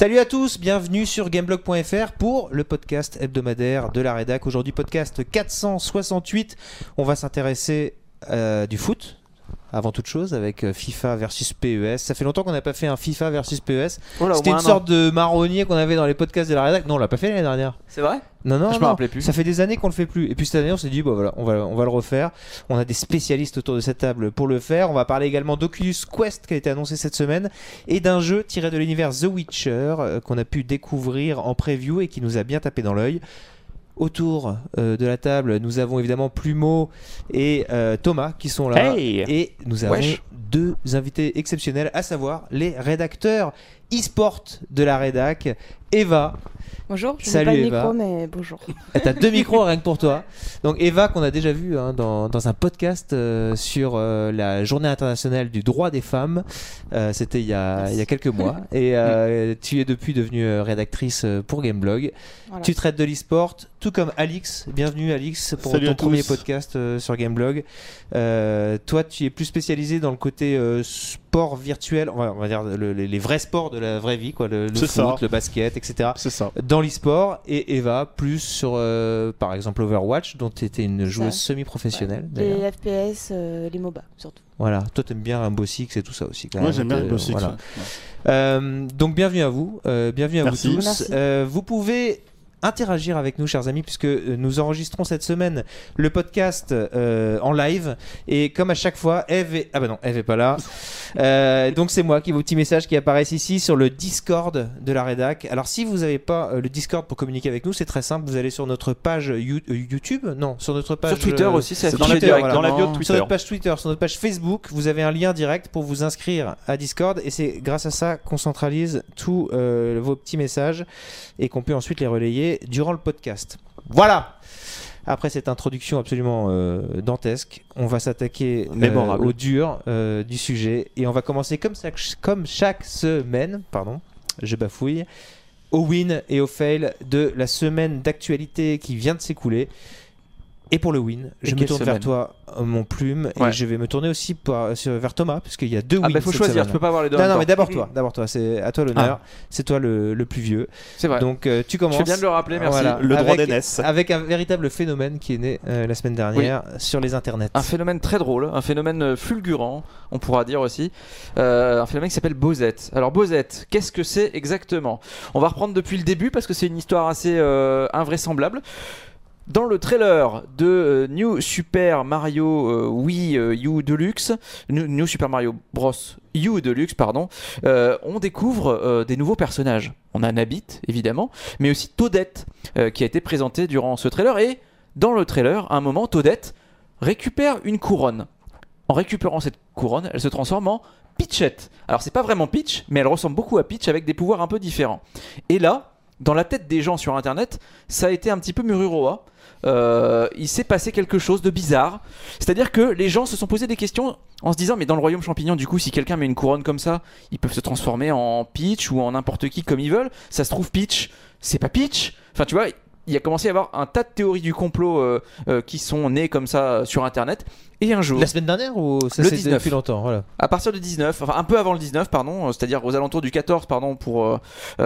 Salut à tous, bienvenue sur gameblog.fr pour le podcast hebdomadaire de la rédac. Aujourd'hui podcast 468, on va s'intéresser du foot. Avant toute chose, avec FIFA versus PES. Ça fait longtemps qu'on n'a pas fait un FIFA versus PES. C'était une sorte de marronnier qu'on avait dans les podcasts de la rédac. Non, on l'a pas fait l'année dernière. C'est vrai ? Non, je me rappelais plus. Ça fait des années qu'on le fait plus. Et puis cette année, on s'est dit, bah voilà, on va le refaire. On a des spécialistes autour de cette table pour le faire. On va parler également d'Oculus Quest qui a été annoncé cette semaine et d'un jeu tiré de l'univers The Witcher qu'on a pu découvrir en preview et qui nous a bien tapé dans l'œil. Autour de la table, nous avons évidemment Plumeau et Thomas qui sont là. Hey, et nous avons deux invités exceptionnels, à savoir les rédacteurs e-sport de la rédac. Eva. Bonjour, je Salut, n'ai pas le Eva. micro, mais bonjour. T'as deux micros rien que pour toi. Donc Eva, qu'on a déjà vu dans un podcast sur la journée internationale du droit des femmes. C'était il y a quelques mois. Et tu es depuis devenue rédactrice pour Gameblog. Voilà. Tu traites de l'e-sport, tout comme Alix. Bienvenue Alix pour ton premier podcast sur Gameblog. Toi, tu es plus spécialisé dans le côté sport virtuel, on va dire les vrais sports de la vraie vie, quoi, le foot, le basket, etc. C'est ça. Dans l'e-sport, et Eva plus sur par exemple Overwatch, dont tu étais une joueuse semi-professionnelle. Ouais. Les FPS, les MOBA surtout. Voilà, toi t'aimes bien Rainbow Six et tout ça aussi. Moi j'aime bien Rainbow Six. Voilà. Ouais. Donc bienvenue à vous, bienvenue à Merci. vous tous. Vous pouvez interagir avec nous, chers amis, puisque nous enregistrons cette semaine le podcast en live, et comme à chaque fois, Eve est pas là. Donc c'est moi qui ai vos petits messages qui apparaissent ici sur le Discord de la rédac. Alors si vous n'avez pas le Discord pour communiquer avec nous, c'est très simple, vous allez sur notre page YouTube, non, sur notre page sur Twitter aussi, c'est dans Twitter, direct, dans la bio de Twitter. Sur notre page Twitter, sur notre page Facebook, vous avez un lien direct pour vous inscrire à Discord, et c'est grâce à ça qu'on centralise tous vos petits messages et qu'on peut ensuite les relayer durant le podcast. Voilà. Après cette introduction absolument dantesque, on va s'attaquer au dur du sujet, et on va commencer comme chaque semaine, pardon, je bafouille, au win et au fail de la semaine d'actualité qui vient de s'écouler. Et pour le win, je me tourne vers toi, mon Plume, et je vais me tourner aussi vers Thomas, parce qu'il y a deux wins. Ah bah faut choisir, tu peux pas avoir les deux. Non, mais d'abord toi, c'est à toi l'honneur. C'est toi le plus vieux. C'est vrai. Donc tu commences. Je viens de le rappeler, merci. Voilà, le droit d'aînesse. Avec un véritable phénomène qui est né la semaine dernière sur les internets. Un phénomène très drôle, un phénomène fulgurant, on pourra dire aussi. Un phénomène qui s'appelle Bozette. Alors Bozette, qu'est-ce que c'est exactement ? On va reprendre depuis le début parce que c'est une histoire assez invraisemblable. Dans le trailer de New Super Mario Wii U Deluxe, New Super Mario Bros U Deluxe, pardon, on découvre des nouveaux personnages. On a Nabbit, évidemment, mais aussi Toadette, qui a été présenté durant ce trailer. Et dans le trailer, à un moment, Toadette récupère une couronne. En récupérant cette couronne, elle se transforme en Peachette. Alors c'est pas vraiment Peach, mais elle ressemble beaucoup à Peach avec des pouvoirs un peu différents. Et là, dans la tête des gens sur internet, ça a été un petit peu Mururoa. Il s'est passé quelque chose de bizarre. C'est-à-dire que les gens se sont posé des questions en se disant, mais dans le royaume champignon, du coup, si quelqu'un met une couronne comme ça, ils peuvent se transformer en Peach ou en n'importe qui comme ils veulent. Ça se trouve, Peach, c'est pas Peach. Enfin, tu vois, il a commencé à y avoir un tas de théories du complot qui sont nées comme ça sur internet. Et un jour, la semaine dernière ou ça le c'est 19 depuis longtemps, voilà. À partir du 19, enfin un peu avant le 19 pardon, c'est-à-dire aux alentours du 14 pardon pour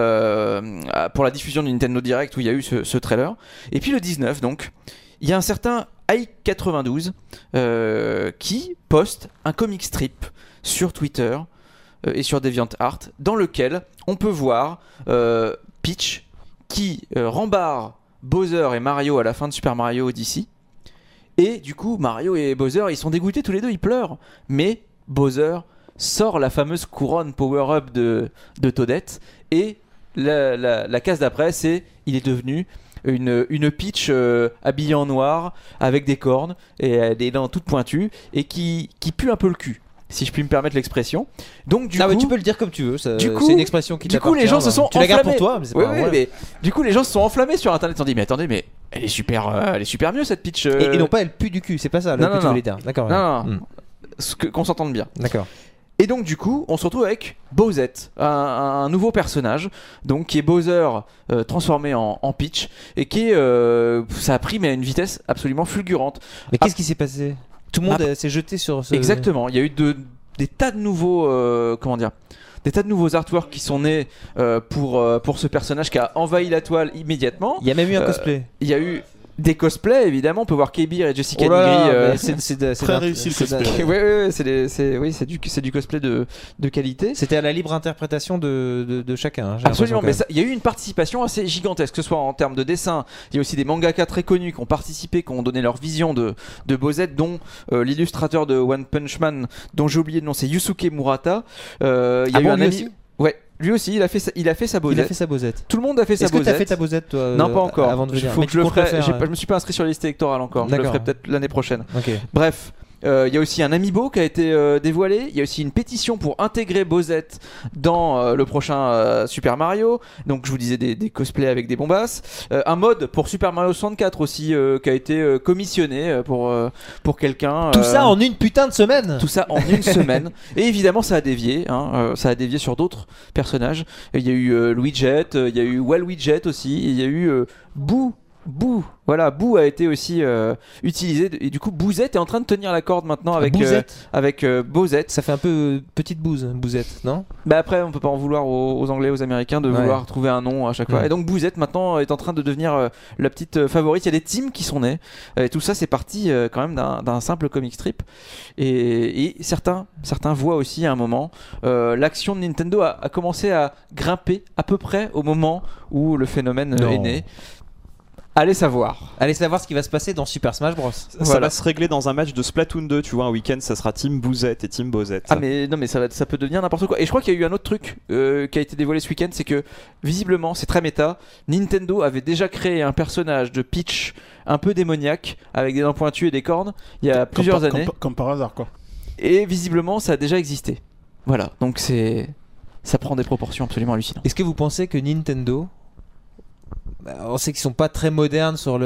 la diffusion du Nintendo Direct où il y a eu ce trailer. Et puis le 19 donc, il y a un certain Ike92 qui poste un comic strip sur Twitter et sur DeviantArt dans lequel on peut voir Peach qui rembarre Bowser et Mario à la fin de Super Mario Odyssey. Et du coup, Mario et Bowser, ils sont dégoûtés tous les deux, ils pleurent. Mais Bowser sort la fameuse couronne power-up de Toadette. Et la case d'après, c'est il est devenu une Peach habillée en noir, avec des cornes, et des dents toutes pointues, et qui pue un peu le cul, si je puis me permettre l'expression. Donc du coup, mais tu peux le dire comme tu veux, c'est une expression qui t'appartient. Du coup, les gens se sont tu la gardes enflammés. pour toi, mais c'est pas vrai. Mais du coup, les gens se sont enflammés sur internet. Ils se sont dit, mais attendez, mais elle est super mieux cette Peach. Et non pas elle pue du cul, c'est pas ça que tu voulais dire. D'accord. Non. Qu'on s'entende bien. D'accord. Et donc du coup, on se retrouve avec Bowsette, un nouveau personnage, donc qui est Bowser transformé en Peach, et qui ça a pris mais à une vitesse absolument fulgurante. Mais qu'est-ce qui s'est passé ? Tout le monde s'est jeté sur ce... Exactement, il y a eu des tas de nouveaux des tas de nouveaux artworks qui sont nés pour ce personnage qui a envahi la toile immédiatement. Il y a même eu un cosplay. Il y a eu des cosplays, évidemment. On peut voir Kébir et Jessica Oh là là, Nigri. mais c'est Très réussi le cosplay. Ouais, c'est du cosplay de qualité. C'était à la libre interprétation de chacun. J'ai Absolument, l'impression, mais il y a eu une participation assez gigantesque, que ce soit en termes de dessin. Il y a aussi des mangaka très connus qui ont participé, qui ont donné leur vision de Bozette, dont l'illustrateur de One Punch Man, dont j'ai oublié le nom, c'est Yusuke Murata. Il y a eu un ami. Ouais, lui aussi, il a fait sa Il a Bozette. fait sa Bozette. Tout le monde a fait sa Est-ce que Bozette. t'as fait ta Bozette, toi Non, pas encore. Avant de venir. Faut Mais que tu je le comptes le ferai. faire, Je me suis pas inscrit sur la liste électorale encore. Je le D'accord. ferai peut-être l'année prochaine. Ok. Bref. Il y a aussi un amiibo qui a été dévoilé. Il y a aussi une pétition pour intégrer Bozette dans le prochain Super Mario. Donc je vous disais des cosplays avec des bombasses. Un mode pour Super Mario 64 aussi qui a été commissionné pour quelqu'un. Tout ça en une putain de semaine. Tout ça en une semaine. Et évidemment ça a dévié. Ça a dévié sur d'autres personnages. Et il y a eu Louis-Jet, il y a eu Waluigi aussi. Il y a eu Boo. Voilà, Boo a été aussi utilisé et du coup Bouzette est en train de tenir la corde maintenant avec Bozette. Ça fait un peu petite bouzette, non? Bah après on peut pas en vouloir aux Anglais, aux Américains de vouloir trouver un nom à chaque fois. Et donc Bouzette maintenant est en train de devenir la petite favorite. Il y a des teams qui sont nés et tout ça c'est parti quand même d'un simple comic strip et certains voient aussi à un moment l'action de Nintendo a commencé à grimper à peu près au moment où le phénomène est né. Allez savoir ce qui va se passer dans Super Smash Bros. Ça va se régler dans un match de Splatoon 2, tu vois, un week-end ça sera Team Bouzette et Team Bozette. Ah mais non mais ça peut devenir n'importe quoi. Et je crois qu'il y a eu un autre truc qui a été dévoilé ce week-end, c'est que visiblement, c'est très méta, Nintendo avait déjà créé un personnage de Peach un peu démoniaque avec des dents pointues et des cornes il y a plusieurs années. Comme par hasard quoi. Et visiblement ça a déjà existé. Voilà, donc ça prend des proportions absolument hallucinantes. Est-ce que vous pensez que Nintendo, on sait qu'ils sont pas très modernes sur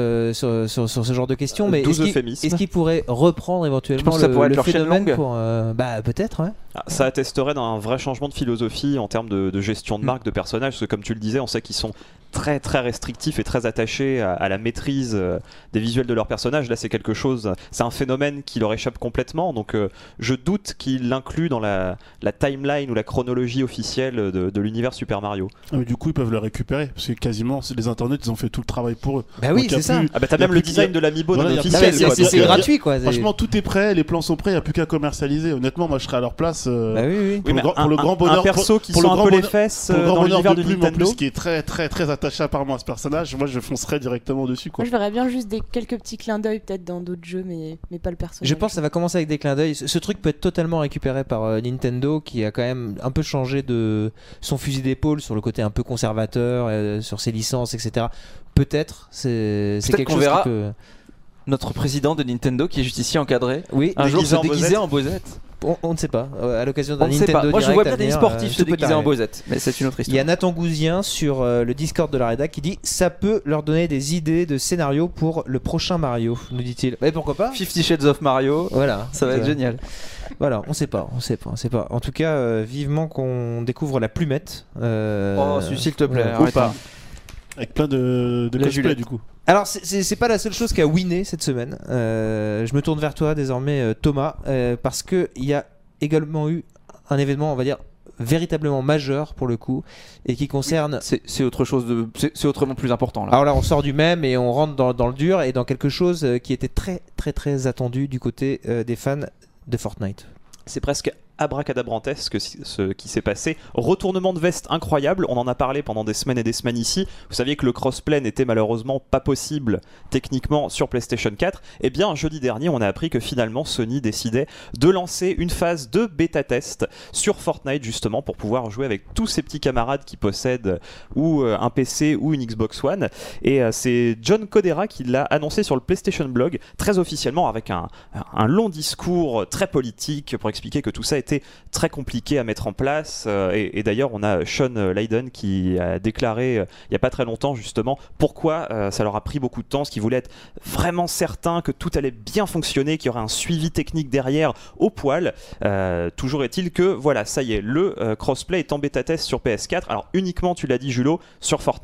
ce genre de questions, mais est-ce qu'ils pourraient reprendre éventuellement ça pourrait être le leur chaîne phénomène longue pour peut-être, ouais. Ça attesterait d'un vrai changement de philosophie en termes de gestion de marque, de personnages, parce que comme tu le disais, on sait qu'ils sont très très restrictifs et très attachés à la maîtrise des visuels de leurs personnages. Là c'est quelque chose, c'est un phénomène qui leur échappe complètement, donc je doute qu'ils l'incluent dans la timeline ou la chronologie officielle de l'univers Super Mario. Ah, mais du coup ils peuvent le récupérer, parce que quasiment les internautes ils ont fait tout le travail pour eux. Bah oui, c'est ça. Ah bah t'as même le design de l'amiibo Voilà, officiel. C'est gratuit quoi. Franchement tout est prêt, les plans sont prêts, il n'y a plus qu'à commercialiser. Honnêtement moi je serais à leur place. Bah oui. Pour le grand bonheur, un perso qui pour sent le un grand peu les bonheur- fesses pour le grand dans bonheur l'univers de de Plume en Nintendo. plus qui est très très très attaché apparemment à ce personnage, moi je foncerais directement dessus quoi. Moi, je verrais bien juste quelques petits clins d'œil peut-être dans d'autres jeux, mais pas le personnage. Je pense que ça va commencer avec des clins d'œil. Ce truc peut être totalement récupéré par Nintendo, qui a quand même un peu changé de son fusil d'épaule sur le côté un peu conservateur, sur ses licences, etc. Peut-être, c'est quelque qu'on chose verra qui peut... Notre président de Nintendo qui est juste ici encadré Oui, un jour se Déguisé en déguiser en Bozette. on ne sait pas. À l'occasion On d'un ne sait Nintendo pas. Moi je Direct vois à bien des venir, sportifs se tout peut déguiser en arriver. Bozette, mais c'est une autre Il histoire. y a Nathan Gouzien sur le Discord de la rédac qui dit ça peut leur donner des idées de scénario pour le prochain Mario, nous dit-il. Mais pourquoi pas? 50 Shades of Mario, Voilà, ça va être génial. Voilà, on sait pas. En tout cas, vivement qu'on découvre la plumette. Oh, s'il te plaît, ouais. arrête. Ou pas. Avec plein de La cosplay Juliette. du coup. Alors, c'est pas la seule chose qui a winné cette semaine. Je me tourne vers toi désormais, Thomas, parce qu'il y a également eu un événement, on va dire, véritablement majeur pour le coup, et qui concerne. C'est autre chose c'est autrement plus important là. Alors là, on sort du même et on rentre dans le dur et dans quelque chose qui était très très très attendu du côté des fans de Fortnite. C'est presque abracadabrantesque ce qui s'est passé. Retournement de veste incroyable, on en a parlé pendant des semaines et des semaines ici. Vous saviez que le crossplay n'était malheureusement pas possible techniquement sur PlayStation 4. Et bien jeudi dernier, on a appris que finalement Sony décidait de lancer une phase de bêta test sur Fortnite justement pour pouvoir jouer avec tous ses petits camarades qui possèdent ou un PC ou une Xbox One. Et c'est John Codera qui l'a annoncé sur le PlayStation Blog très officiellement avec un long discours très politique pour expliquer que tout ça était très compliqué à mettre en place et d'ailleurs on a Sean Layden qui a déclaré il n'y a pas très longtemps justement pourquoi ça leur a pris beaucoup de temps, ce qu'ils voulaient être vraiment certains que tout allait bien fonctionner, qu'il y aurait un suivi technique derrière au poil. Toujours est-il que voilà, ça y est, le crossplay est en bêta test sur PS4, alors uniquement, tu l'as dit Julo, sur Fortnite,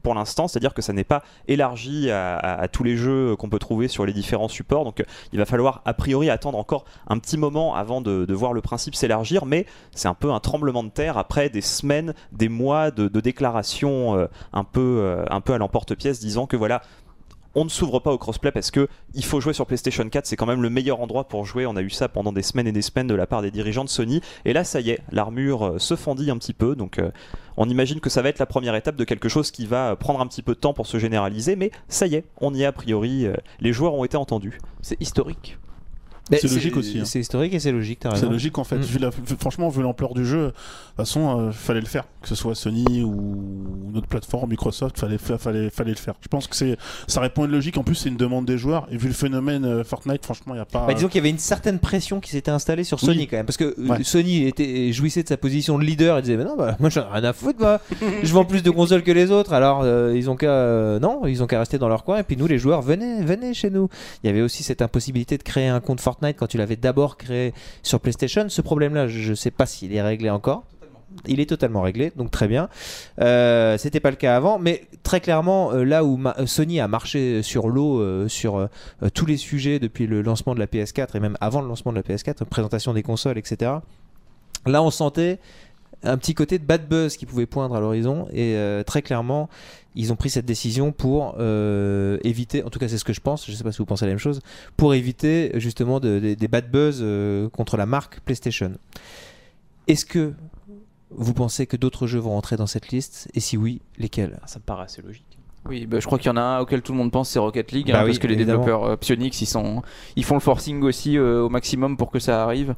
pour l'instant, c'est-à-dire que ça n'est pas élargi à tous les jeux qu'on peut trouver sur les différents supports. Donc il va falloir a priori attendre encore un petit moment avant de voir le principe s'élargir, mais c'est un peu un tremblement de terre après des semaines, des mois de déclarations un peu à l'emporte-pièce disant que voilà, on ne s'ouvre pas au crossplay parce que il faut jouer sur PlayStation 4, c'est quand même le meilleur endroit pour jouer. On a eu ça pendant des semaines et des semaines de la part des dirigeants de Sony, et là ça y est, l'armure se fendit un petit peu, donc on imagine que ça va être la première étape de quelque chose qui va prendre un petit peu de temps pour se généraliser, mais ça y est, on y est a priori, les joueurs ont été entendus. C'est historique. C'est logique aussi. C'est historique et c'est logique, t'as raison. C'est logique en fait. Franchement, vu l'ampleur du jeu, de toute façon, fallait le faire. Que ce soit Sony ou une autre plateforme, Microsoft, fallait le faire. Je pense que ça répond à une logique. En plus, c'est une demande des joueurs. Et vu le phénomène Fortnite, franchement, il n'y a pas. Disons qu'il y avait une certaine pression qui s'était installée sur Sony quand même. Parce que Sony jouissait de sa position de leader et disait mais non, moi j'en ai rien à foutre, moi. Je vends plus de consoles que les autres. Alors ils ont qu'à rester dans leur coin. Et puis nous, les joueurs, venez chez nous. Il y avait aussi cette impossibilité de créer un compte Fortnite quand tu l'avais d'abord créé sur PlayStation. Ce problème-là, je ne sais pas s'il est réglé encore. Il est totalement réglé, donc très bien. C'était pas le cas avant, mais très clairement, là où Sony a marché sur l'eau sur tous les sujets depuis le lancement de la PS4 et même avant le lancement de la PS4, présentation des consoles, etc. Là, on sentait un petit côté de bad buzz qui pouvait poindre à l'horizon, et très clairement ils ont pris cette décision pour éviter, en tout cas c'est ce que je pense, je sais pas si vous pensez la même chose, pour éviter justement des bad buzz contre la marque PlayStation. Est-ce que vous pensez que d'autres jeux vont rentrer dans cette liste, et si oui, lesquels? Ça me paraît assez logique. Oui, je crois qu'il y en a un auquel tout le monde pense, c'est Rocket League, oui, parce que les évidemment. développeurs Psyonix, ils font le forcing aussi au maximum pour que ça arrive.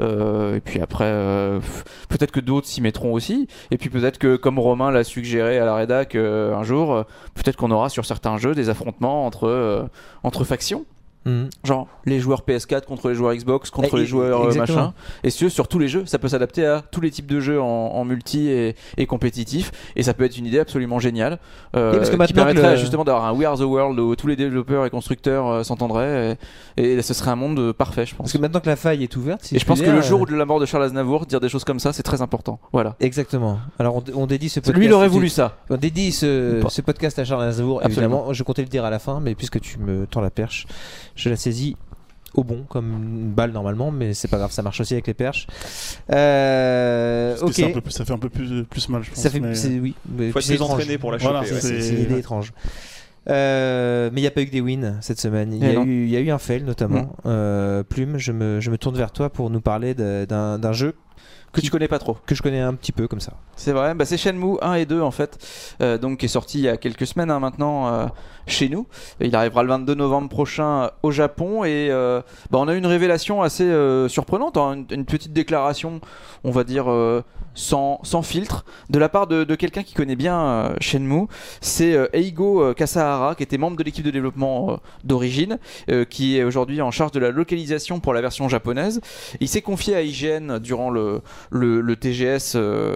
Et puis après, peut-être que d'autres s'y mettront aussi. Et puis peut-être que, comme Romain l'a suggéré à la rédac un jour, peut-être qu'on aura sur certains jeux des affrontements entre factions. Genre les joueurs PS4 contre les joueurs Xbox contre les joueurs machin, et sur tous les jeux ça peut s'adapter à tous les types de jeux en multi et compétitif, et ça peut être une idée absolument géniale qui permettrait justement d'avoir un We Are The World où tous les développeurs et constructeurs s'entendraient, et ce serait un monde parfait, je pense. Parce que maintenant que la faille est ouverte, et je pense que le jour de la mort de Charles Aznavour, dire des choses comme ça c'est très important. Voilà. Exactement. Alors on dédie ce podcast. Lui il aurait voulu ça. On dédie ce podcast à Charles Aznavour, évidemment. Je comptais le dire à la fin, mais puisque tu me tends la perche, je la saisis au bon, comme une balle normalement, mais c'est pas grave, ça marche aussi avec les perches. Ok. Ça fait un peu plus mal, je pense. Ça fait, oui, faut être plus entraîné pour la choper. Voilà, c'est une idée étrange. Mais il n'y a pas eu que des wins cette semaine. Il y a eu un fail notamment. Plume, je me tourne vers toi pour nous parler d'un jeu que tu connais pas trop. Que je connais un petit peu comme ça. C'est vrai, c'est Shenmue 1 et 2 en fait, donc qui est sorti il y a quelques semaines maintenant chez nous. Il arrivera le 22 novembre prochain au Japon, et on a eu une révélation assez surprenante, une petite déclaration, on va dire sans filtre, de la part de quelqu'un qui connaît bien Shenmue. C'est Eigo Kasahara, qui était membre de l'équipe de développement d'origine, qui est aujourd'hui en charge de la localisation pour la version japonaise. Il s'est confié à IGN durant le TGS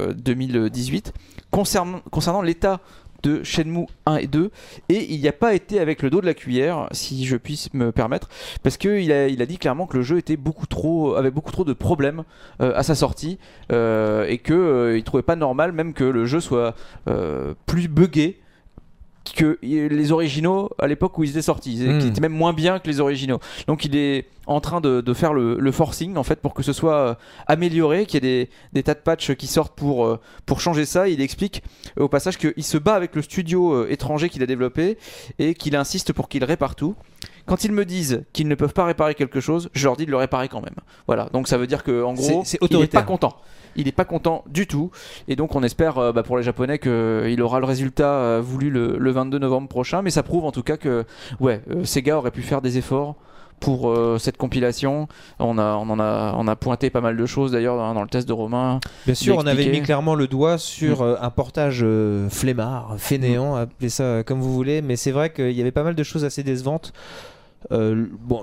2018 concernant l'état de Shenmue 1 et 2, et il n'y a pas été avec le dos de la cuillère, si je puisse me permettre, parce qu'il a dit clairement que le jeu avait beaucoup trop de problèmes à sa sortie, et qu'il trouvait pas normal même que le jeu soit plus buggé que les originaux à l'époque où ils étaient sortis, qui étaient même moins bien que les originaux. Donc il est en train de faire le forcing en fait pour que ce soit amélioré, qu'il y ait des tas de patchs qui sortent pour changer ça. Il explique au passage qu'il se bat avec le studio étranger qu'il a développé et qu'il insiste pour qu'il répare tout. Quand ils me disent qu'ils ne peuvent pas réparer quelque chose, je leur dis de le réparer quand même. Voilà, donc ça veut dire qu'en gros, il n'est pas content. Il n'est pas content du tout, et donc on espère pour les Japonais qu'il aura le résultat voulu le 22 novembre prochain, mais ça prouve en tout cas que Sega aurait pu faire des efforts pour cette compilation. On a pointé pas mal de choses d'ailleurs dans le test de Romain. Bien sûr, on avait mis clairement le doigt sur un portage flemmard, fainéant, appelez ça comme vous voulez, mais c'est vrai qu'il y avait pas mal de choses assez décevantes.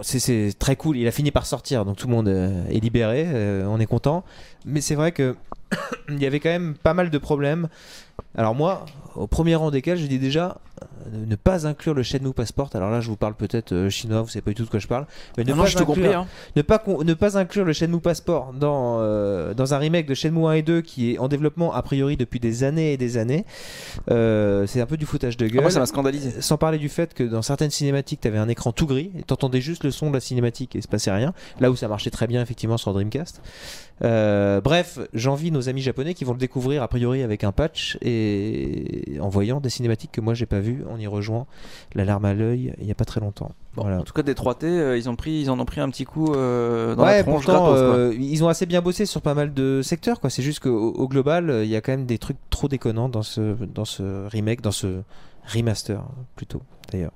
C'est très cool, il a fini par sortir, donc tout le monde est libéré, on est content, mais c'est vrai que il y avait quand même pas mal de problèmes. Alors moi, au premier rang desquels, je dis déjà ne pas inclure le Shenmue Passport. Alors là, je vous parle peut-être chinois, vous savez pas du tout de quoi je parle. Mais Non, je te comprends. Hein. ne pas inclure le Shenmue Passport dans un remake de Shenmue 1 et 2 qui est en développement a priori depuis des années et des années. C'est un peu du foutage de gueule. Moi, ça m'a scandalisé. Sans parler du fait que dans certaines cinématiques, tu avais un écran tout gris et t'entendais juste le son de la cinématique et il se passait rien. Là où ça marchait très bien effectivement sur Dreamcast. Bref, j'envie nos amis japonais qui vont le découvrir a priori avec un patch et en voyant des cinématiques que moi j'ai pas vues. On y rejoint la larme à l'œil il y a pas très longtemps. Bon, Voilà. en tout cas, des 3T, ils en ont pris un petit coup dans Ouais, la tronche pourtant, gratos, quoi. ils ont assez bien bossé sur pas mal de secteurs, quoi. C'est juste qu'au global, il y a quand même des trucs trop déconnants dans ce remake, dans ce remaster plutôt, d'ailleurs.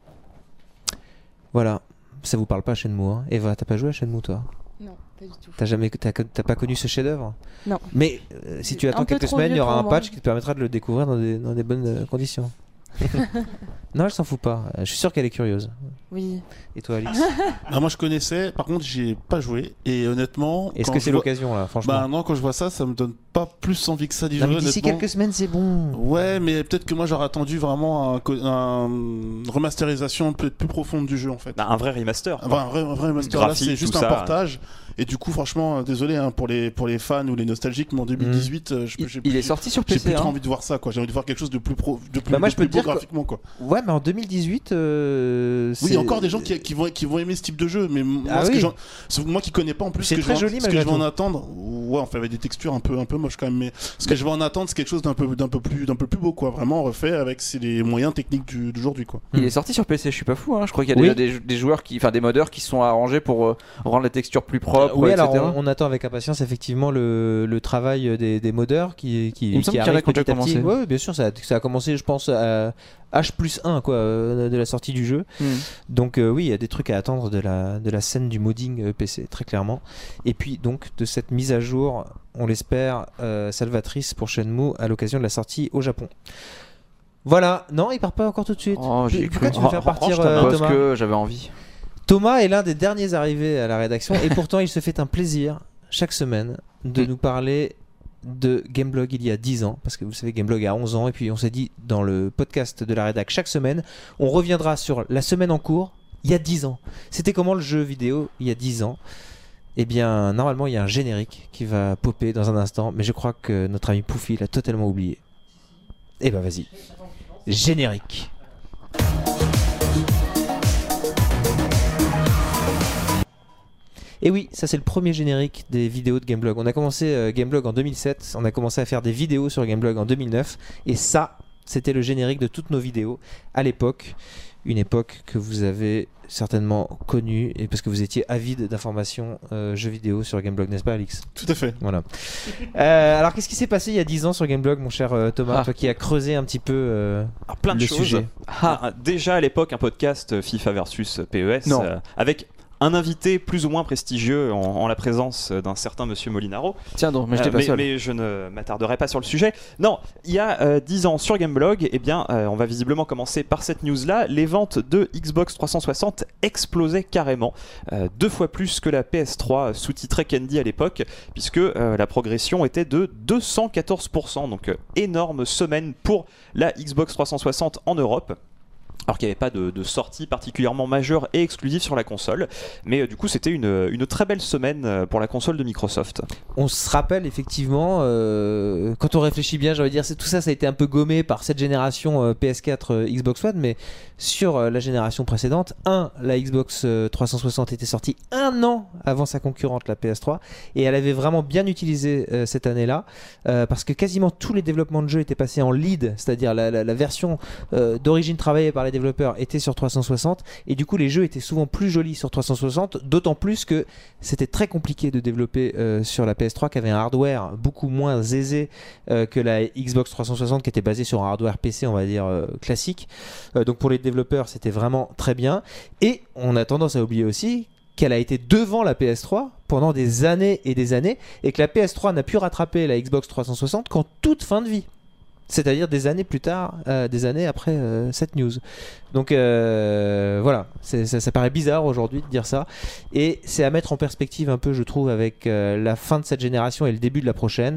Voilà, ça vous parle pas Shenmue, hein. Eva, t'as pas joué à Shenmue, toi? Non, pas du tout. T'as pas connu ce chef-d'œuvre? Non. Mais si tu attends Un peu quelques trop semaines, il y vieux aura pour un moi. patch qui te permettra de le découvrir dans des bonnes conditions. Non, elle s'en fout pas. Je suis sûr qu'elle est curieuse. Oui. Et toi, Alix? Ah, moi je connaissais, par contre j'ai pas joué et honnêtement. Est-ce quand que je c'est vois- l'occasion là, franchement? Bah non, quand je vois ça, ça me donne pas plus envie que ça d'y Non, jouer. mais d'ici honnêtement. quelques semaines, c'est bon. Ouais, mais peut-être que moi j'aurais attendu vraiment une remasterisation peut-être plus profonde du jeu en fait. Bah, un vrai remaster. Enfin, un vrai remaster, là Graphique, c'est juste tout un ça. portage. Et du coup, franchement, désolé hein, pour les fans ou les nostalgiques, mais en 2018, Il est sorti sur j'ai PC. plus trop Hein. envie de voir ça, quoi. J'ai envie de voir quelque chose de plus Bah, moi, je peux plus te beau dire que- graphiquement, quoi. Ouais, mais en 2018, Oui, il y a encore des gens qui vont aimer ce type de jeu, mais moi, Ah oui. moi qui connais pas en plus, C'est ce que très je vais- joli, ce que malgré je vais en tout. attendre, ouais, enfin avec des textures un peu moches quand même, mais ce que je vais en attendre, c'est quelque chose d'un peu plus beau, quoi. Vraiment refait avec les moyens techniques d'aujourd'hui, quoi. Il est sorti sur PC, je suis pas fou. Hein. Je crois qu'il y a Oui. déjà des joueurs, des modeurs qui se sont arrangés pour rendre les textures plus propres, oui, etc. alors on attend avec impatience effectivement le travail des modeurs qui Il me semble qu'il y en a arrive qui ont déjà petit à petit. commencé. Ouais, bien sûr, ça a commencé, je pense, à H+1 quoi, de la sortie du jeu. Donc oui, il y a des trucs à attendre de la scène du modding PC, très clairement. Et puis donc de cette mise à jour, on l'espère, salvatrice pour Shenmue à l'occasion de la sortie au Japon. Voilà, non, il part pas encore tout de suite. Oh, j'y ai Pourquoi cru. tu veux faire partir Parce Thomas que j'avais envie. Thomas est l'un des derniers arrivés à la rédaction et pourtant il se fait un plaisir chaque semaine de nous parler de Gameblog il y a 10 ans, parce que vous savez Gameblog a 11 ans et puis on s'est dit dans le podcast de la rédac chaque semaine on reviendra sur la semaine en cours il y a 10 ans. C'était comment le jeu vidéo il y a 10 ans? Eh bien normalement il y a un générique qui va popper dans un instant, mais je crois que notre ami Poufy l'a totalement oublié. Eh ben vas-y, générique. Et oui, ça c'est le premier générique des vidéos de Gameblog. On a commencé Gameblog en 2007, on a commencé à faire des vidéos sur Gameblog en 2009, et ça, c'était le générique de toutes nos vidéos à l'époque, une époque que vous avez certainement connue, et parce que vous étiez avide d'informations jeux vidéo sur Gameblog, n'est-ce pas Alix? Tout à fait. Voilà. Alors qu'est-ce qui s'est passé il y a 10 ans sur Gameblog, mon cher Thomas, toi qui as creusé un petit peu Alors, plein de le choses. sujet. Déjà à l'époque, un podcast FIFA versus PES Non. avec un invité plus ou moins prestigieux en la présence d'un certain monsieur Molinaro. Tiens donc, mais j'étais pas seul. Mais je ne m'attarderai pas sur le sujet. Non, il y a 10 ans sur Gameblog, eh bien, on va visiblement commencer par cette news-là. Les ventes de Xbox 360 explosaient carrément, 2 fois plus que la PS3, sous-titrée Candy à l'époque, puisque la progression était de 214%. Donc énorme semaine pour la Xbox 360 en Europe. Alors qu'il n'y avait pas de sortie particulièrement majeure et exclusive sur la console. Mais du coup, c'était une très belle semaine pour la console de Microsoft. On se rappelle effectivement, quand on réfléchit bien, j'allais dire, tout ça a été un peu gommé par cette génération PS4 Xbox One, mais sur la génération précédente, la Xbox 360 était sortie 1 an avant sa concurrente, la PS3, et elle avait vraiment bien utilisé cette année-là, parce que quasiment tous les développements de jeux étaient passés en lead, c'est-à-dire la version d'origine travaillée par les développeurs était sur 360, et du coup les jeux étaient souvent plus jolis sur 360, d'autant plus que c'était très compliqué de développer sur la PS3 qui avait un hardware beaucoup moins aisé que la Xbox 360 qui était basée sur un hardware PC on va dire classique, donc pour les développeurs c'était vraiment très bien, et on a tendance à oublier aussi qu'elle a été devant la PS3 pendant des années et des années, et que la PS3 n'a pu rattraper la Xbox 360 qu'en toute fin de vie. C'est-à-dire des années plus tard, des années après cette news. Donc voilà, ça paraît bizarre aujourd'hui de dire ça. Et c'est à mettre en perspective un peu, je trouve, avec la fin de cette génération et le début de la prochaine,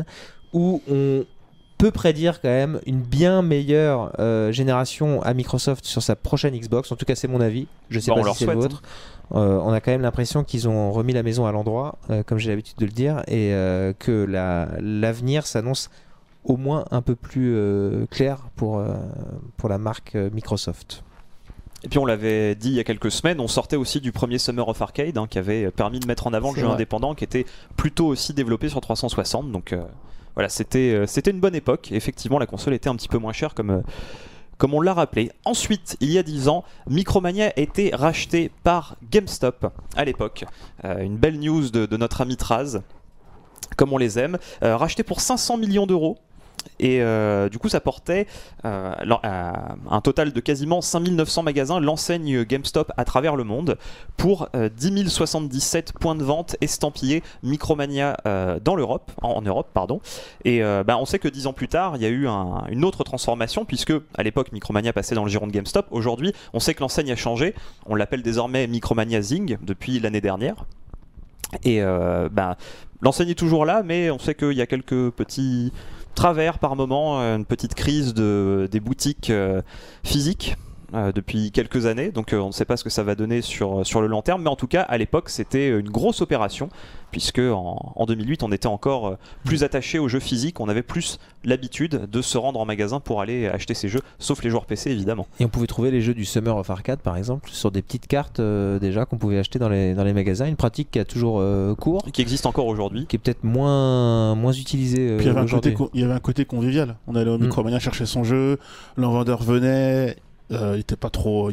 où on peut prédire quand même une bien meilleure génération à Microsoft sur sa prochaine Xbox. En tout cas, c'est mon avis. Je sais Bah, on pas leur si c'est le souhaite, vôtre. On a quand même l'impression qu'ils ont remis la maison à l'endroit, comme j'ai l'habitude de le dire, et que l'avenir s'annonce au moins un peu plus clair pour la marque Microsoft. Et puis on l'avait dit il y a quelques semaines, on sortait aussi du premier Summer of Arcade qui avait permis de mettre en avant le C'est jeu vrai. indépendant qui était plutôt aussi développé sur 360. Donc voilà, c'était une bonne époque. Effectivement, la console était un petit peu moins chère comme on l'a rappelé. Ensuite, il y a 10 ans, Micromania a été racheté par GameStop à l'époque. Une belle news de notre ami Traz, comme on les aime. Racheté pour 500 millions d'euros. Et du coup, ça portait un total de quasiment 5900 magasins, l'enseigne GameStop à travers le monde, pour 10 077 points de vente estampillés Micromania en Europe. Et on sait que 10 ans plus tard, il y a eu une autre transformation, puisque à l'époque, Micromania passait dans le giron de GameStop. Aujourd'hui, on sait que l'enseigne a changé. On l'appelle désormais Micromania Zing depuis l'année dernière. Et l'enseigne est toujours là, mais on sait qu'il y a quelques petits travers par moment, une petite crise des boutiques physiques depuis quelques années, donc on ne sait pas ce que ça va donner sur le long terme, mais en tout cas à l'époque c'était une grosse opération, puisque en 2008 on était encore plus attaché aux jeux physiques, on avait plus l'habitude de se rendre en magasin pour aller acheter ces jeux, sauf les joueurs PC évidemment. Et on pouvait trouver les jeux du Summer of Arcade par exemple sur des petites cartes déjà qu'on pouvait acheter dans les magasins, une pratique qui a toujours cours, Qui existe encore aujourd'hui. qui est peut-être moins utilisée Puis aujourd'hui. il y avait un côté convivial. On allait au Micromania chercher son jeu, le vendeur venait, il était pas trop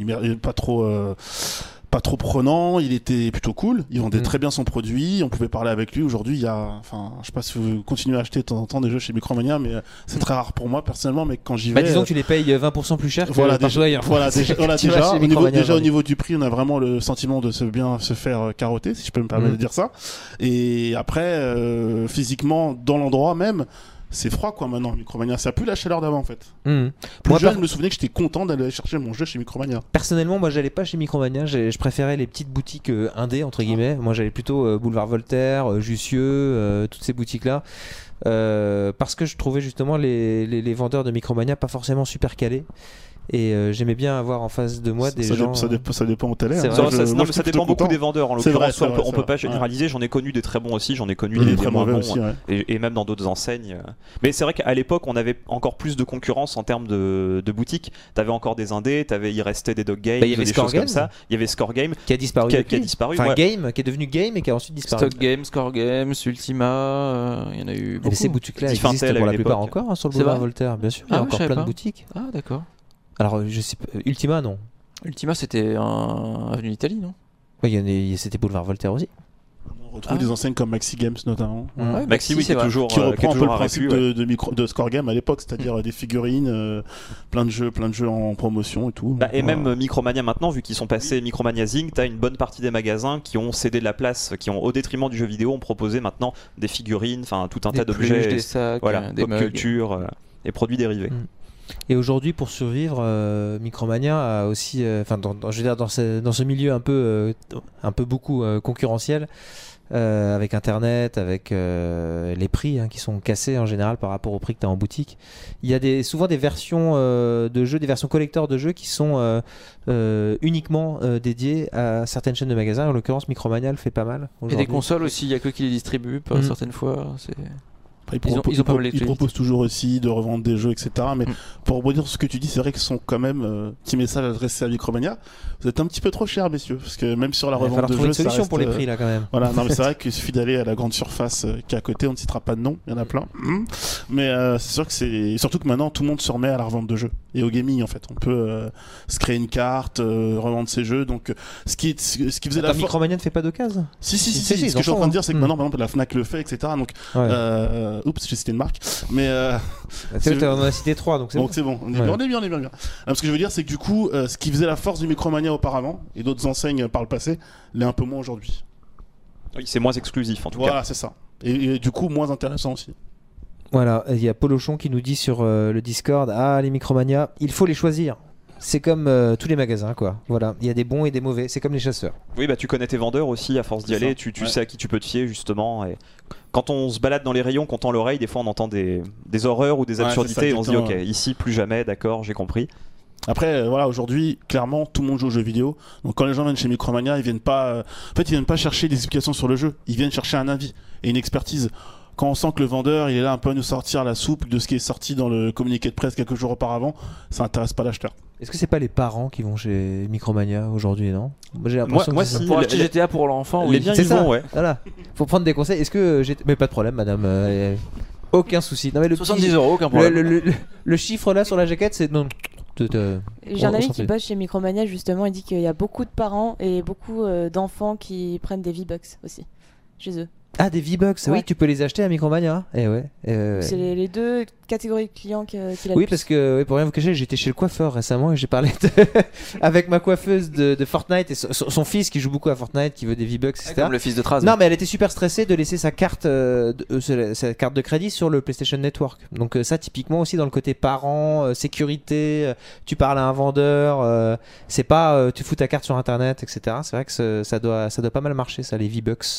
prenant, il était plutôt cool, il vendait très bien son produit, on pouvait parler avec lui. Aujourd'hui, je sais pas si vous continuez à acheter de temps en temps des jeux chez Micromania, mais c'est très rare pour moi personnellement, mais quand j'y vais... Disons que tu les payes 20% plus cher que partout ailleurs. Au niveau du prix, on a vraiment le sentiment de bien se faire carotter, si je peux me permettre de dire ça. Et après, physiquement, dans l'endroit même, c'est froid quoi maintenant. Micromania, ça a plus la chaleur d'avant en fait. Plus Moi, jeune, je me souvenais que j'étais content d'aller chercher mon jeu chez Micromania. Personnellement, moi j'allais pas chez Micromania, je préférais les petites boutiques indé entre guillemets. Moi j'allais plutôt Boulevard Voltaire, Jussieu, toutes ces boutiques là. Parce que je trouvais justement les vendeurs de Micromania pas forcément super calés. Et j'aimais bien avoir en face de moi des gens. Ça dépend où t'allais. C'est Ça, vrai. ça dépend beaucoup des vendeurs en C'est vrai, l'occurrence. c'est vrai, On peut c'est pas vrai. généraliser. J'en ai connu des très bons aussi, j'en ai connu Il des est très moins mauvais bons, aussi, ouais. et même dans d'autres enseignes. Mais c'est vrai qu'à l'époque, on avait encore plus de concurrence en termes de boutiques. T'avais encore des indés, il restait des Dog Games, Il y avait des Score choses comme Games. ça. Il y avait Score Game Qui a disparu. qui a depuis. disparu. Enfin, ouais. Game, qui est devenu Game et qui a ensuite disparu. Stock Games, Score Games, Ultima, il y en a eu beaucoup. Et ces boutiques-là Diffintel existent à pour la une plupart époque. encore sur le C'est boulevard vrai Voltaire, bien sûr. Il y Ah a ouais, encore je savais plein de pas. boutiques. Ah d'accord. Alors, je sais pas, Ultima non. Ultima c'était un avenue d'Italie, non? C'était boulevard Voltaire aussi. On retrouve des enseignes comme Maxi Games notamment. Ouais, Maxi, oui, qui c'est est vrai. toujours Qui reprend un peu le à principe refus, ouais. de Score Game à l'époque, c'est-à-dire des figurines, plein de jeux en promotion et tout. Et Voilà. même Micromania maintenant, vu qu'ils sont passés Micromania Zing, t'as une bonne partie des magasins qui ont cédé de la place, qui ont au détriment du jeu vidéo, ont proposé maintenant des figurines, enfin tout un Des tas peluches, d'objets, des sacs, voilà, des pop mugs. culture et produits dérivés. Et aujourd'hui, pour survivre, Micromania a aussi, je veux dire, dans ce milieu un peu beaucoup concurrentiel, avec Internet, avec les prix qui sont cassés en général par rapport au prix que tu as en boutique. Il y a souvent des versions de jeux, des versions collector de jeux qui sont uniquement dédiées à certaines chaînes de magasins. En l'occurrence, Micromania le fait pas mal. Et des aujourd'hui. consoles aussi, il y a que qui les distribuent certaines fois. C'est... Après, Ils ont pas mal ils d'études. proposent toujours aussi de revendre des jeux, etc. Mais pour rebondir sur ce que tu dis, c'est vrai qu'ils sont quand même petit message adressé à Micromania. Vous êtes un petit peu trop cher, messieurs, parce que même sur la Il va revente falloir de trouver jeux, une ça solution reste, pour les prix là quand même. Voilà, non mais c'est vrai qu'il suffit d'aller à la grande surface qui est à côté, on ne citera pas de nom, il y en a plein. Mais c'est sûr que surtout que maintenant tout le monde se remet à la revente de jeux et au gaming en fait. On peut se créer une carte, revendre ses jeux. Donc ce qui faisait la force. Micromania ne fait pas d'occasion. Si. Si, Ce que je suis en train de dire, c'est que maintenant, par exemple, la Fnac le fait, etc. Donc, Ouais. oups, j'ai cité une marque, mais C'est vrai, on en a cité 3, donc c'est donc bon. c'est bon. On est bien. Ce que je veux dire, c'est que du coup, ce qui faisait la force du Micromania auparavant et d'autres enseignes par le passé, l'est un peu moins aujourd'hui. Oui, c'est moins exclusif en tout Voilà, c'est ça. Et du coup, moins intéressant aussi. Voilà, il y a Polochon qui nous dit sur le Discord, les Micromania, il faut les choisir. C'est comme tous les magasins, quoi. Voilà, il y a des bons et des mauvais. C'est comme les chasseurs. Oui, bah tu connais tes vendeurs aussi, à force d'y C'est aller, ça. tu Ouais. sais à qui tu peux te fier justement. Et quand on se balade dans les rayons, qu'on tend l'oreille, des fois on entend des horreurs ou des Ouais, absurdités c'est ça, et on se dit ok, exactement. ici plus jamais, d'accord, j'ai compris. Après, voilà, aujourd'hui, clairement, tout le monde joue aux jeux vidéo. Donc, quand les gens viennent chez Micromania, ils viennent pas, en fait, ils viennent pas chercher des explications sur le jeu. Ils viennent chercher un avis et une expertise. Quand on sent que le vendeur, il est là un peu à nous sortir la soupe de ce qui est sorti dans le communiqué de presse quelques jours auparavant, ça intéresse pas l'acheteur. Est-ce que c'est pas les parents qui vont chez Micromania aujourd'hui, non? Moi, j'ai l'impression Moi, que c'est ça. si. Pour Les- acheter GTA pour l'enfant, les oui. biens C'est ils ça. vont, ouais. Voilà. Faut prendre des conseils. Est-ce que j'ai... Mais pas de problème, madame. Aucun souci. Non, mais le 70 petit- €, aucun le, problème. le chiffre là sur la jaquette, c'est non. J'ai un On ami s'en qui fait. bosse chez Micromania justement, il dit qu'il y a beaucoup de parents et beaucoup d'enfants qui prennent des V-Bucks aussi chez eux. Ah, des V-Bucks. Oui, Ouais. tu peux les acheter à Micromania. Eh ouais. C'est les deux catégories de clients qu'il a le Oui, plus. parce que pour rien vous cacher, j'étais chez le coiffeur récemment et j'ai parlé avec ma coiffeuse de Fortnite et son fils qui joue beaucoup à Fortnite, qui veut des V-Bucks, etc. Comme le fils de Traz. Non, mais elle était super stressée de laisser sa carte, sa carte de crédit sur le PlayStation Network. Donc ça, typiquement aussi dans le côté parents, sécurité, tu parles à un vendeur, c'est pas tu fous ta carte sur Internet, etc. C'est vrai que ça doit pas mal marcher, ça, les V-Bucks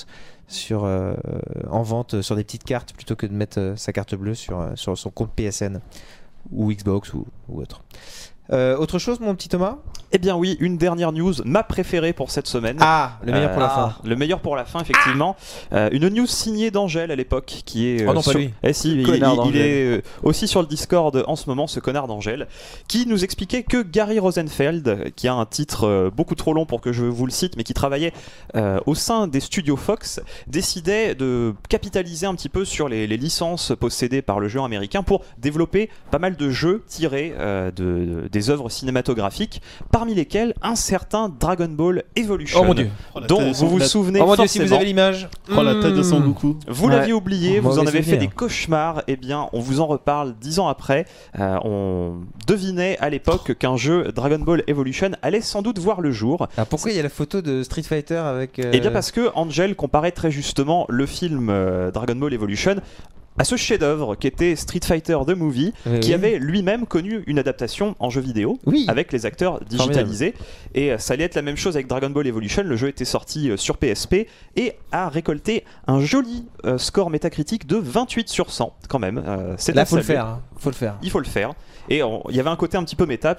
en vente sur des petites cartes plutôt que de mettre sa carte bleue sur son compte PSN ou Xbox ou autre. Autre chose, mon petit Thomas? Eh bien oui, une dernière news, ma préférée pour cette semaine. Ah, le meilleur pour la fin. Le meilleur pour la fin, effectivement. Une news signée d'Angèle à l'époque, qui est. Oh non, pas lui. Eh si, il Connard il d'Angèle. est aussi sur le Discord en ce moment, ce connard d'Angèle, qui nous expliquait que Gary Rosenfeld, qui a un titre beaucoup trop long pour que je vous le cite, mais qui travaillait au sein des studios Fox, décidait de capitaliser un petit peu sur les licences possédées par le jeu américain pour développer pas mal de jeux tirés des œuvres cinématographiques, parmi lesquels un certain Dragon Ball Evolution, Oh mon dieu. dont vous vous souvenez Oh mon dieu, si forcément. vous avez l'image. Oh, la tête de Son Goku. Vous Ouais. l'aviez oublié, vous en Mauvais avez fait souvenir. des cauchemars. Eh bien, on vous en reparle 10 ans après. On devinait à l'époque qu'un jeu Dragon Ball Evolution allait sans doute voir le jour. Ah, pourquoi il y a la photo de Street Fighter avec. Eh bien, parce que Angel comparait très justement le film Dragon Ball Evolution à ce chef-d'œuvre qui était Street Fighter The Movie, qui avait lui-même connu une adaptation en jeu vidéo Oui. avec les acteurs digitalisés. Et ça allait être la même chose avec Dragon Ball Evolution. Le jeu était sorti sur PSP et a récolté un joli score métacritique de 28 sur 100 quand même. C'est Là, à faut le saluer. faire. Hein. Faut le faire. Il faut le faire. Et il y avait un côté un petit peu méta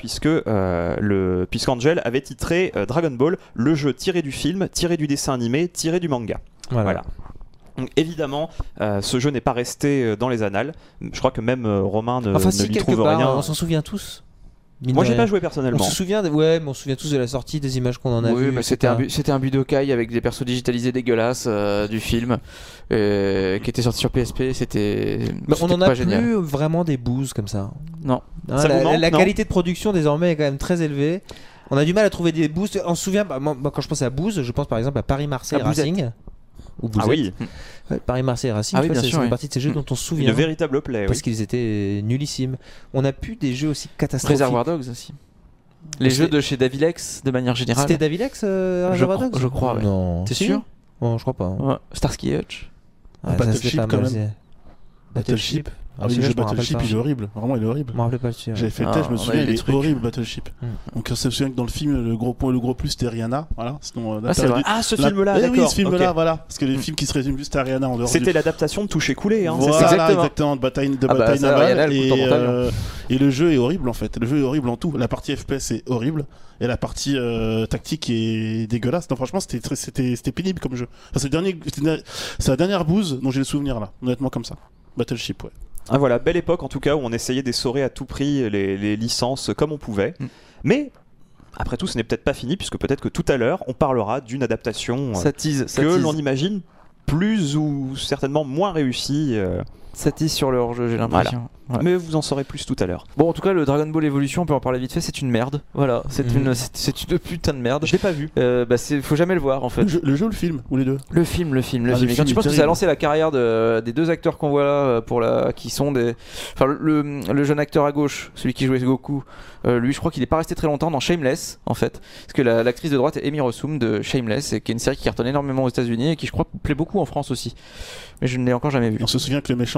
puisqu'Angel avait titré Dragon Ball, le jeu tiré du film, tiré du dessin animé, tiré du manga. Voilà. Donc, évidemment, ce jeu n'est pas resté dans les annales. Je crois que même Romain ne Enfin, si, lui quelque trouve part, rien. on s'en souvient tous. Mine Moi, de j'ai rien. pas joué On personnellement. se souvient, mais on se souvient tous de la sortie, des images qu'on en a Oui, vues. mais etc. c'était un Budokai avec des persos digitalisés dégueulasses du film qui était sorti sur PSP. C'était Mais on en pas a génial. plus vraiment des boosts comme ça. Non. Hein, Ça vous manque, la non qualité de production désormais est quand même très élevée. On a du mal à trouver des boosts. On se souvient, moi, quand je pense à Boost, je pense par exemple à Paris-Marseille À Bouzette. Racing. Ou Ah Bouzette. oui, Ouais, Paris-Marseille Racing, Ah tu oui, vois, bien c'est sûr, une oui. partie de ces jeux dont on se une souvient. véritable play. Parce Oui. qu'ils étaient nullissimes. On a plus des jeux aussi catastrophiques. Reservoir Dogs aussi. Les C'était- jeux de chez Davilex de manière générale. C'était Davilex Reservoir Dogs je crois, ouais. Non. T'es Si sûr? Bon, je crois pas. Ouais. Starsky Hutch. Ah, ça, Battleship, c'était pas quand mal, même. c'est- Battleship. Ah oui, celui-là, le jeu je m'en rappelle Battleship, pas. il est horrible. Vraiment, il est horrible. Je me rappelle pas dessus. J'avais fait le Ah, test, je me on a souviens, eu il des est trucs. horrible, Battleship. Mm. Donc, on se souvient que dans le film, le gros point, le gros plus, c'était Rihanna. Voilà. Sinon, Ah, c'est vrai. Ah, ce la- film-là, Eh d'accord. oui, ce film-là, Ok. voilà. Parce que les films qui se résument juste à Rihanna en dehors C'était l'adaptation de Toucher Coulé. Hein, c'est Voilà, ça. Exactement. de bataille, Ah bah, ça, navale. Rihanna, elle coûte en montagne. Et le jeu est horrible en fait. Le jeu est horrible en tout. La partie FPS est horrible et la partie tactique est dégueulasse. Non, franchement, c'était pénible comme jeu. Enfin, c'est la dernière bouse dont j'ai le souvenir là. Honnêtement, comme ça. Battleship, ouais. Ah, voilà, belle époque en tout cas où on essayait d'essorer à tout prix les licences comme on pouvait. Mm. Mais après tout, ce n'est peut-être pas fini puisque peut-être que tout à l'heure, on parlera d'une adaptation Ça tease. que l'on imagine plus ou certainement moins réussie. Ça tease sur le hors-jeu, j'ai l'impression. Ouais. Mais vous en saurez plus tout à l'heure. Bon, en tout cas, le Dragon Ball Evolution, on peut en parler vite fait, c'est une merde. Voilà, c'est Mhm. c'est une putain de merde. Je l'ai pas vu. Faut jamais le voir en fait. Le jeu ou le film ou les deux? Le film. Ah, le Et film quand tu est penses que ça a terrible. lancé la carrière des deux acteurs qu'on voit là, qui sont des. Enfin, le jeune acteur à gauche, celui qui jouait Goku, lui, je crois qu'il est pas resté très longtemps dans Shameless, en fait. Parce que l'actrice de droite est Amy Rossum de Shameless, et qui est une série qui cartonne énormément aux États-Unis et qui, je crois, plaît beaucoup en France aussi. Mais je ne l'ai encore jamais vu. On se souvient que le méchant,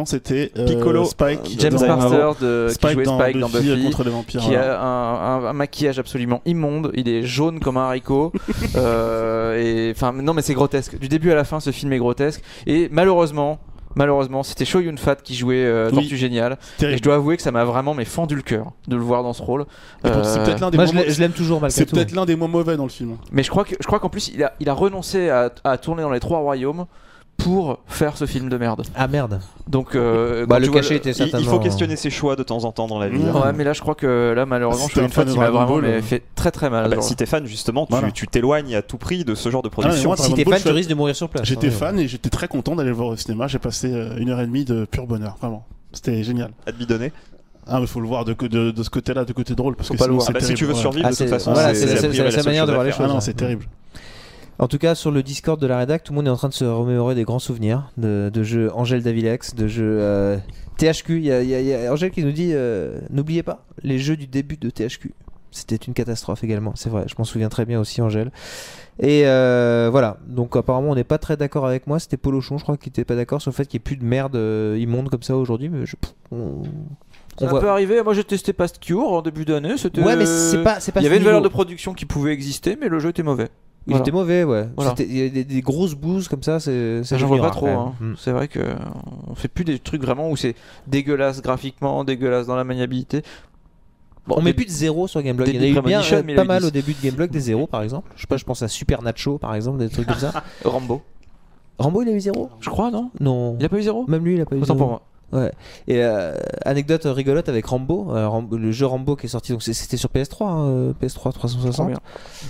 c'était Piccolo, Spike, James dans- Marster qui jouait dans Spike dans Buffy, contre les vampires. qui voilà. a un maquillage absolument immonde. Il est jaune comme un haricot. Et enfin, non, mais c'est grotesque. Du début à la fin, ce film est grotesque. Et malheureusement, c'était Chow Yun-fat qui jouait Tortue Géniale. Et Terrible. je dois avouer que ça m'a vraiment fendu le cœur de le voir dans ce rôle. Et pourtant, c'est peut-être l'un des Moi, moments- je l'aime toujours malgré c'est tout. peut-être l'un des moins mauvais dans le film. Mais je crois qu'en plus, il a renoncé à tourner dans les 3 royaumes pour faire ce film de merde. Ah merde. Donc, Bah, quand le tu vois cachet était Il certainement. faut questionner ses choix de temps en temps dans la vie. Mmh. hein. Ouais, mais là, je crois que là, malheureusement, Si t'es Chow un fan Yun-fat, de il m'a Dragon vraiment Ball, fait très très mal. Ah bah, genre. si t'es fan, justement, Voilà. tu t'éloignes à tout prix de ce genre de Ah, mais production. moi, Si Dragon t'es Ball, fan, tu risques de mourir sur place. J'étais hein. fan et j'étais très content d'aller le voir au cinéma. J'ai passé 1h30 de pur bonheur, vraiment. C'était génial. À te bidonner. Ah, mais faut le voir de ce côté-là, de côté drôle, parce Faut que pas le sinon voir. c'est Ah bah, si terrible. tu veux ouais. survivre, Ah, de toute c'est- façon, voilà, c'est c'est a priori la seule manière de voir les chose. Ah choses. non, c'est terrible. En tout cas, sur le Discord de la rédac, tout le monde est en train de se remémorer des grands souvenirs de jeux Angèle Davilex, de jeux THQ. Il y a Angèle qui nous dit n'oubliez pas les jeux du début de THQ. C'était une catastrophe également, c'est vrai. Je m'en souviens très bien aussi, Angèle. Et voilà. Donc apparemment, on n'est pas très d'accord avec moi. C'était Polochon, je crois, qui n'était pas d'accord sur le fait qu'il n'y ait plus de merde immonde comme ça aujourd'hui. Mais Ça peut arriver. Moi, j'ai testé Past Cure en début d'année. C'était. Ouais, mais c'est pas. Il y avait ce une valeur de niveau. production qui pouvait exister, mais le jeu était mauvais. Il Voilà. était mauvais, ouais. Voilà. Il y a des grosses bouses comme ça. Ça, j'en vois pas trop. Hein. C'est vrai que on fait plus des trucs vraiment où c'est dégueulasse graphiquement, dégueulasse dans la maniabilité. Bon, On met des- plus de zéros sur Gameblog. des Il y en a eu bien, Premonition, mais il y pas a eu mal 10. au début de Gameblog, des zéros par exemple. Je sais pas, je pense à Super Nacho par exemple, des trucs comme ça. Rambo. Rambo, il a eu zéro? Je crois, non? Non. Il a pas eu zéro? Même lui, il a pas eu Autant zéro. pour moi. Ouais. Et anecdote rigolote avec Rambo, le jeu Rambo qui est sorti, donc c'était sur PS3, hein, PS3 Trop 360. bien.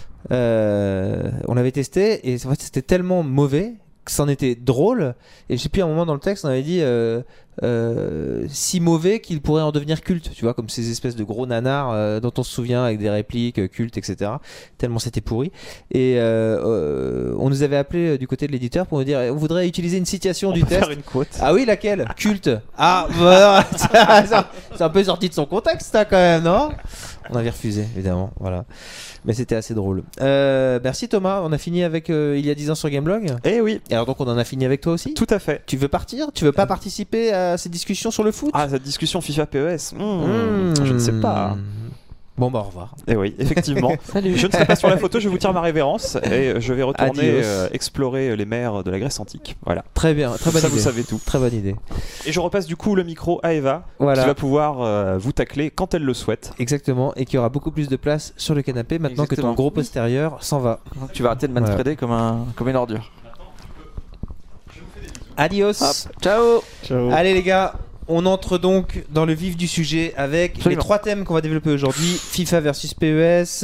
On l'avait testé et en fait c'était tellement mauvais que c'en était drôle. Et je sais plus, à un moment dans le texte, on avait dit si mauvais qu'il pourrait en devenir culte, tu vois, comme ces espèces de gros nanars dont on se souvient avec des répliques cultes, etc. Tellement c'était pourri. Et on nous avait appelé du côté de l'éditeur pour nous dire on voudrait utiliser une citation du test. Faire une quote. Ah oui, laquelle? Culte. Ah, bah, c'est un peu sorti de son contexte, ça, quand même, non? On avait refusé, évidemment, voilà. Mais c'était assez drôle. Merci Thomas, on a fini avec il y a 10 ans sur Gameblog. Eh oui, Et alors donc on en a fini avec toi aussi. tout à fait. Tu veux partir? Tu veux pas participer à ces discussions sur le foot? Ah, cette discussion FIFA PES, je ne sais pas. Bon bah au revoir. Eh oui, effectivement. Salut. Je ne serai pas sur la photo, je vais vous tirer ma révérence et je vais retourner Adios. explorer les mers de la Grèce antique. Voilà. Très bien, très bonne Ça, idée. vous savez tout. Très bonne idée. Et je repasse du coup le micro à Eva, Voilà. qui va pouvoir vous tacler quand elle le souhaite. Exactement, et qu'il y aura beaucoup plus de place sur le canapé maintenant que Exactement. ton gros postérieur s'en va. Donc, tu vas arrêter de Manfreder comme une ordure. Adios. Hop, ciao. Ciao. Allez les gars, on entre donc dans le vif du sujet avec Absolument. les 3 thèmes qu'on va développer aujourd'hui: FIFA versus PES,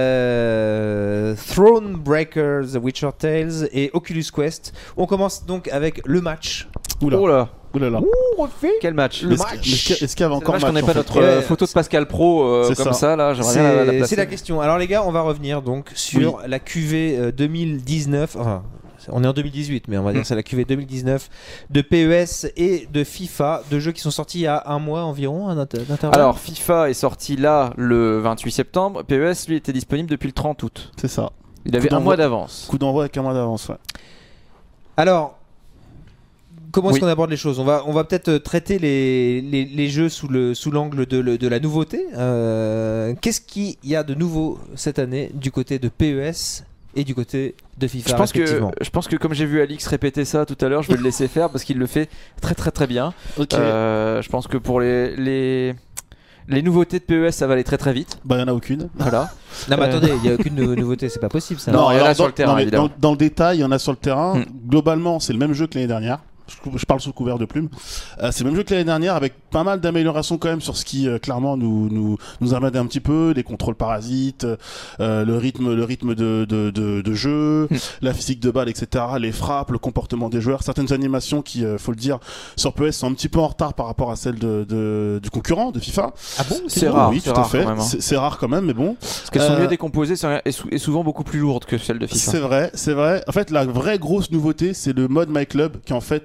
Thronebreakers, The Witcher Tales et Oculus Quest. On commence donc avec le match. Oula. Oh là. Oula là. Quel match. Le Est-ce match. qu'il y avait C'est encore dommage qu'on match, n'ait pas en fait notre Ouais. photo de Pascal Pro C'est comme ça. ça là. J'aimerais bien la placer. C'est la question. Alors les gars, on va revenir donc sur la QV 2019. Enfin, on est en 2018, mais on va dire que c'est la QV 2019 de PES et de FIFA, deux jeux qui sont sortis il y a un mois environ, un intervalle. Alors FIFA est sorti là le 28 septembre. PES lui était disponible depuis le 30 août. C'est ça. Il avait un d'envoi. mois d'avance. Coup d'envoi avec un mois d'avance, ouais. Alors, comment est-ce Oui. qu'on aborde les choses? On va peut-être traiter les jeux sous l'angle de la nouveauté. Qu'est-ce qu'il y a de nouveau cette année du côté de PES et du côté de FIFA Je respectivement? pense que comme j'ai vu Alix répéter ça tout à l'heure, je vais le laisser faire parce qu'il le fait très très très bien. Ok. Je pense que pour les nouveautés de PES, ça va aller très très vite. Bah, il n'y en a aucune. Voilà. Non mais attendez, il n'y a aucune nouveauté, c'est pas possible ça. Non, il y en a alors, sur le terrain, mais évidemment. dans le détail, il y en a sur le terrain. Hmm. Globalement, c'est le même jeu que l'année dernière. Je parle sous couvert de plume. C'est le même jeu que l'année dernière avec pas mal d'améliorations quand même sur ce qui clairement nous amène un petit peu, les contrôles parasites, le rythme de jeu, la physique de balle, etc., les frappes, le comportement des joueurs, certaines animations qui, faut le dire, sur PES sont un petit peu en retard par rapport à celles du concurrent de FIFA. Ah bon? C'est rare, Oui, c'est tout à rare fait. quand même, hein. C'est rare quand même, mais bon. Parce qu'elles sont Euh, mieux décomposées et souvent beaucoup plus lourdes que celles de FIFA. C'est vrai. En fait, la vraie grosse nouveauté, c'est le mode My Club, qui en fait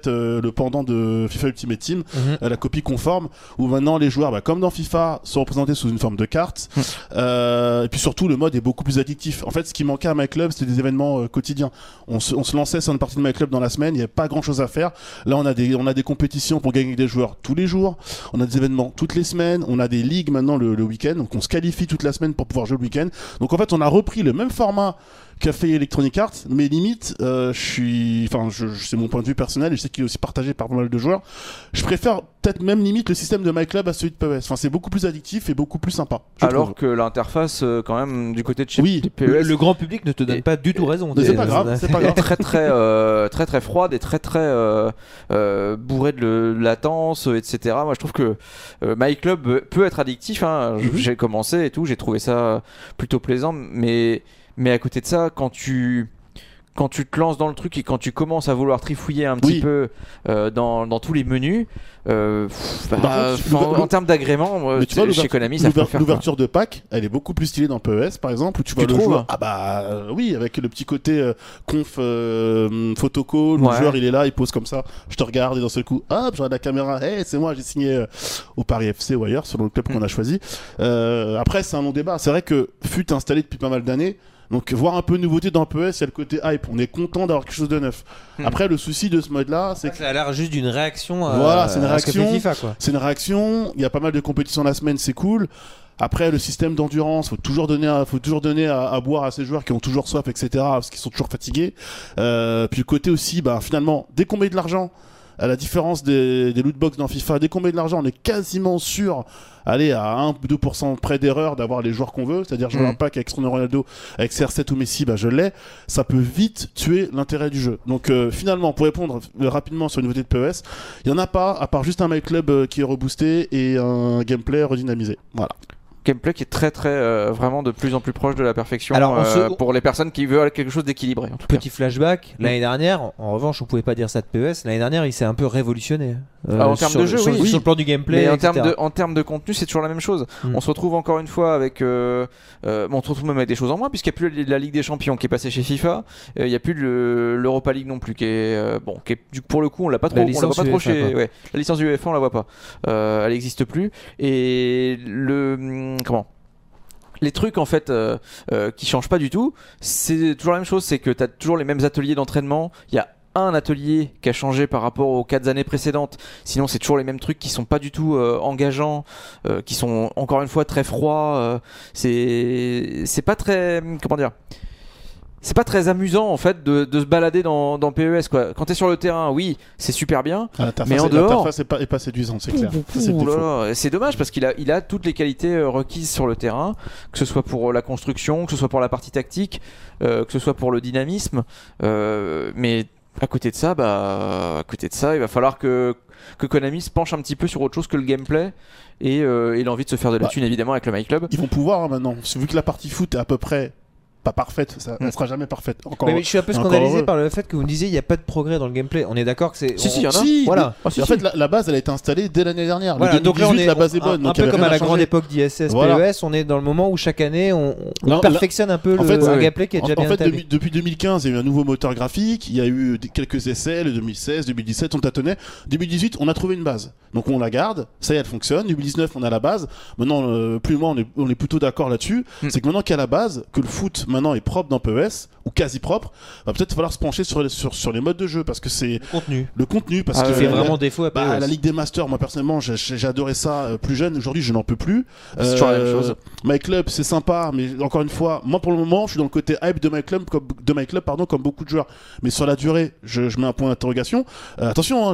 le pendant de FIFA Ultimate Team, la copie conforme, où maintenant les joueurs, comme dans FIFA, sont représentés sous une forme de carte. Et puis surtout, le mode est beaucoup plus addictif. En fait, ce qui manquait à My Club, c'était des événements quotidiens. On se lançait sur une partie de My Club dans la semaine, il n'y avait pas grand chose à faire. Là, on a des compétitions pour gagner des joueurs tous les jours. On a des événements toutes les semaines. On a des ligues maintenant le week-end. Donc on se qualifie toute la semaine pour pouvoir jouer le week-end. Donc en fait, on a repris le même format qu'a fait Electronic Arts, mais limite, c'est mon point de vue personnel et je sais qu'il est aussi partagé par pas mal de joueurs. Je préfère peut-être même limite le système de My Club à celui de PES. Enfin, c'est beaucoup plus addictif et beaucoup plus sympa. Alors que l'interface, quand même, du côté de chez PES, le grand public ne te donne pas du tout raison. C'est pas grave, c'est pas grave. très froide et très bourré de latence, etc. Moi, je trouve que My Club peut être addictif. J'ai commencé et tout, j'ai trouvé ça plutôt plaisant, mais à côté de ça, quand tu te lances dans le truc et quand tu commences à vouloir trifouiller un petit peu dans tous les menus, en termes d'agrément, chez Konami, ça peut faire l'ouverture de pack, elle est beaucoup plus stylée dans PES par exemple, où tu vois le joueur. Oui, avec le petit côté photocall, le joueur il est là, il pose comme ça, je te regarde et d'un seul coup, hop, je regarde la caméra, c'est moi, j'ai signé au Paris FC ou ailleurs, selon le club qu'on a choisi. Après, c'est un long débat. C'est vrai que FUT est installé depuis pas mal d'années. Donc voir un peu de nouveauté dans PES, il y a le côté hype, on est content d'avoir quelque chose de neuf. Après le souci de ce mode là, c'est que ça a l'air juste d'une réaction c'est une réaction, FIFA, quoi. C'est une réaction, il y a pas mal de compétitions la semaine, c'est cool. Après le système d'endurance, faut toujours donner à boire à ces joueurs qui ont toujours soif, etc., parce qu'ils sont toujours fatigués. Puis le côté aussi, finalement, dès qu'on met de l'argent, à la différence des lootbox dans FIFA, dès qu'on met de l'argent, on est quasiment sûr aller à 1-2% près d'erreur d'avoir les joueurs qu'on veut, c'est-à-dire jouer un pack avec Cristiano Ronaldo, avec CR7 ou Messi, je l'ai, ça peut vite tuer l'intérêt du jeu. Donc finalement, pour répondre rapidement sur une nouveauté de PES, il n'y en a pas, à part juste un My Club qui est reboosté et un gameplay redynamisé. Voilà. Gameplay qui est très vraiment de plus en plus proche de la perfection. Alors, pour les personnes qui veulent quelque chose d'équilibré. En tout Petit flashback, l'année dernière, en revanche on pouvait pas dire ça de PES, l'année dernière il s'est un peu révolutionné en termes de jeu, sur le plan du gameplay, mais etc. en termes de contenu c'est toujours la même chose. On se retrouve encore une fois avec on se retrouve même avec des choses en moins, puisqu'il n'y a plus la Ligue des Champions qui est passée chez FIFA, il n'y a plus l'Europa League non plus qui est pour le coup on l'a pas trop, la licence UEFA on la voit pas, elle n'existe plus, et les trucs en fait qui changent pas du tout, c'est toujours la même chose, c'est que tu as toujours les mêmes ateliers d'entraînement, il y a un atelier qui a changé par rapport aux 4 années précédentes, sinon c'est toujours les mêmes trucs qui sont pas du tout engageants, qui sont encore une fois très froids, c'est pas très, c'est pas très amusant en fait de se balader dans PES, quoi. Quand t'es sur le terrain, oui, c'est super bien, mais en dehors, l'interface est pas séduisante, c'est clair. C'est dommage parce qu'il a toutes les qualités requises sur le terrain, que ce soit pour la construction, que ce soit pour la partie tactique, que ce soit pour le dynamisme, mais à côté de ça, il va falloir que Konami se penche un petit peu sur autre chose que le gameplay et l'envie de se faire de la thune évidemment avec le My Club. Ils vont pouvoir maintenant, vu que la partie foot est à peu près pas parfaite, ça ne sera jamais parfaite. Mais je suis un peu scandalisé par le fait que vous me disiez il n'y a pas de progrès dans le gameplay. On est d'accord que c'est. Si, il y en a. Voilà. En fait, la base elle a été installée dès l'année dernière. Voilà, donc là, la base est bonne. Un peu comme à la grande époque d'ISS, PES, on est dans le moment où chaque année on perfectionne un peu le gameplay qui est déjà bien établi. En fait, depuis 2015, il y a eu un nouveau moteur graphique, il y a eu quelques essais, le 2016, 2017, on tâtonnait. 2018, on a trouvé une base. Donc on la garde, ça y est, elle fonctionne. 2019, on a la base. Maintenant, plus ou moins, on est plutôt d'accord là-dessus. C'est que maintenant qu'il y a la base, que le foot maintenant est propre dans PES, ou quasi propre, va peut-être falloir se pencher sur les modes de jeu, parce que c'est le contenu parce que fait vraiment défaut à PES. La Ligue des Masters, moi personnellement j'ai adoré ça plus jeune, aujourd'hui je n'en peux plus. C'est toujours la même chose. My Club c'est sympa, mais encore une fois, moi pour le moment je suis dans le côté hype de My Club comme beaucoup de joueurs, mais sur la durée je mets un point d'interrogation. Attention,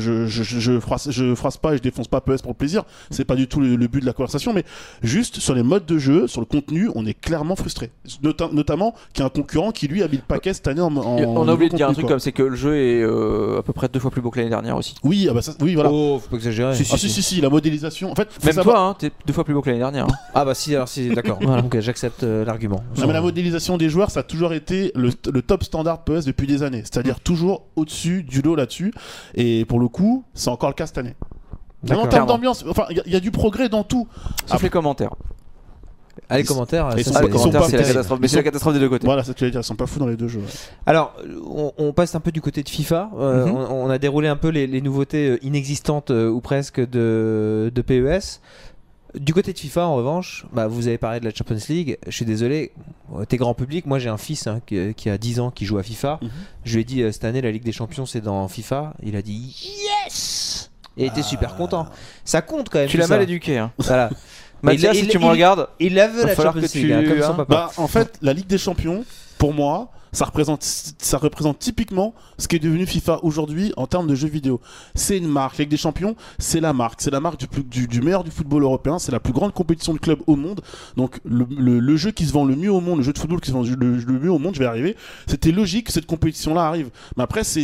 je phrase pas et je défonce pas PES pour le plaisir, c'est pas du tout le but de la conversation, mais juste sur les modes de jeu, sur le contenu, on est clairement frustré, notamment qu'il y a un concurrent qui lui a mis le paquet cette année on a oublié de dire un truc comme c'est que le jeu est à peu près 2 fois plus beau que l'année dernière aussi. Oui, voilà. Oh, faut pas exagérer. Si, la modélisation. En fait, même toi, t'es 2 fois plus beau que l'année dernière. Ah bah si, alors si, d'accord. Voilà. Donc j'accepte l'argument. Non, mais la modélisation des joueurs, ça a toujours été le top standard PES depuis des années. C'est-à-dire toujours au-dessus du lot là-dessus. Et pour le coup, c'est encore le cas cette année. En termes d'ambiance, il y a du progrès dans tout. Sauf les commentaires. Les commentaires, Ils ça, sont c'est- pas- Les ils sont commentaires, pas- c'est la ils catastrophe. Mais c'est la catastrophe des deux côtés. Voilà, ça que tu allais dire, ils sont pas fous dans les deux jeux. Ouais. Alors, on passe un peu du côté de FIFA. On a déroulé un peu les nouveautés inexistantes ou presque de PES. Du côté de FIFA, en revanche, vous avez parlé de la Champions League. Je suis désolé, t'es grand public. Moi, j'ai un fils qui a 10 ans qui joue à FIFA. Je lui ai dit cette année, la Ligue des Champions, c'est dans FIFA. Il a dit yes et était super content. Ça compte quand même. Tu tout l'as ça. mal éduqué. Hein. Voilà. Mathias, si tu me regardes, Il la veut va la falloir Champions que League, tu- comme son hein. papa. En fait, la Ligue des Champions, pour moi, ça représente typiquement ce qui est devenu FIFA aujourd'hui en termes de jeux vidéo. C'est une marque. La Ligue des Champions, c'est la marque. C'est la marque du meilleur du football européen. C'est la plus grande compétition de clubs au monde. Donc, le jeu qui se vend le mieux au monde, le jeu de football qui se vend le mieux au monde, je vais y arriver. C'était logique que cette compétition-là arrive. Mais après, c'est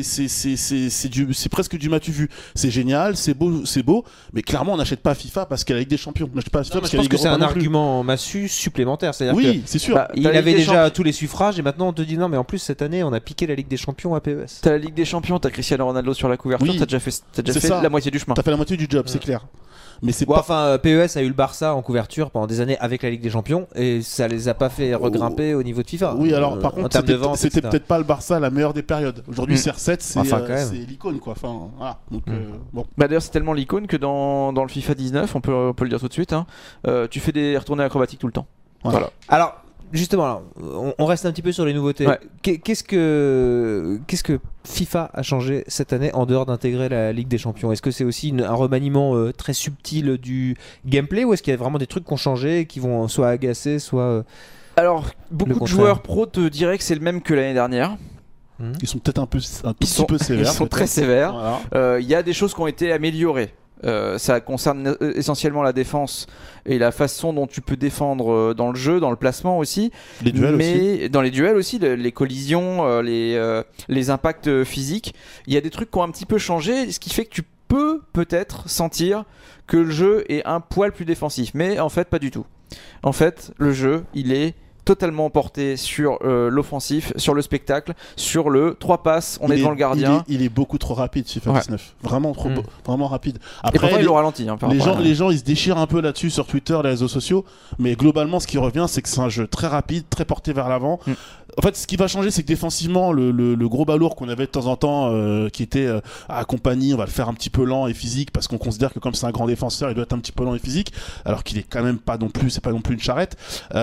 presque du matu vu. C'est génial, c'est beau. Mais clairement, on n'achète pas FIFA parce qu'il y a la Ligue des Champions. On n'achète pas FIFA Non, mais parce je qu'il y a la pense Ligue que c'est un Europa non plus. argument massu supplémentaire. C'est-à-dire Oui, c'est sûr. Bah, il t'as la avait Ligue des déjà Champions. tous les suffrages et maintenant on te dit non, mais en plus cette année on a piqué la Ligue des Champions à PES. T'as la Ligue des Champions, t'as Cristiano Ronaldo sur la couverture, Oui. t'as déjà fait C'est ça. la moitié du chemin. T'as fait la moitié du job, c'est clair. Mais c'est Bon, pas. enfin, PES a eu le Barça en couverture pendant des années avec la Ligue des Champions et ça les a pas fait regrimper au niveau de FIFA. Oui, alors par en contre, termes de vente, c'était etc. peut-être pas le Barça la meilleure des périodes. Aujourd'hui, CR7, c'est Enfin, quand même. c'est l'icône, quoi. Enfin, voilà. Donc, bon. Bah d'ailleurs c'est tellement l'icône que dans le FIFA 19, on peut le dire tout de suite, hein, tu fais des retournées acrobatiques tout le temps. Voilà. Alors, justement, là, on reste un petit peu sur les nouveautés. Ouais. Qu'est-ce que FIFA a changé cette année en dehors d'intégrer la Ligue des Champions? Est-ce que c'est aussi un remaniement très subtil du gameplay ou est-ce qu'il y a vraiment des trucs qui ont changé et qui vont soit agacer, soit... Alors Le beaucoup de contraire. joueurs pro te diraient que c'est le même que l'année dernière. Ils sont peut-être un tout Ils sont, petit peu sévères. ils sont peut-être. très sévères. Voilà. Il y a des choses qui ont été améliorées. Ça concerne essentiellement la défense et la façon dont tu peux défendre dans le jeu, dans le placement aussi. Les duels aussi. Mais dans les duels aussi, les collisions, les impacts physiques, il y a des trucs qui ont un petit peu changé, ce qui fait que tu peux peut-être sentir que le jeu est un poil plus défensif. Mais en fait, pas du tout. En fait, le jeu, il est totalement porté sur l'offensif, sur le spectacle, sur le 3 passes, on est devant le gardien. Il est beaucoup trop rapide, FIFA Ouais. 19. Vraiment trop, vraiment rapide. Et Après, pourtant, il le ralentit. Hein, par rapport à- les gens, ils se déchirent un peu là-dessus sur Twitter, les réseaux sociaux. Mais globalement, ce qui revient, c'est que c'est un jeu très rapide, très porté vers l'avant. En fait, ce qui va changer, c'est que défensivement, le gros balourd qu'on avait de temps en temps, qui était accompagné, on va le faire un petit peu lent et physique, parce qu'on considère que comme c'est un grand défenseur, il doit être un petit peu lent et physique, alors qu'il est quand même pas non plus, c'est pas non plus une charrette.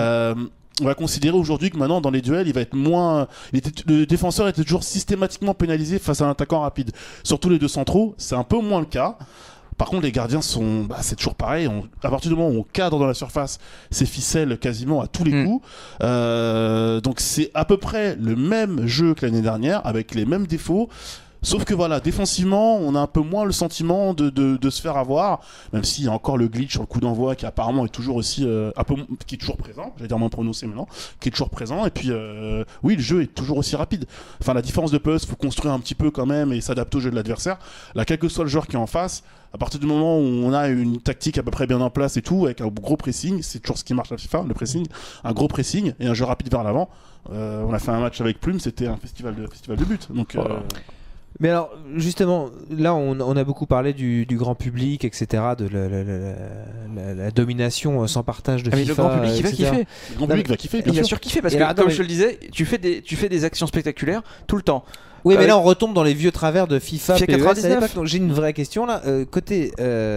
On va considérer aujourd'hui que maintenant dans les duels il va être moins. Le défenseur était toujours systématiquement pénalisé face à un attaquant rapide. Surtout les deux centraux, c'est un peu moins le cas. Par contre, les gardiens sont. C'est toujours pareil. À partir du moment où on cadre dans la surface, c'est ficelle quasiment à tous les coups. Donc c'est à peu près le même jeu que l'année dernière, avec les mêmes défauts. Sauf que voilà, défensivement, on a un peu moins le sentiment de se faire avoir, même s'il y a encore le glitch sur le coup d'envoi qui apparemment est toujours aussi qui est toujours présent, j'allais dire moins prononcé maintenant, qui est toujours présent. Et puis oui, le jeu est toujours aussi rapide. Enfin, la différence de PES, faut construire un petit peu quand même et s'adapter au jeu de l'adversaire. Là, quel que soit le joueur qui est en face, à partir du moment où on a une tactique à peu près bien en place et tout, avec un gros pressing, c'est toujours ce qui marche à FIFA, le pressing, un gros pressing et un jeu rapide vers l'avant. On a fait un match avec Plume, c'était un festival de buts. Donc Mais alors, justement, là, on a beaucoup parlé du grand public, etc., de la domination sans partage de Ah mais FIFA. le grand public, il va etc. kiffer. le grand public va kiffer, bien Il va sûr. surkiffer parce Et que, là, attends, comme mais- je te le disais, tu fais des actions spectaculaires tout le temps. Oui, mais Avec- là, on retombe dans les vieux travers de FIFA, FIFA PES à 99. l'époque. Donc, j'ai une vraie question, là. Côté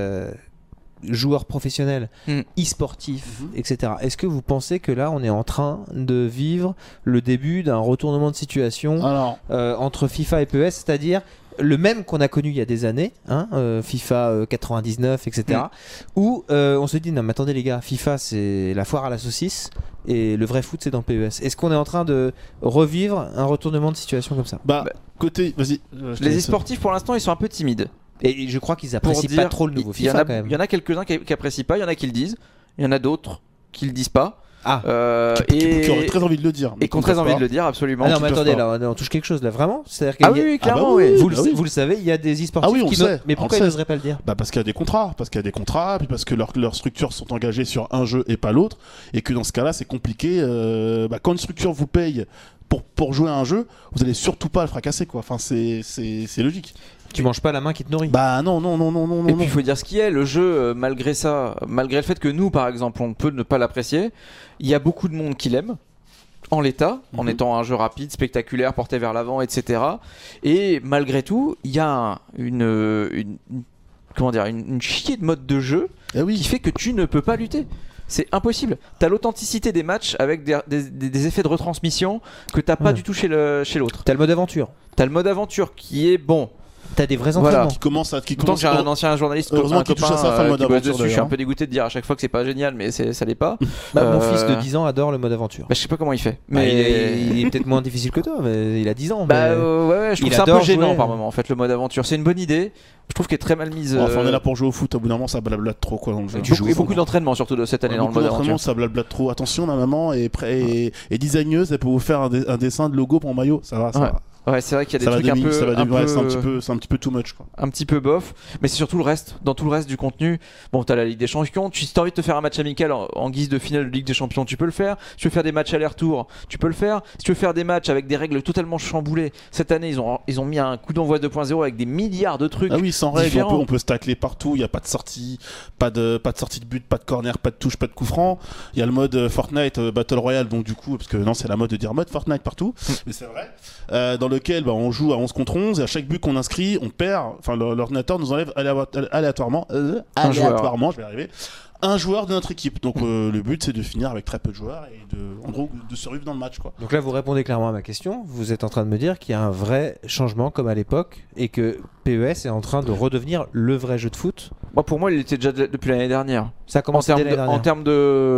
joueur professionnel, e-sportif, etc., est-ce que vous pensez que là, on est en train de vivre le début d'un retournement de situation Alors, entre FIFA et PES, c'est-à-dire le même qu'on a connu il y a des années, hein, FIFA 99, etc., où on se dit non mais attendez les gars, FIFA c'est la foire à la saucisse et le vrai foot c'est dans PES. Est-ce qu'on est en train de revivre un retournement de situation comme ça? côté, vas-y. Les e-sportifs pour l'instant ils sont un peu timides. Et je crois qu'ils Pour apprécient dire, pas trop le nouveau il y en FIFA a- quand même. Il y en a quelques-uns qui apprécient pas, il y en a qui le disent, il y en a d'autres qui le disent pas. Ah. Qui auraient très envie de le dire. Et qui ont très envie de le dire, absolument. Ah non Qui mais peuvent attendez, pas. là on touche quelque chose là, vraiment? C'est-à-dire Ah qu'il y a- oui, clairement, bah oui. oui. Vous le savez, il y a des e-sportifs Ah oui, on qui sait. mais On pourquoi ils sait. n'oseraient pas le dire? Parce qu'il y a des contrats, puis parce que leurs structures sont engagées sur un jeu et pas l'autre, et que dans ce cas-là, c'est compliqué. Quand une structure vous paye pour jouer à un jeu, vous allez surtout pas le fracasser, quoi. Enfin, c'est logique. Tu manges pas la main qui te nourrit. Bah non. Et puis il faut dire ce qui est, le jeu, malgré ça, malgré le fait que nous, par exemple, on peut ne pas l'apprécier, il y a beaucoup de monde qui l'aime. En l'état, en étant un jeu rapide, spectaculaire, porté vers l'avant, etc. Et malgré tout, il y a une chier de mode de jeu qui fait que tu ne peux pas lutter. C'est impossible. T'as l'authenticité des matchs avec des effets de retransmission que t'as pas du tout chez l'autre. T'as le mode aventure. T'as le mode aventure qui est bon. T'as des vrais entraînements. Qui commence à. Pourtant, j'ai un ancien journaliste, heureusement qu'il touche à ça, le mode qui bosse aventure, dessus. Je suis un peu dégoûté de dire à chaque fois que c'est pas génial, mais ça l'est pas. Mon fils de 10 ans adore le mode aventure. Je sais pas comment il fait. Mais il est peut-être moins difficile que toi, mais il a 10 ans. Je trouve ça un peu gênant par moment en fait, le mode aventure. C'est une bonne idée. Je trouve qu'elle est très mal mise. Enfin, on est là pour jouer au foot, au bout d'un moment ça blablate trop quoi dans le jeu. Et beaucoup d'entraînement surtout de cette année dans le mode aventure. Ça blablate trop. Attention, ma maman est designeuse, elle peut vous faire un dessin de logo pour un maillot, ça va. Ouais, c'est vrai qu'il y a des trucs c'est un petit peu too much quoi. Un petit peu bof, mais c'est surtout le reste. Dans tout le reste du contenu, bon, t'as la Ligue des Champions. Si t'as envie de te faire un match amical en guise de finale de Ligue des Champions, tu peux le faire. Si tu veux faire des matchs aller-retour, tu peux le faire. Si tu veux faire des matchs avec des règles totalement chamboulées, cette année ils ont mis un coup d'envoi 2.0 avec des milliards de trucs. Ah oui, sans règles, différents. on peut se tacler partout. Il y a pas de sortie, pas de sortie de but, pas de corner, pas de touche, pas de coup franc. Il y a le mode Fortnite Battle Royale, donc du coup, parce que non, c'est la mode de dire mode Fortnite partout, mais c'est vrai. Dans lequel on joue à 11 contre 11 et à chaque but qu'on inscrit on perd, enfin l'ordinateur nous enlève aléatoirement, je vais y arriver, un joueur de notre équipe. Donc le but c'est de finir avec très peu de joueurs et en gros de survivre dans le match quoi. Donc là vous répondez clairement à ma question, vous êtes en train de me dire qu'il y a un vrai changement comme à l'époque et que PES est en train de redevenir le vrai jeu de foot. Pour moi il était déjà depuis l'année dernière. Ça a commencé dès l'année dernière. En termes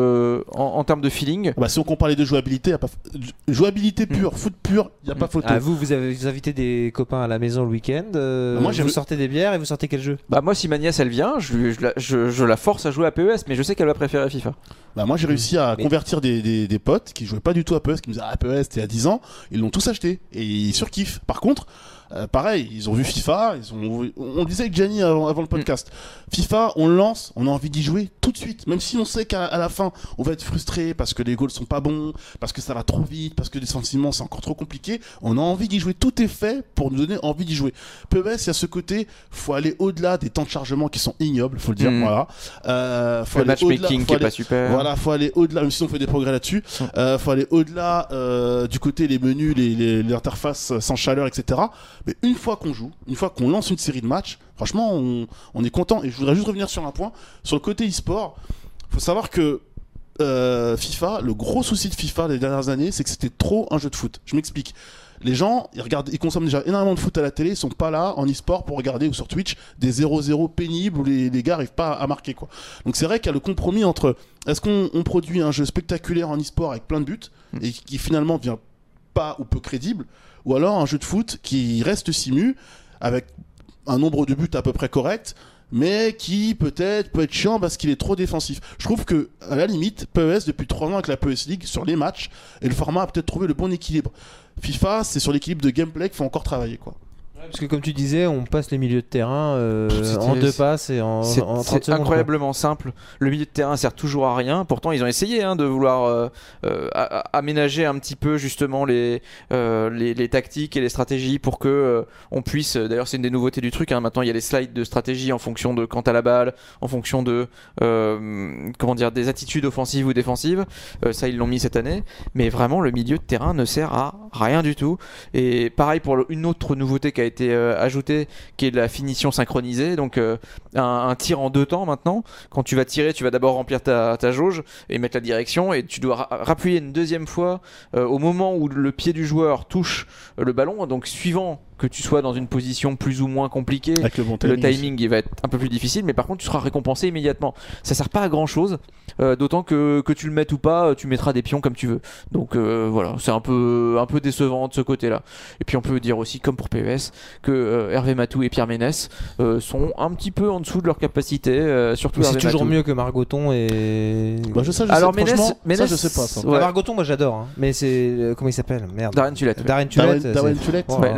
de feeling. Si on compare les deux jouabilités, jouabilité pure, foot pur, il n'y a pas photo. Vous invitez des copains à la maison le week-end, vous sortez des bières et vous sortez quel jeu? Moi si ma nièce elle vient, je la force à jouer à PES, mais je sais qu'elle va préférer FIFA. Moi j'ai réussi à convertir des potes qui jouaient pas du tout à PES, qui me disaient PES c'était à 10 ans, ils l'ont tous acheté et ils surkiffent. Par contre, pareil, ils ont vu FIFA, on disait avec Gianni avant le podcast, FIFA on lance, on a envie d'y jouer tout de suite, même si on sait qu'à la fin on va être frustré parce que les goals sont pas bons, parce que ça va trop vite, parce que les sentiments c'est encore trop compliqué, on a envie d'y jouer, tout est fait pour nous donner envie d'y jouer. PES il y a ce côté, faut aller au-delà des temps de chargement qui sont ignobles, faut le dire, faut le matchmaking qui est pas super. Voilà, faut aller au-delà, même si on fait des progrès là-dessus, faut aller au-delà du côté les menus, l'interface sans chaleur, etc. Mais une fois qu'on joue, une fois qu'on lance une série de matchs, franchement, on est content. Et je voudrais juste revenir sur un point. Sur le côté e-sport, il faut savoir que FIFA, le gros souci de FIFA les dernières années, c'est que c'était trop un jeu de foot. Je m'explique. Les gens, ils consomment déjà énormément de foot à la télé, ils sont pas là en e-sport pour regarder, ou sur Twitch, des 0-0 pénibles où les gars n'arrivent pas à marquer quoi. Donc c'est vrai qu'il y a le compromis entre est-ce qu'on produit un jeu spectaculaire en e-sport avec plein de buts et qui finalement vient pas ou peu crédible, ou alors un jeu de foot qui reste simu avec un nombre de buts à peu près correct, mais qui peut-être peut être chiant parce qu'il est trop défensif. Je trouve que à la limite, PES depuis 3 ans avec la PES League sur les matchs et le format a peut-être trouvé le bon équilibre. FIFA, c'est sur l'équilibre de gameplay qu'il faut encore travailler quoi. Parce que comme tu disais, on passe les milieux de terrain en 2 passes et en 30 secondes. C'est incroyablement simple. Le milieu de terrain sert toujours à rien. Pourtant, ils ont essayé de vouloir aménager un petit peu justement les tactiques et les stratégies pour que on puisse. D'ailleurs, c'est une des nouveautés du truc. Maintenant, il y a les slides de stratégie en fonction de quand t'as la balle, en fonction de des attitudes offensives ou défensives. Ça, ils l'ont mis cette année. Mais vraiment, le milieu de terrain ne sert à rien du tout. Et pareil pour une autre nouveauté qui a été ajouté, qui est de la finition synchronisée, donc un tir en 2 temps maintenant. Quand tu vas tirer, tu vas d'abord remplir ta jauge et mettre la direction, et tu dois rappuyer une deuxième fois au moment où le pied du joueur touche le ballon, donc suivant que tu sois dans une position plus ou moins compliquée, le timing il va être un peu plus difficile, mais par contre tu seras récompensé immédiatement. Ça sert pas à grand chose, d'autant que tu le mettes ou pas, tu mettras des pions comme tu veux. Donc voilà, c'est un peu décevant de ce côté-là. Et puis on peut dire aussi, comme pour PES, que Hervé Matou et Pierre Ménès sont un petit peu en dessous de leur capacité, surtout Hervé Matou. C'est toujours mieux que Margoton et... Alors Ménès, ça je sais pas ça. Ouais. Margoton moi j'adore, mais c'est... comment il s'appelle? Merde. Darren Tulette. Darren Tulette, ouais, le meilleur ami de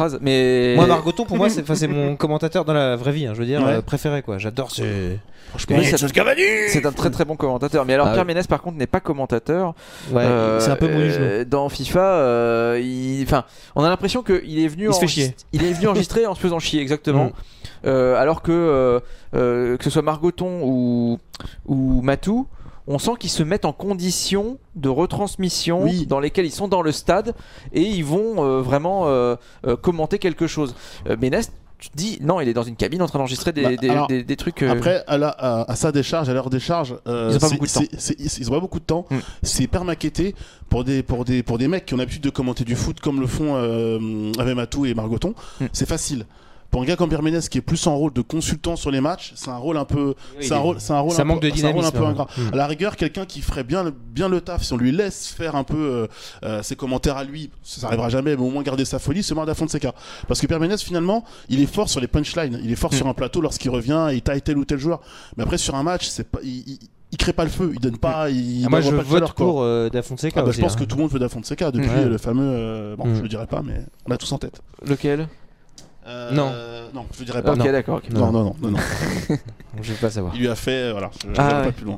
phrase. Mais Moi, Margoton, pour moi, c'est mon commentateur dans la vraie vie. Je veux dire, Ouais. préféré quoi. J'adore ce. Franchement, Oui, c'est un très très bon commentateur. Mais alors Ah Pierre ouais. Ménès par contre n'est pas commentateur. Ouais, c'est un peu mouligelot. Dans FIFA, enfin, on a l'impression qu'il est venu Il se fait chier. Il est venu enregistrer en se faisant chier exactement. Alors que ce soit Margoton ou Matou, on sent qu'ils se mettent en condition de retransmission Oui. dans lesquelles ils sont dans le stade et ils vont vraiment commenter quelque chose. Ménès, tu te dis non, il est dans une cabine en train d'enregistrer des trucs. Après, à sa décharge, à leur décharge, Ils ont pas beaucoup de temps. Ils ont pas beaucoup de temps. Mm. C'est hyper maquetté pour des mecs qui ont l'habitude de commenter du foot comme le font avec Matou et Margoton. Mm. C'est facile. Pour un gars comme Pierre Ménès qui est plus en rôle de consultant sur les matchs, c'est un rôle un peu, Ça manque de c'est un rôle un peu dynamisme. ingrat. À la rigueur, quelqu'un qui ferait bien le taf, si on lui laisse faire un peu ses commentaires à lui, ça arrivera jamais, mais au moins garder sa folie, c'est Marda Fonseca. Parce que Pierre Ménès, finalement, il est fort sur les punchlines, il est fort sur un plateau lorsqu'il revient et il taille tel ou tel joueur. Mais après, sur un match, c'est pas, il crée pas le feu, il donne pas, il Moi, je envoie pas de vote chaleur, quoi. pour Da Fonseca. Ah bah, je aussi, pense hein. que tout le monde veut Da Fonseca depuis Ouais. le fameux. Bon, je le dirai pas, mais on a tous en tête. Lequel? Non. Non, je le dirais pas. Ok, non. d'accord. ok. Non. Je veux pas savoir. Il lui a fait, voilà, je Ah, n'irai ouais. pas plus loin.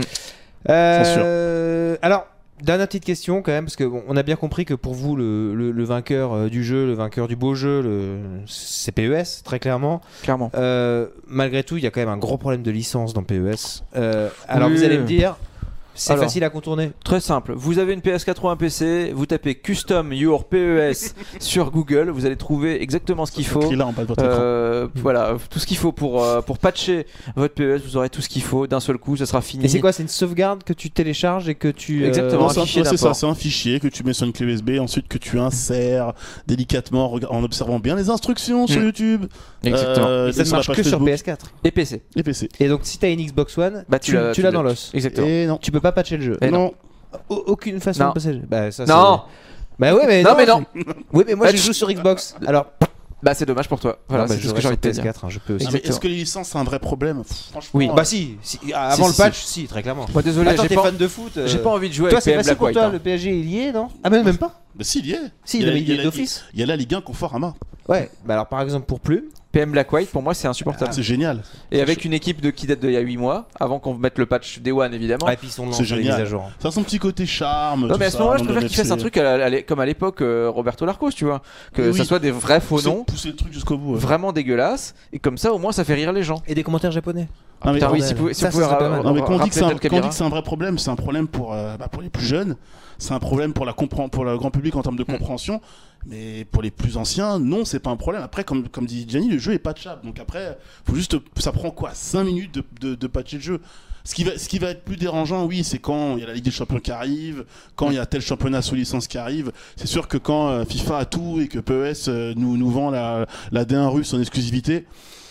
Voilà. Alors, dernière petite question quand même, parce que on a bien compris que pour vous, le vainqueur du jeu, le vainqueur du beau jeu, c'est PES, très clairement. Clairement. Malgré tout, il y a quand même un gros problème de licence dans PES. Alors Oui. vous allez me dire, c'est Alors. facile à contourner. Très simple. Vous avez une PS4 ou un PC, vous tapez Custom Your PES sur Google, vous allez trouver exactement ce qu'il faut. Écrit là en bas de votre écran. Voilà, tout ce qu'il faut pour patcher votre PES, vous aurez tout ce qu'il faut d'un seul coup, ça sera fini. Et c'est quoi? C'est une sauvegarde que tu télécharges et que tu. Exactement. Non, un fichier c'est ça, d'import. c'est un fichier que tu mets sur une clé USB, ensuite que tu insères délicatement en observant bien les instructions sur YouTube. Exactement. Et ça ne sur la marche page que sur Facebook PS4. Et PC. et PC. Et donc si t'as une Xbox One, Bah, tu l'as dans l'os. Exactement. Et non. Tu peux pas patcher le jeu. Et non. Aucune façon Non. de passer le jeu. Bah, ça, Non. Bah ouais, mais Non, mais non. Oui, mais moi Bah, je joue sur Xbox. Alors, bah c'est dommage pour toi. Voilà, non, bah, c'est je tout ce que j'ai jouerai envie de sur te dire. PS4, hein, je peux aussi. Ah, mais Exactement. est-ce que les licences c'est un vrai problème? Franchement. Oui. Bah si, avant le si. patch, si, très clairement. Moi désolé, Attends, j'ai t'es pas, fan de foot. j'ai pas envie de jouer Toi, avec c'est PM facile Black pour White. toi, hein. le PSG il y est, non? Ah, même pas. Bah si, il y est. Si, Il y a- mais il y a il est la- d'office. Il y a la Ligue 1 Conforama. Ouais, bah alors par exemple pour Plume. PM Black White pour moi c'est insupportable. C'est génial. Et avec une équipe qui date d'il y a 8 mois, avant qu'on mette le patch Day One évidemment. Ouais, et puis ils sont lents C'est sur les génial. mises à jour. Ça a son petit côté charme. Non tout mais à ce ça, moment-là je dans préfère le qu'il fasse un FC. truc comme à l'époque Roberto Larcos, tu vois. Que Oui. ça soit des vrais faux noms, Pousser le truc jusqu'au bout. ouais. vraiment dégueulasses, et comme ça au moins ça fait rire les gens. Et des commentaires japonais. Non, mais- Putain, oui, bordel. si vous Ça, pouvez ça serait pas mal. Non, mais quand on dit que c'est un, rappeler Del quand on dit Cabira. que c'est un vrai problème, c'est un problème pour les plus jeunes, c'est un problème pour le grand public en termes de compréhension, mais pour les plus anciens, non, c'est pas un problème. Après, comme dit Gianni, le jeu est patchable, donc après, faut juste, ça prend quoi, 5 minutes de patcher le jeu. Ce qui va être plus dérangeant, oui, c'est quand il y a la Ligue des Champions qui arrive, quand il y a tel championnat sous licence qui arrive. C'est sûr que quand FIFA a tout et que PES nous vend la D1 russe en exclusivité.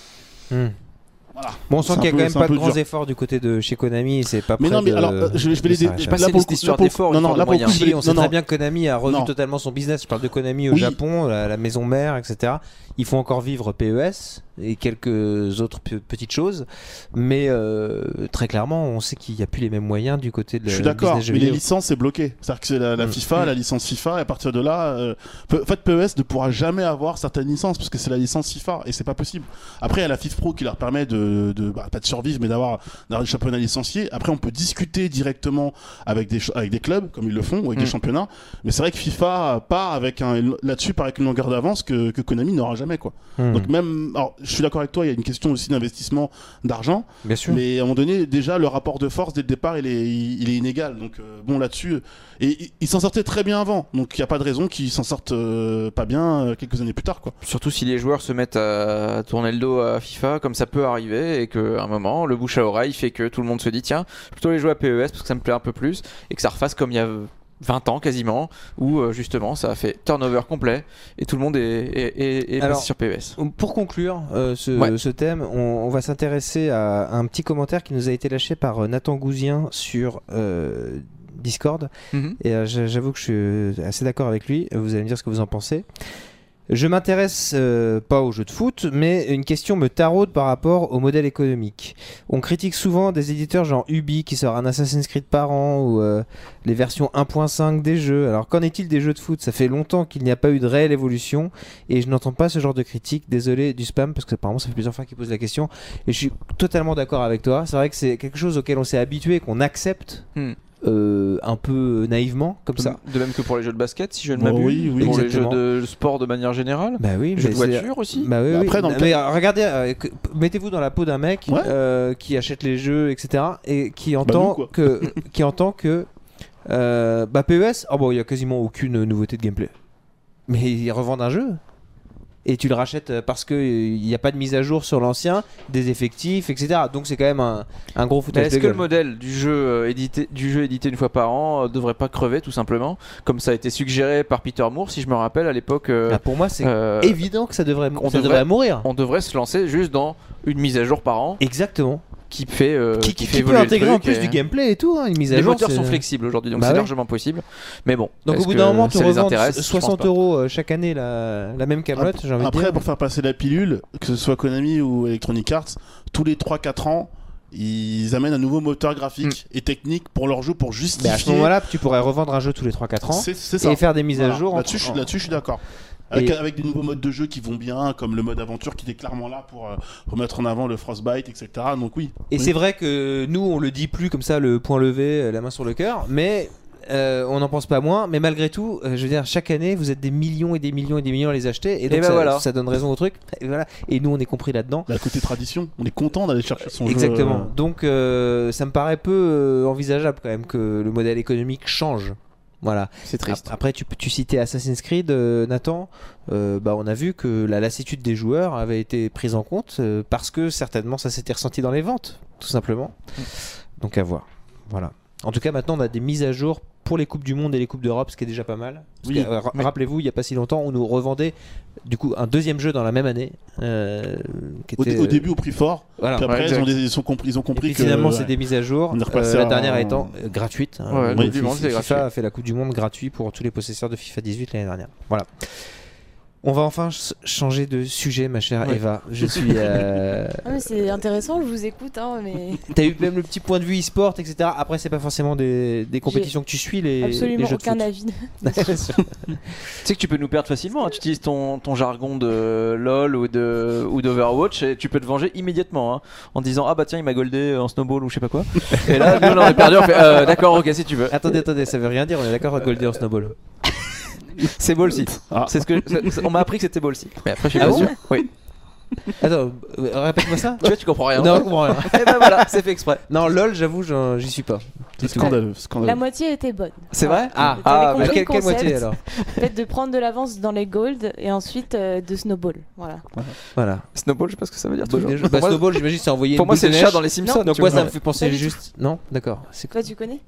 Voilà. Bon, on sent C'est qu'il y a un quand peu- même c'est pas un de peu grands dur. efforts du côté de chez Konami. C'est pas Mais près non, mais de- alors je vais de les s'arrêter. Je sais pas si là, c'est pour le cette coup- histoire là, pour- d'efforts, non, une non, forme là de pour le coup, moyens. je vais- Si, on sait non, très non. bien que Konami a revu Non. totalement son business. Je parle de Konami au Oui. Japon, la maison mère, etc. Ils font encore vivre PES et quelques autres petites choses, mais très clairement, on sait qu'il n'y a plus les mêmes moyens du côté de Je suis la d'accord, business jeux mais les vidéo. licences c'est bloqué. C'est-à-dire que c'est la FIFA, la licence FIFA, et à partir de là, en fait, PES ne pourra jamais avoir certaines licences parce que c'est la licence FIFA et c'est pas possible. Après, il y a la FIFA Pro qui leur permet pas de survivre, mais d'avoir des championnats licenciés. Après, on peut discuter directement avec des clubs comme ils le font ou avec des championnats. Mais c'est vrai que FIFA part avec là-dessus part avec une longueur d'avance que Konami n'aura jamais quoi. Donc même, alors, je suis d'accord avec toi, il y a une question aussi d'investissement d'argent. Bien sûr. Mais à un moment donné, déjà, le rapport de force, dès le départ, il est inégal. Donc, bon, là-dessus. Et il s'en sortait très bien avant. Donc, il n'y a pas de raison qu'il s'en sorte pas bien quelques années plus tard, quoi. Surtout si les joueurs se mettent à tourner le dos à FIFA, comme ça peut arriver, et qu'à un moment, le bouche à oreille fait que tout le monde se dit tiens, je vais plutôt aller jouer à PES parce que ça me plaît un peu plus, et que ça refasse comme il y a 20 ans quasiment, où justement ça a fait turnover complet, et tout le monde est Alors, passé sur PES. Pour conclure Ouais. ce thème, on va s'intéresser à un petit commentaire qui nous a été lâché par Nathan Gouzien sur Discord. Mhm. Et j'avoue que je suis assez d'accord avec lui. Vous allez me dire ce que vous en pensez. Je m'intéresse pas aux jeux de foot, mais une question me taraude par rapport au modèle économique. On critique souvent des éditeurs genre Ubi qui sort un Assassin's Creed par an ou les versions 1.5 des jeux. Alors qu'en est-il des jeux de foot? Ça fait longtemps qu'il n'y a pas eu de réelle évolution et je n'entends pas ce genre de critique. Désolé du spam parce que apparemment ça fait plusieurs fois qu'ils posent la question et je suis totalement d'accord avec toi. C'est vrai que c'est quelque chose auquel on s'est habitué, qu'on accepte. Un peu naïvement comme ça. De même que pour les jeux de basket, si je ne m'abuse. Oui, pour exactement. les jeux de sport de manière générale. Bah oui, Les jeux mais de voiture aussi. Bah oui, Après, oui. dans le Mais regardez, mettez-vous dans la peau d'un mec Ouais. qui achète les jeux, etc. et qui nous, entend quoi. qui entend que PES, oh bon, il y a quasiment aucune nouveauté de gameplay. Mais ils revendent un jeu. Et tu le rachètes parce qu'il n'y a pas de mise à jour sur l'ancien, des effectifs, etc. Donc c'est quand même un gros Mais foutage est-ce de que le gueule. modèle du jeu édité une fois par an devrait pas crever tout simplement, comme ça a été suggéré par Peter Moore, si je me rappelle à l'époque. Ah, pour moi, c'est euh, évident que ça devrait mourir. On devrait se lancer juste dans une mise à jour par an Exactement. qui fait Qui peut évoluer le intégrer en truc plus du gameplay et tout, hein, une mise à Les jour. moteurs c'est- sont flexibles aujourd'hui, donc Bah c'est ouais. largement possible. Mais bon. Donc au est-ce bout que d'un moment, tu ça les revends intéresse Je pense 60 pas. € chaque année la même camelote, j'ai envie de Après, dire. pour faire passer la pilule, que ce soit Konami ou Electronic Arts, tous les 3-4 ans, ils amènent un nouveau moteur graphique et technique pour leur jeu pour Mais justifier. à ce moment-là, tu pourrais revendre un jeu tous les 3-4 ans c'est ça. et faire des mises à Voilà. jour. Là-dessus, je suis d'accord. Avec, Et- avec des nouveaux modes de jeu qui vont bien, comme le mode aventure qui était clairement là pour mettre en avant le Frostbite, etc. Donc oui. Et Oui. c'est vrai que nous, on le dit plus comme ça, le point levé, la main sur le cœur, mais on n'en pense pas moins. Mais malgré tout, je veux dire, chaque année, vous êtes des millions et des millions et des millions à les acheter, et donc ben ça, voilà. ça donne raison au truc. Et voilà. Et nous, on est compris là-dedans. Bah, côté tradition, on est content d'aller chercher son Exactement. jeu. Donc, ça me paraît peu envisageable quand même que le modèle économique change. Voilà. C'est triste. Après, tu citais Assassin's Creed, Nathan. Bah, on a vu que la lassitude des joueurs avait été prise en compte parce que certainement ça s'était ressenti dans les ventes, tout simplement. Donc à voir. Voilà. En tout cas, maintenant, on a des mises à jour pour les Coupes du Monde et les Coupes d'Europe, ce qui est déjà pas mal. Parce Oui. que, rappelez-vous, il n'y a pas si longtemps, on nous revendait du coup un deuxième jeu dans la même année. Qui était, Au début, au prix fort. voilà. Puis après, Ouais, ils ont compris Et puis que. finalement, ouais. c'est des mises à jour. On est repassé La à- dernière étant gratuite. hein. Ouais, la Donc, Coupe du Monde, c'est FIFA gratuit. a fait la Coupe du Monde gratuite pour tous les possesseurs de FIFA 18 l'année dernière. Voilà. On va enfin changer de sujet, ma chère Ouais. Eva. Je suis. Ah, mais c'est intéressant, je vous écoute, hein, mais T'as eu même le petit point de vue e-sport, etc. Après, c'est pas forcément des compétitions que tu suis, les absolument jeux de aucun foot. avis. Tu sais que tu peux nous perdre facilement. Hein. Tu utilises ton jargon de LoL ou d'Overwatch et tu peux te venger immédiatement hein, en disant ah bah tiens il m'a goldé en snowball ou je sais pas quoi. Et là nous on aurait perdu. On fait d'accord ok si tu veux. Attendez, ça veut rien dire. On est d'accord avec Goldie en snowball. C'est ballsy. Ah. C'est ce que on m'a appris que c'était ballsy. Mais après je suis Ah pas bon sûr. Oui. Attends, répète-moi ça. Tu vois tu comprends rien. Non, je comprends rien. Et ben voilà c'est fait exprès. Non, lol, j'avoue, j'y suis pas. C'est scandaleux. La scandaleux. moitié était bonne. C'est vrai Ah, T'avais ah, compris À le quelle moitié concept. alors Le fait de prendre de l'avance dans les golds et ensuite de snowball. Voilà. Voilà. Snowball je sais pas ce que ça veut dire. Bah, Pour moi- snowball, j'imagine, c'est envoyer Pour une moi boule c'est de le neige. chat dans les Simpsons. Donc tu moi, vois. ça me fait penser Pas du juste. Non, d'accord. C'est Toi, tu connais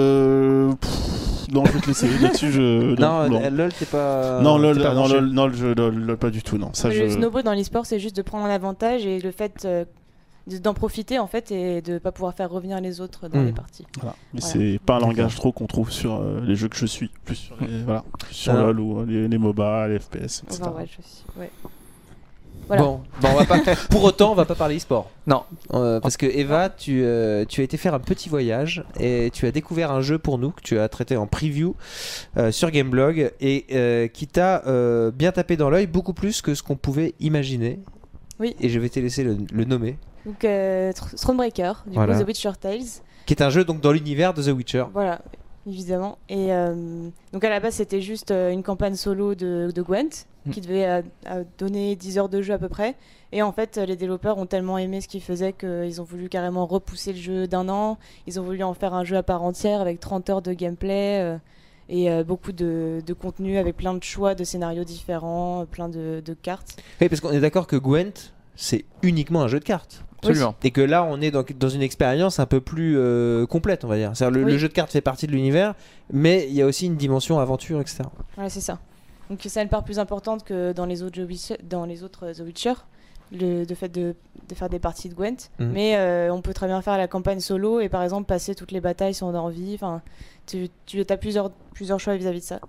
Non, je vais te laisser là-dessus. Non, non. lol, t'es pas. Non, LOL, t'es pas non, branché. LOL, pas du tout, non. Ça, Le je... snowball dans l'e-sport, c'est juste de prendre un avantage et le fait d'en profiter en fait et de pas pouvoir faire revenir les autres dans les parties. Voilà. Mais Voilà. c'est pas un langage trop qu'on trouve sur les jeux que je suis, plus sur les, voilà, plus sur Alors. LOL ou les MOBA, les FPS, etc. Overwatch aussi. Ouais. Voilà. Bon, on va pas. Pour autant, on va pas parler e-sport. Non. Parce que Eva, tu as été faire un petit voyage et tu as découvert un jeu pour nous que tu as traité en preview sur Gameblog et qui t'a bien tapé dans l'œil, beaucoup plus que ce qu'on pouvait imaginer. Oui. Et je vais te laisser le nommer. Donc Thronebreaker, du Voilà. coup The Witcher Tales. Qui est un jeu donc dans l'univers de The Witcher. Voilà, évidemment. Et donc à la base, c'était juste une campagne solo de Gwent qui devait donner 10 heures de jeu à peu près. Et en fait, les développeurs ont tellement aimé ce qu'ils faisaient qu'ils ont voulu carrément repousser le jeu d'1 an. Ils ont voulu en faire un jeu à part entière avec 30 heures de gameplay et beaucoup de contenu avec plein de choix de scénarios différents, plein de cartes. Oui, parce qu'on est d'accord que Gwent, c'est uniquement un jeu de cartes. Absolument. Et que là, on est dans une expérience un peu plus complète, on va dire. C'est-à-dire le Oui. jeu de cartes fait partie de l'univers, mais il y a aussi une dimension aventure, etc. Voilà, c'est ça. Donc ça a une part plus importante que dans les autres The Witcher, de fait de faire des parties de Gwent. Mhm. Mais on peut très bien faire la campagne solo et par exemple passer toutes les batailles si on a envie. Enfin, tu as plusieurs choix vis-à-vis de ça.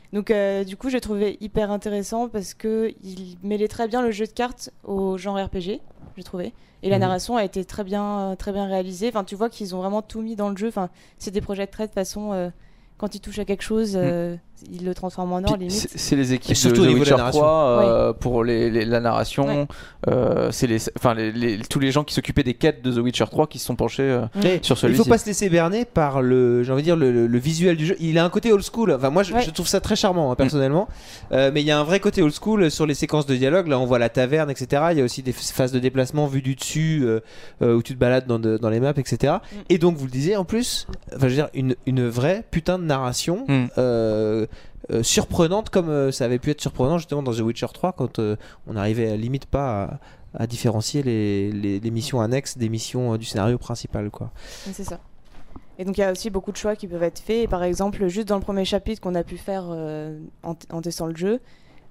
Donc du coup j'ai trouvé hyper intéressant parce que il mêlait très bien le jeu de cartes au genre RPG, j'ai trouvé. Et la narration a été très bien réalisée. Enfin tu vois qu'ils ont vraiment tout mis dans le jeu. Enfin c'est des projets de trait de façon quand ils touchent à quelque chose, ils le transforment en or limite. C'est les équipes surtout de au niveau Witcher de la 3 pour la narration. C'est tous les gens qui s'occupaient des quêtes de The Witcher 3 qui se sont penchés sur Il celui-ci. faut pas se laisser berner par le visuel du jeu. Il a un côté old school. Enfin, moi, je trouve ça très charmant, personnellement. Mais il y a un vrai côté old school sur les séquences de dialogue. Là, on voit la taverne, etc. Il y a aussi des phases de déplacement vues du dessus où tu te balades dans les maps, etc. Et donc, vous le disiez, en plus, enfin, je veux dire, une vraie putain de narration surprenante, comme ça avait pu être surprenant justement dans The Witcher 3 quand on n'arrivait à limite pas à différencier les missions annexes des missions du scénario principal, quoi. C'est ça. Et donc il y a aussi beaucoup de choix qui peuvent être faits. Et par exemple, juste dans le premier chapitre qu'on a pu faire en testant le jeu,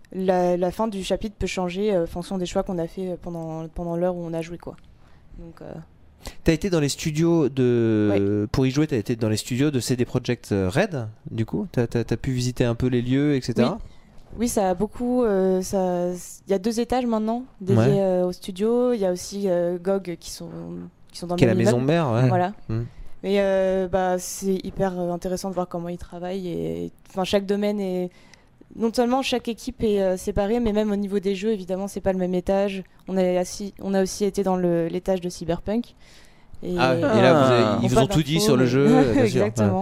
la fin du chapitre peut changer en fonction des choix qu'on a fait pendant l'heure où on a joué, quoi. Donc t'as été dans les studios pour y jouer, t'as été dans les studios de CD Projekt Red, du coup t'as pu visiter un peu les lieux, etc. Oui, ça a beaucoup. Il y a 2 étages maintenant dédiés au studio. Il y a aussi GOG qui sont dans le qui est la même maison immeuble. mère, ouais. Voilà. Mais c'est hyper intéressant de voir comment ils travaillent. Et chaque domaine est. Non seulement chaque équipe est séparée, mais même au niveau des jeux, évidemment, c'est pas le même étage. On a aussi été dans l'étage de Cyberpunk. Et là, ils vous ont tout dit sur le jeu. Bien sûr. Exactement.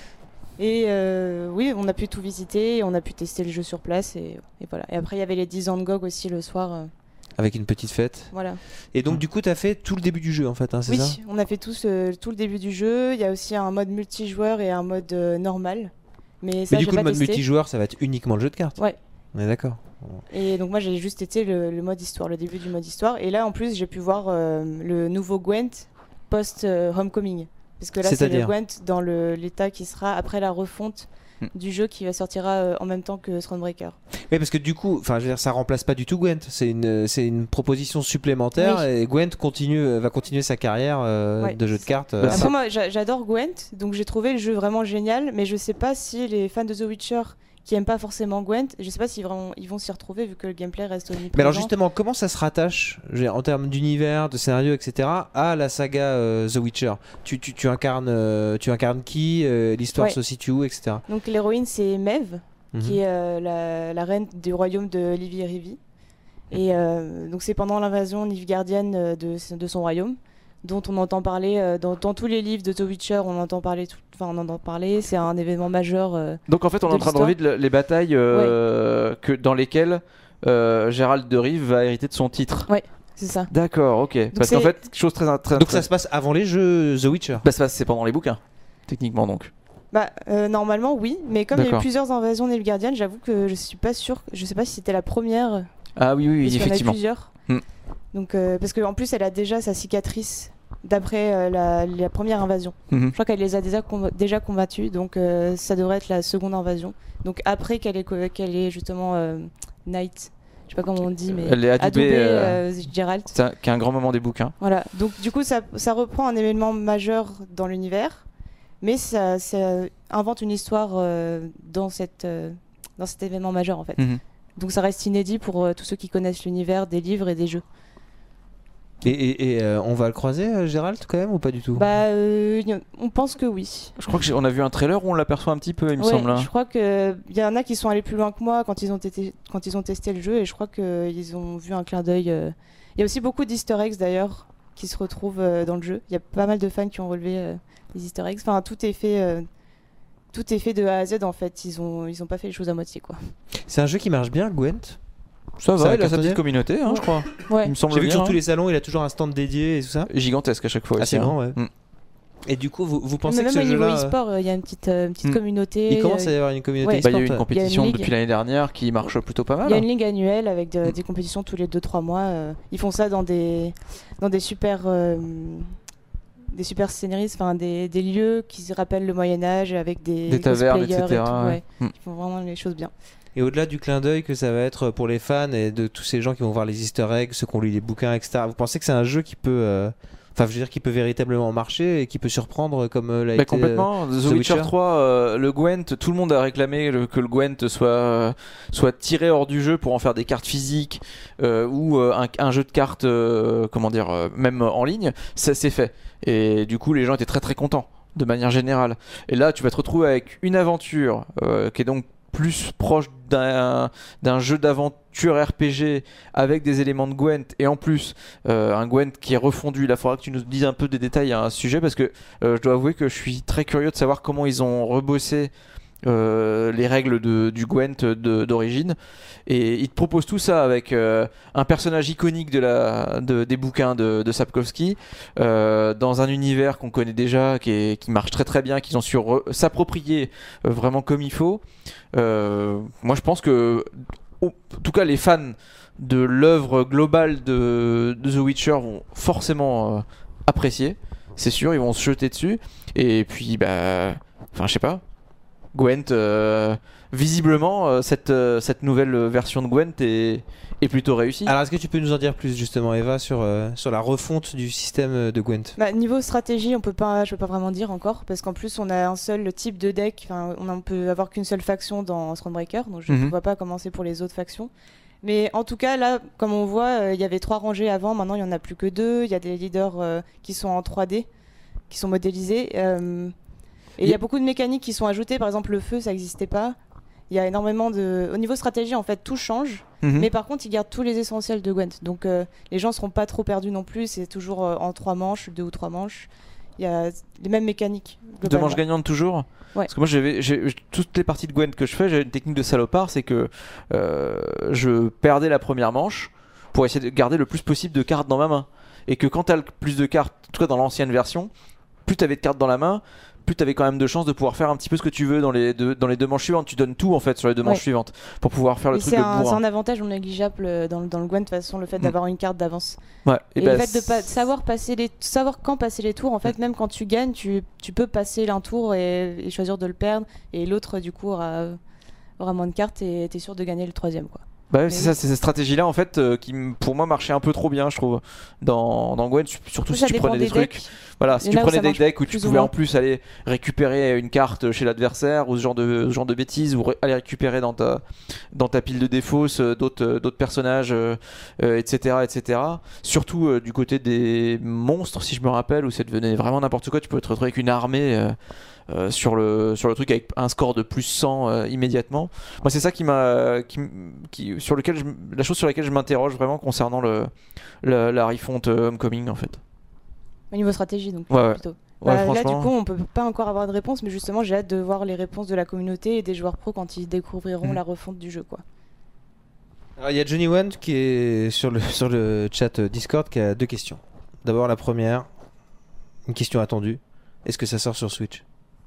Et oui, on a pu tout visiter, on a pu tester le jeu sur place. Et voilà. Et après, il y avait les 10 ans de GOG aussi le soir. Avec une petite fête. Voilà. Et donc, du coup, t'as fait tout le début du jeu, en fait, c'est ça ? Oui, on a fait tout le début du jeu. Il y a aussi un mode multijoueur et un mode normal. Mais du coup, le mode multijoueur, ça va être uniquement le jeu de cartes. Ouais. On est d'accord. Et donc moi, j'ai juste été le mode histoire, le début du mode histoire. Et là, en plus, j'ai pu voir le nouveau Gwent post-Homecoming. Parce que là, c'est le Gwent dans l'état qui sera après la refonte du jeu qui sortira en même temps que Thronebreaker. Oui, parce que du coup, je veux dire, ça remplace pas du tout Gwent. C'est une proposition supplémentaire, et Gwent va continuer sa carrière de jeu de cartes. Après, moi, j'adore Gwent, donc j'ai trouvé le jeu vraiment génial, mais je sais pas si les fans de The Witcher qui aiment pas forcément Gwent, je sais pas s'ils vont s'y retrouver vu que le gameplay reste omniprésent. Mais alors justement, comment ça se rattache, en termes d'univers, de scénario, etc., à la saga The Witcher ? Tu incarnes qui, l'histoire se situe où, etc. Donc l'héroïne, c'est Maeve, qui est la reine du royaume de Livy-Rivi. Et donc c'est pendant l'invasion nilfgaardienne de son royaume, dont on entend parler dans tous les livres de The Witcher, on entend parler, c'est un événement majeur. Donc en fait on est en train de revivre les batailles dans lesquelles Gérald de Rive va hériter de son titre. Ouais, c'est ça. D'accord, ok. Donc parce qu'en fait, chose très donc ça se passe avant les jeux The Witcher. C'est pendant les bouquins, techniquement donc. Normalement oui, mais comme il y a eu plusieurs invasions nilfgaardiennes, j'avoue que je suis pas sûre, je sais pas si c'était la première. Ah oui, effectivement. Il y en a eu plusieurs. Donc, parce qu'en plus, elle a déjà sa cicatrice d'après la première invasion. Je crois qu'elle les a déjà combattus, donc ça devrait être la seconde invasion. Donc après qu'elle est justement Knight, je sais pas comment on dit, mais elle est adoubée Geralt. Qui est un grand moment des bouquins. Voilà, donc du coup ça reprend un événement majeur dans l'univers, mais ça invente une histoire dans cet événement majeur en fait. Donc ça reste inédit pour tous ceux qui connaissent l'univers des livres et des jeux. Et on va le croiser, Gérald, quand même, ou pas du tout ? On pense que oui. Je crois qu'on a vu un trailer où on l'aperçoit un petit peu, il me semble. Je crois qu'il y en a qui sont allés plus loin que moi quand ils ont testé le jeu, et je crois qu'ils ont vu un clin d'œil. Il y a aussi beaucoup d'easter eggs d'ailleurs qui se retrouvent dans le jeu. Il y a pas mal de fans qui ont relevé les easter eggs. Enfin, tout est fait de A à Z en fait. Ils ont pas fait les choses à moitié, quoi. C'est un jeu qui marche bien, Gwent ? Ça va, il a sa petite communauté, je crois. Ouais. Il me semble. J'ai vu que sur tous les salons, il a toujours un stand dédié et tout ça. Gigantesque à chaque fois. C'est grand, ouais. Et du coup, vous pensez que ce jeu-là... Même au niveau e-sport, il y a une petite communauté. Il commence à y avoir une communauté e-sport. Il y a eu une compétition depuis l'année dernière qui marche plutôt pas mal. Il y a une ligue annuelle avec des compétitions tous les 2-3 mois. Ils font ça dans des super scénaristes, des lieux qui se rappellent le Moyen-Âge avec des tavernes, etc. Et tout, Ils font vraiment les choses bien. Et au-delà du clin d'œil que ça va être pour les fans et de tous ces gens qui vont voir les easter eggs, ceux qui ont lu les bouquins, etc., vous pensez que c'est un jeu qui peut Enfin, je veux dire, qui peut véritablement marcher et qui peut surprendre comme l'a été. Complètement. The Witcher 3, le Gwent, tout le monde a réclamé que le Gwent soit tiré hors du jeu pour en faire des cartes physiques ou un jeu de cartes, même en ligne. Ça s'est fait. Et du coup, les gens étaient très très contents de manière générale. Et là, tu vas te retrouver avec une aventure qui est donc plus proche d'un jeu d'aventure RPG avec des éléments de Gwent et en plus un Gwent qui est refondu. Là, il faudra que tu nous dises un peu des détails à un sujet parce que je dois avouer que je suis très curieux de savoir comment ils ont rebossé les règles du Gwent d'origine. Et ils te proposent tout ça avec un personnage iconique des bouquins de Sapkowski dans un univers qu'on connaît déjà, qui marche très très bien, qu'ils ont su s'approprier vraiment comme il faut. Moi je pense que en tout cas les fans de l'œuvre globale de The Witcher vont forcément apprécier, c'est sûr, ils vont se jeter dessus. Et puis je sais pas, Gwent, visiblement cette nouvelle version de Gwent est plutôt réussie. Alors est-ce que tu peux nous en dire plus justement, Eva, sur la refonte du système de Gwent? Niveau stratégie, je peux pas vraiment dire encore, parce qu'en plus on a un seul type de deck, on peut avoir qu'une seule faction dans Thronebreaker, donc je ne vois pas comment c'est pour les autres factions. Mais en tout cas, là, comme on voit, il y avait 3 rangées avant, maintenant il n'y en a plus que 2, il y a des leaders qui sont en 3D, qui sont modélisés. Et il y a beaucoup de mécaniques qui sont ajoutées, par exemple le feu, ça n'existait pas. Il y a énormément de... Au niveau stratégie, en fait, tout change. Mais par contre, ils gardent tous les essentiels de Gwent. Donc les gens ne seront pas trop perdus non plus. C'est toujours en 3 manches, 2 ou 3 manches. Il y a les mêmes mécaniques. 2 manches gagnantes toujours. Ouais. Parce que moi, toutes les parties de Gwent que je fais, j'ai une technique de salopard, c'est que je perdais la première manche pour essayer de garder le plus possible de cartes dans ma main. Et que quand tu as le plus de cartes, en tout cas dans l'ancienne version, plus tu avais de cartes dans la main, plus tu avais quand même de chances de pouvoir faire un petit peu ce que tu veux dans les deux manches suivantes. Tu donnes tout en fait sur les 2 manches suivantes pour pouvoir faire le truc de bourrin. C'est un avantage non négligeable dans le Gwent, de toute façon, le fait d'avoir une carte d'avance. Ouais, et le fait de savoir quand passer les tours, en fait, même quand tu gagnes, tu peux passer l'un tour et choisir de le perdre, et l'autre du coup aura moins de cartes et t'es sûr de gagner le 3e, quoi. C'est ça, c'est cette stratégie-là en fait qui pour moi marchait un peu trop bien, je trouve, dans Gwent, surtout si tu prenais des trucs. Voilà, si tu prenais des decks où tu pouvais en plus aller récupérer une carte chez l'adversaire ou ce genre de bêtises, ou aller récupérer dans ta pile de défausse d'autres personnages, etc. Surtout du côté des monstres, si je me rappelle, où ça devenait vraiment n'importe quoi. Tu pouvais te retrouver avec une armée. Sur le truc avec un score de plus 100 immédiatement. Moi c'est ça la chose sur laquelle je m'interroge vraiment concernant la refonte Homecoming en fait. Au niveau stratégie donc plutôt. Ouais, là du coup on peut pas encore avoir de réponse, mais justement j'ai hâte de voir les réponses de la communauté et des joueurs pro quand ils découvriront la refonte du jeu, quoi. Alors il y a Johnny One qui est sur le chat Discord qui a 2 questions. D'abord la première, une question attendue, est-ce que ça sort sur Switch?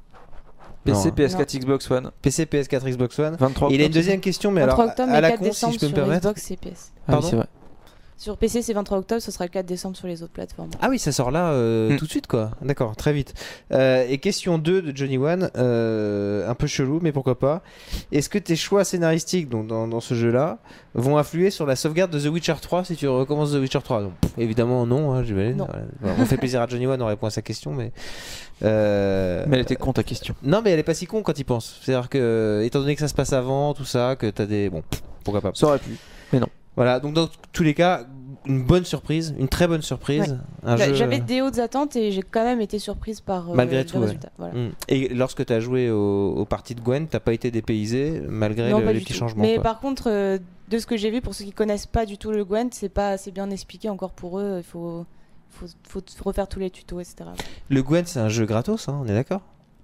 PC, PS4, Xbox One. PC, PS4, Xbox One. 23 Et il a une deuxième question, mais 23 alors octobre, à la 4 con, si décembre je peux me sur permettre. Xbox et PS. Pardon, c'est vrai. Sur PC c'est 23 octobre, ce sera le 4 décembre sur les autres plateformes. Ah oui, ça sort là tout de suite quoi. D'accord, très vite. Et question 2 de Johnny One, un peu chelou, mais pourquoi pas. Est-ce que tes choix scénaristiques dans ce jeu-là vont influer sur la sauvegarde de The Witcher 3 si tu recommences The Witcher 3? Donc, évidemment non, hein, j'imagine. Non. Voilà. On fait plaisir à Johnny One, on répond à sa question, mais... Mais elle était con ta question. Non, mais elle est pas si con quand il pense. C'est-à-dire que, étant donné que ça se passe avant, tout ça, que t'as des... Bon, pourquoi pas. Ça aurait pu, mais non. Voilà, donc dans tous les cas, une bonne surprise, une très bonne surprise. Ouais. J'avais des hautes attentes et j'ai quand même été surprise par malgré le tout, résultat. Voilà. Et lorsque tu as joué aux parties de Gwent, t'as pas été dépaysé malgré les petits changements. Mais quoi. par contre, de ce que j'ai vu, pour ceux qui connaissent pas du tout le Gwent, c'est pas assez bien expliqué encore pour eux. Il faut refaire tous les tutos, etc. Le Gwent, c'est un jeu gratos, hein, on est d'accord?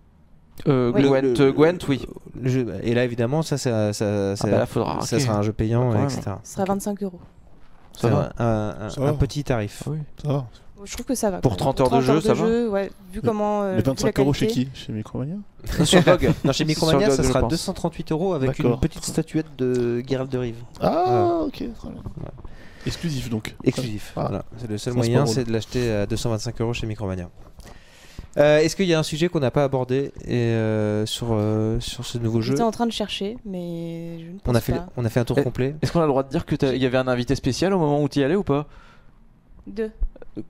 Gwent, oui. Et là, évidemment, ça faudra ça sera un jeu payant, etc. Ce sera 25 €. C'est un petit tarif. Oui. Ça va. Je trouve que ça va. Pour 30 heures de jeu, ça va. Ouais, vu comment. Les 25 € chez qui? Chez Micromania? Sur GOG. Non, chez Micromania, Sur ça GOG, sera je pense. 238 € avec D'accord. une petite statuette de Geralt de Rive. Ah, ok. Très bien. Exclusif donc. Exclusif. Ah. Voilà. C'est le seul Ça, c'est moyen, pas drôle. c'est de l'acheter à 225 € chez Micromania. Est-ce qu'il y a un sujet qu'on n'a pas abordé sur ce nouveau jeu? J'étais en train de chercher, mais je ne pense pas. On a fait un tour complet. Est-ce qu'on a le droit de dire qu'il y avait un invité spécial au moment où tu y allais ou pas? 2.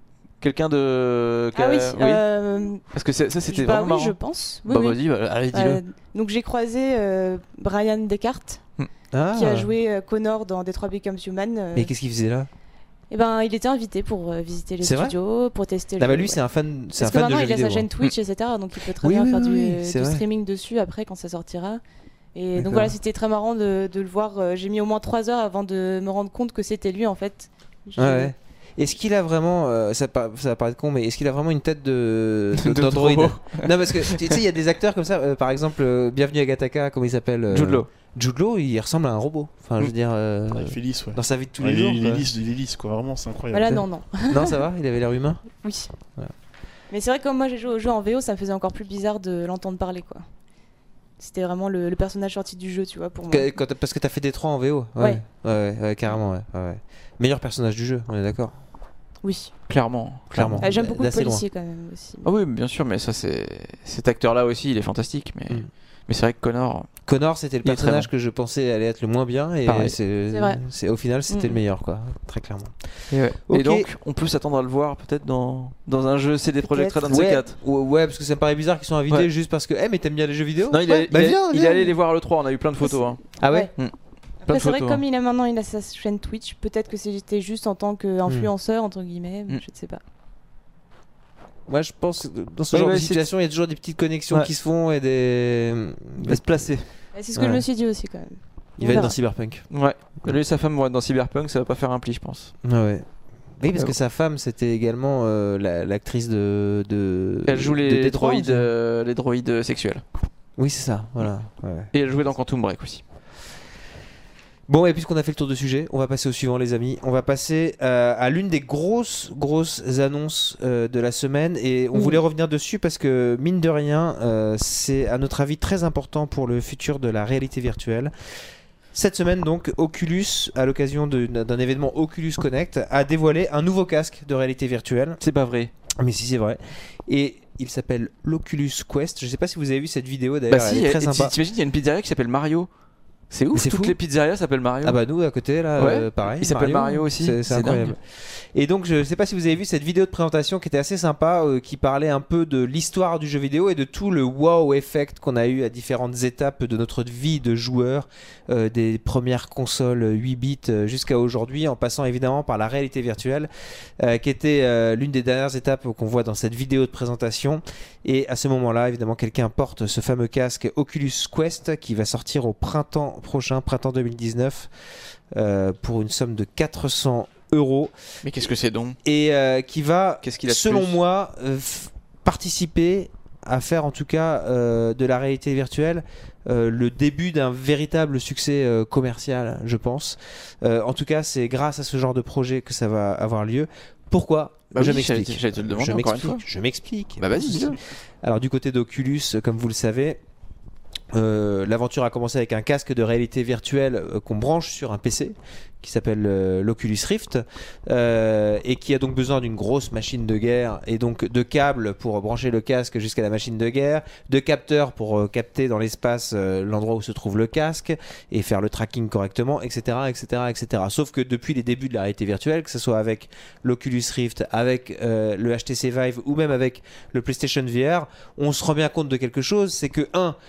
Quelqu'un de. Ah oui, Parce que ça c'était bah vraiment oui, je marrant. pense. Bah Oui, vas-y, allez, dis-le. donc j'ai croisé Brian Descartes Ah. qui a joué Connor dans Detroit Becomes Human. Mais qu'est-ce qu'il faisait là? Et ben, il était invité pour visiter les C'est vrai studios, pour tester. Ah bah le lui jeu, c'est un fan, c'est un Parce que fan de maintenant jeux il a vidéo. sa chaîne Twitch, etc. Donc il peut très Oui, bien oui, faire oui, c'est du vrai. streaming dessus après quand ça sortira. Et D'accord. donc voilà, c'était très marrant de le voir. J'ai mis au moins 3 heures avant de me rendre compte que c'était lui en fait. Ouais. Est-ce qu'il a vraiment, ça va paraître con, mais est-ce qu'il a vraiment une tête d'Android? robot. Non, parce que tu sais, il y a des acteurs comme ça, par exemple, Bienvenue à Gattaca, comment il s'appelle? Jude Law. Jude Law, il ressemble à un robot. Enfin, je veux dire, Il fait lisse, ouais. dans sa vie de tous Ouais, les jours. il est quoi. lisse, quoi. Vraiment, c'est incroyable. Voilà, non. Non, ça va, il avait l'air humain. Oui. Ouais. Mais c'est vrai que comme moi j'ai joué au jeu en VO, ça me faisait encore plus bizarre de l'entendre parler quoi. C'était vraiment le personnage sorti du jeu, tu vois, pour moi. Parce que t'as fait Détroit en VO. Ouais, carrément, ouais. Meilleur personnage du jeu, on est d'accord. Oui. Clairement. J'aime beaucoup le D'assez loin. policier quand même aussi. Ah oui, bien sûr, mais ça c'est cet acteur-là aussi, il est fantastique. Mais c'est vrai que Connor, c'était le Il est très personnage bon. que je pensais allait être le moins bien et Pareil. C'est vrai. au final c'était le meilleur quoi, très clairement. Et Ok. donc, on peut s'attendre à le voir peut-être dans un jeu CD Projekt Red, un de ces quatre. Ouais, parce que ça me paraît bizarre qu'ils sont invités Ouais. juste parce que mais t'aimes bien les jeux vidéo? Non, il Ouais, est allé les voir à l'E3, on a eu plein de photos. Hein. Ah ouais. Plein Après de c'est vrai que photos, comme il a maintenant il a sa chaîne Twitch, peut-être que c'était juste en tant qu'influenceur entre guillemets, je ne sais pas. Moi je pense que dans ce genre de situation il y a toujours des petites connexions qui se font et des. Il va se placer. C'est ce que je me suis dit aussi quand même. Il va être dans Cyberpunk. Ouais. Lui et sa femme vont être dans Cyberpunk, ça va pas faire un pli, je pense. Ouais. Oui, parce que sa femme, c'était également l'actrice de. Elle joue les Détroit, droïdes sexuels. Oui, c'est ça, voilà. Ouais. Et elle jouait dans Quantum Break aussi. Bon, et puisqu'on a fait le tour de sujet, on va passer au suivant, les amis. On va passer à l'une des grosses annonces de la semaine. Et on voulait revenir dessus parce que, mine de rien, c'est à notre avis très important pour le futur de la réalité virtuelle. Cette semaine, donc, Oculus, à l'occasion d'un événement Oculus Connect, a dévoilé un nouveau casque de réalité virtuelle. C'est pas vrai. Mais si, c'est vrai. Et il s'appelle l'Oculus Quest. Je sais pas si vous avez vu cette vidéo d'ailleurs. Bah si, elle est très sympa. t'imagines, il y a une pizzeria qui s'appelle Mario. C'est ouf, c'est toutes fou. les pizzerias s'appellent Mario. Ah bah nous à côté là, Ouais. pareil. Il s'appelle Mario aussi. C'est incroyable. dingue. Et donc je sais pas si vous avez vu cette vidéo de présentation qui était assez sympa, qui parlait un peu de l'histoire du jeu vidéo et de tout le wow effect qu'on a eu à différentes étapes de notre vie de joueur, des premières consoles 8 bits jusqu'à aujourd'hui, en passant évidemment par la réalité virtuelle, qui était l'une des dernières étapes qu'on voit dans cette vidéo de présentation. Et à ce moment-là, évidemment, quelqu'un porte ce fameux casque Oculus Quest qui va sortir au printemps prochain, printemps 2019, pour une somme de 400 €. Mais qu'est-ce que c'est donc? Et qui va, Qu'est-ce qu'il a de selon plus moi, participer à faire en tout cas de la réalité virtuelle le début d'un véritable succès commercial, je pense. En tout cas, c'est grâce à ce genre de projet que ça va avoir lieu. Pourquoi? Bah Je oui, m'explique. j'allais te le demander encore une fois. Je m'explique. Bah vas-y, dis-le. Alors du côté d'Oculus, comme vous le savez, l'aventure a commencé avec un casque de réalité virtuelle qu'on branche sur un PC qui s'appelle l'Oculus Rift et qui a donc besoin d'une grosse machine de guerre et donc de câbles pour brancher le casque jusqu'à la machine de guerre, de capteurs pour capter dans l'espace l'endroit où se trouve le casque et faire le tracking correctement, etc., etc. Sauf que depuis les débuts de la réalité virtuelle, que ce soit avec l'Oculus Rift, avec le HTC Vive ou même avec le PlayStation VR, on se rend bien compte de quelque chose, c'est que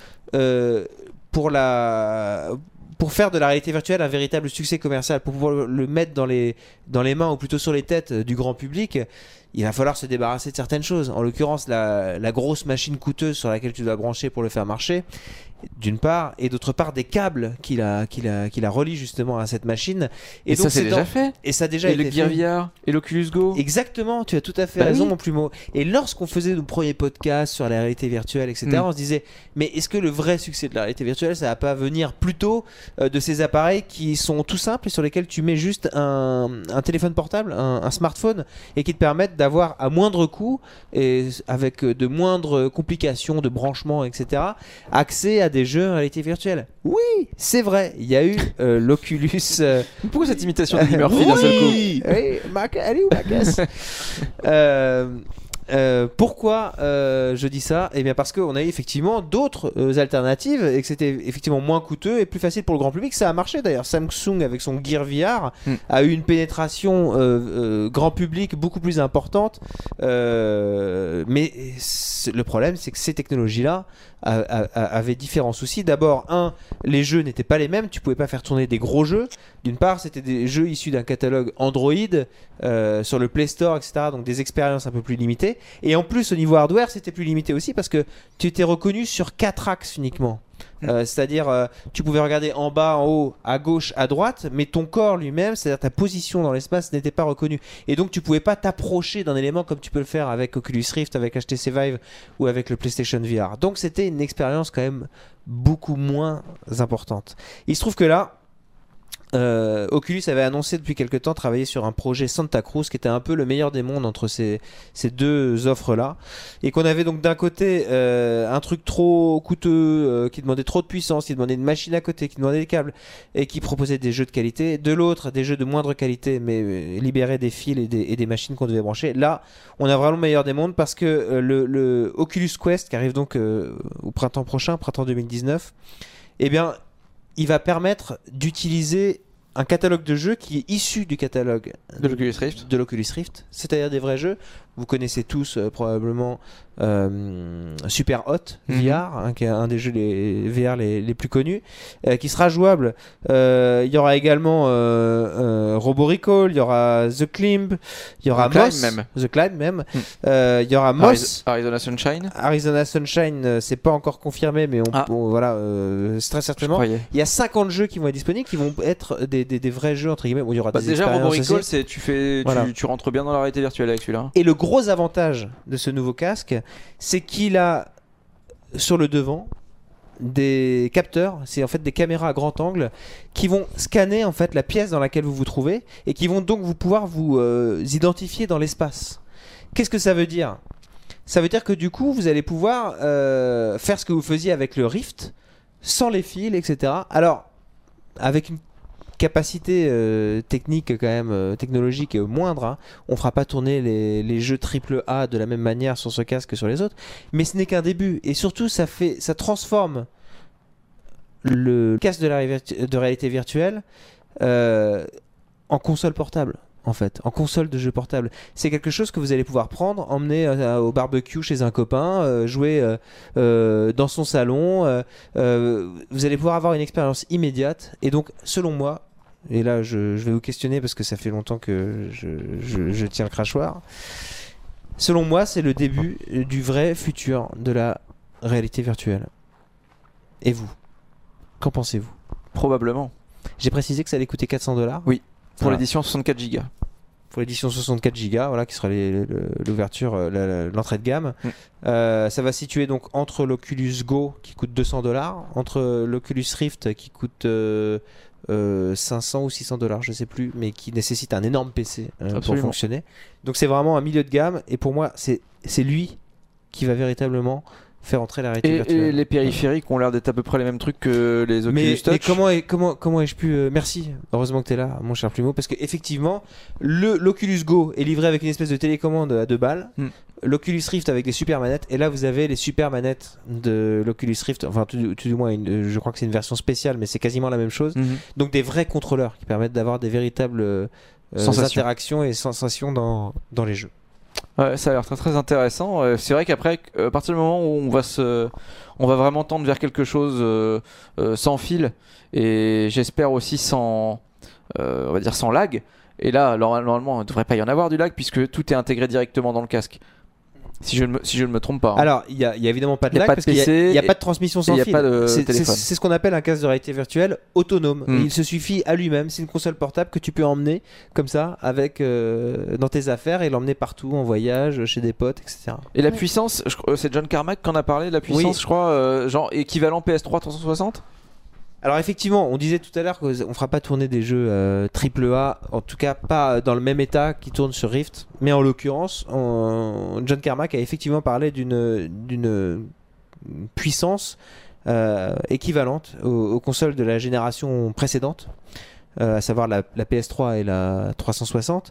pour faire de la réalité virtuelle un véritable succès commercial, pour pouvoir le mettre dans les mains ou plutôt sur les têtes du grand public, il va falloir se débarrasser de certaines choses. En l'occurrence, la grosse machine coûteuse sur laquelle tu dois brancher pour le faire marcher, d'une part, et d'autre part des câbles qui la relient justement à cette machine. Et donc ça c'est déjà fait. Et ça a déjà Et été le Gear fait. VR et l'Oculus Go. Exactement, tu as tout à fait Bah raison, oui. mon plumeau. Et lorsqu'on faisait nos premiers podcasts sur la réalité virtuelle, etc., on se disait, mais est-ce que le vrai succès de la réalité virtuelle, ça va pas venir plutôt de ces appareils qui sont tout simples et sur lesquels tu mets juste un téléphone portable, un smartphone, et qui te permettent d'avoir à moindre coût et avec de moindres complications de branchement, etc., accès à des jeux en réalité virtuelle. Oui, c'est vrai, il y a eu l'Oculus... Pourquoi cette imitation d'Eddie Murphy d'un seul coup? Oui, elle est où ma caisse Pourquoi je dis ça? Eh bien parce qu'on a eu effectivement d'autres alternatives et que c'était effectivement moins coûteux et plus facile pour le grand public. Ça a marché d'ailleurs. Samsung avec son Gear VR a eu une pénétration grand public beaucoup plus importante. Mais le problème, c'est que ces technologies-là avaient différents soucis. D'abord, les jeux n'étaient pas les mêmes. Tu pouvais pas faire tourner des gros jeux. D'une part, c'était des jeux issus d'un catalogue Android sur le Play Store, etc. Donc des expériences un peu plus limitées. Et en plus, au niveau hardware, c'était plus limité aussi parce que tu étais reconnu sur 4 axes uniquement. C'est-à-dire, tu pouvais regarder en bas, en haut, à gauche, à droite, mais ton corps lui-même, c'est-à-dire ta position dans l'espace, n'était pas reconnue. Et donc, tu pouvais pas t'approcher d'un élément comme tu peux le faire avec Oculus Rift, avec HTC Vive ou avec le PlayStation VR. Donc, c'était une expérience quand même beaucoup moins importante. Il se trouve que là, Oculus avait annoncé depuis quelque temps travailler sur un projet Santa Cruz qui était un peu le meilleur des mondes entre ces deux offres-là, et qu'on avait donc d'un côté un truc trop coûteux qui demandait trop de puissance, qui demandait une machine à côté, qui demandait des câbles et qui proposait des jeux de qualité, de l'autre des jeux de moindre qualité mais libérait des fils et des machines qu'on devait brancher. Là on a vraiment le meilleur des mondes parce que le Oculus Quest qui arrive donc au printemps prochain, printemps 2019, eh bien il va permettre d'utiliser un catalogue de jeux qui est issu du catalogue de l'Oculus Rift, c'est-à-dire des vrais jeux. Vous connaissez tous probablement Super Hot VR, qui est un des jeux VR les plus connus, qui sera jouable. Il y aura également Robo Recall, il y aura The Climb, il y aura The Climb même. Il y aura Moss. Arizona Sunshine. Arizona Sunshine, c'est pas encore confirmé, mais voilà, c'est très certainement. Il y a 50 jeux qui vont être disponibles, qui vont être des vrais jeux entre guillemets. Où il y aura des déjà Robo Recall, aussi. Tu rentres bien dans la réalité virtuelle avec celui-là. Et le gros avantage de ce nouveau casque, c'est qu'il a sur le devant des capteurs, c'est en fait des caméras à grand angle qui vont scanner en fait la pièce dans laquelle vous vous trouvez et qui vont donc pouvoir vous identifier dans l'espace. Qu'est-ce que ça veut dire? Ça veut dire que du coup vous allez pouvoir faire ce que vous faisiez avec le Rift sans les fils, etc. Alors avec une capacité technique quand même technologique moindre, hein. On fera pas tourner les jeux AAA de la même manière sur ce casque que sur les autres, mais ce n'est qu'un début et surtout ça transforme le casque de réalité virtuelle en console portable. En fait, en console de jeu portable, c'est quelque chose que vous allez pouvoir prendre, emmener au barbecue chez un copain, jouer dans son salon. Vous allez pouvoir avoir une expérience immédiate. Et donc, selon moi, et là je vais vous questionner parce que ça fait longtemps que je tiens le crachoir. Selon moi, c'est le début du vrai futur de la réalité virtuelle. Et vous, qu'en pensez-vous? Probablement. J'ai précisé que ça allait coûter $400. Oui. Pour l'édition 64 Go. Pour l'édition 64 Go, voilà, qui sera l'ouverture, l'entrée de gamme. Ça va situer donc entre l'Oculus Go qui coûte $200, entre l'Oculus Rift qui coûte 500 ou $600, je sais plus, mais qui nécessite un énorme PC pour fonctionner. Donc c'est vraiment un milieu de gamme et pour moi c'est lui qui va véritablement faire entrer la réalité virtuelle. Et les périphériques ont l'air d'être à peu près les mêmes trucs que les Oculus Touch. Mais comment ai-je pu... Merci, heureusement que tu es là, mon cher Plumeau, parce qu'effectivement, l'Oculus Go est livré avec une espèce de télécommande à 2 balles, l'Oculus Rift avec des super manettes, et là vous avez les super manettes de l'Oculus Rift, enfin tout du moins, je crois que c'est une version spéciale, mais c'est quasiment la même chose. Donc des vrais contrôleurs qui permettent d'avoir des véritables interactions et sensations dans les jeux. Ouais, ça a l'air très très intéressant. C'est vrai qu'après, à partir du moment où on va vraiment tendre vers quelque chose sans fil et j'espère aussi sans lag. Et là, normalement, il ne devrait pas y en avoir du lag puisque tout est intégré directement dans le casque. Si je ne me trompe pas. Hein. Alors, il y a évidemment pas de lag parce qu'il n'y a pas de transmission sans fil. C'est ce qu'on appelle un casque de réalité virtuelle autonome. Et il se suffit à lui-même. C'est une console portable que tu peux emmener comme ça avec dans tes affaires et l'emmener partout en voyage, chez des potes, etc. Et la puissance, c'est John Carmack qui en a parlé. La puissance, je crois, genre équivalent PS3 360. Alors effectivement, on disait tout à l'heure qu'on ne fera pas tourner des jeux AAA, en tout cas pas dans le même état qui tournent sur Rift, mais en l'occurrence, John Carmack a effectivement parlé d'une puissance équivalente aux consoles de la génération précédente, à savoir la PS3 et la 360.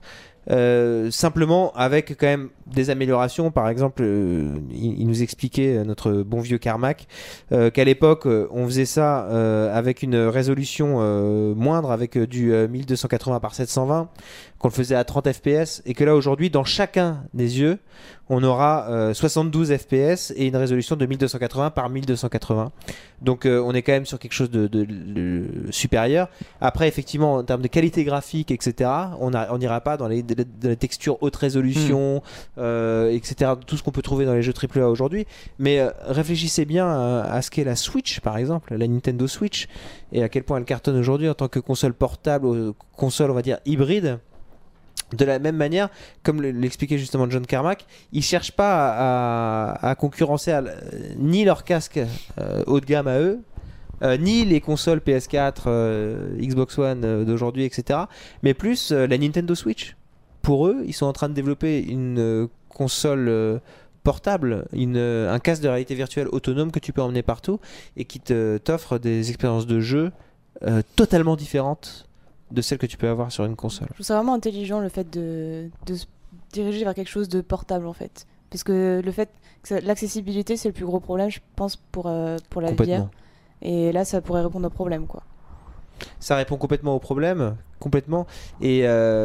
simplement avec quand même des améliorations. Par exemple, il nous expliquait, notre bon vieux Carmack, qu'à l'époque on faisait ça avec une résolution moindre, avec du 1280 par 720, qu'on le faisait à 30 fps, et que là aujourd'hui dans chacun des yeux on aura 72 fps et une résolution de 1280 par 1280. Donc on est quand même sur quelque chose de supérieur. Après, effectivement, en termes de qualité graphique, etc., on n'ira pas dans les textures haute résolution, etc., tout ce qu'on peut trouver dans les jeux AAA aujourd'hui. Mais réfléchissez bien à ce qu'est la Switch, par exemple, la Nintendo Switch, et à quel point elle cartonne aujourd'hui en tant que console portable, console, on va dire, hybride. De la même manière, comme l'expliquait justement John Carmack, ils cherchent pas à concurrencer ni leur casque haut de gamme à eux, ni les consoles PS4, Xbox One d'aujourd'hui, etc. Mais plus la Nintendo Switch. Pour eux, ils sont en train de développer une console portable, un casque de réalité virtuelle autonome que tu peux emmener partout et qui t'offre des expériences de jeu totalement différentes de celle que tu peux avoir sur une console. Je trouve ça vraiment intelligent le fait de se diriger vers quelque chose de portable en fait. Parce que le fait que l'accessibilité c'est le plus gros problème je pense pour la VR. Et là ça pourrait répondre au problème quoi. Ça répond complètement au problème, complètement. Et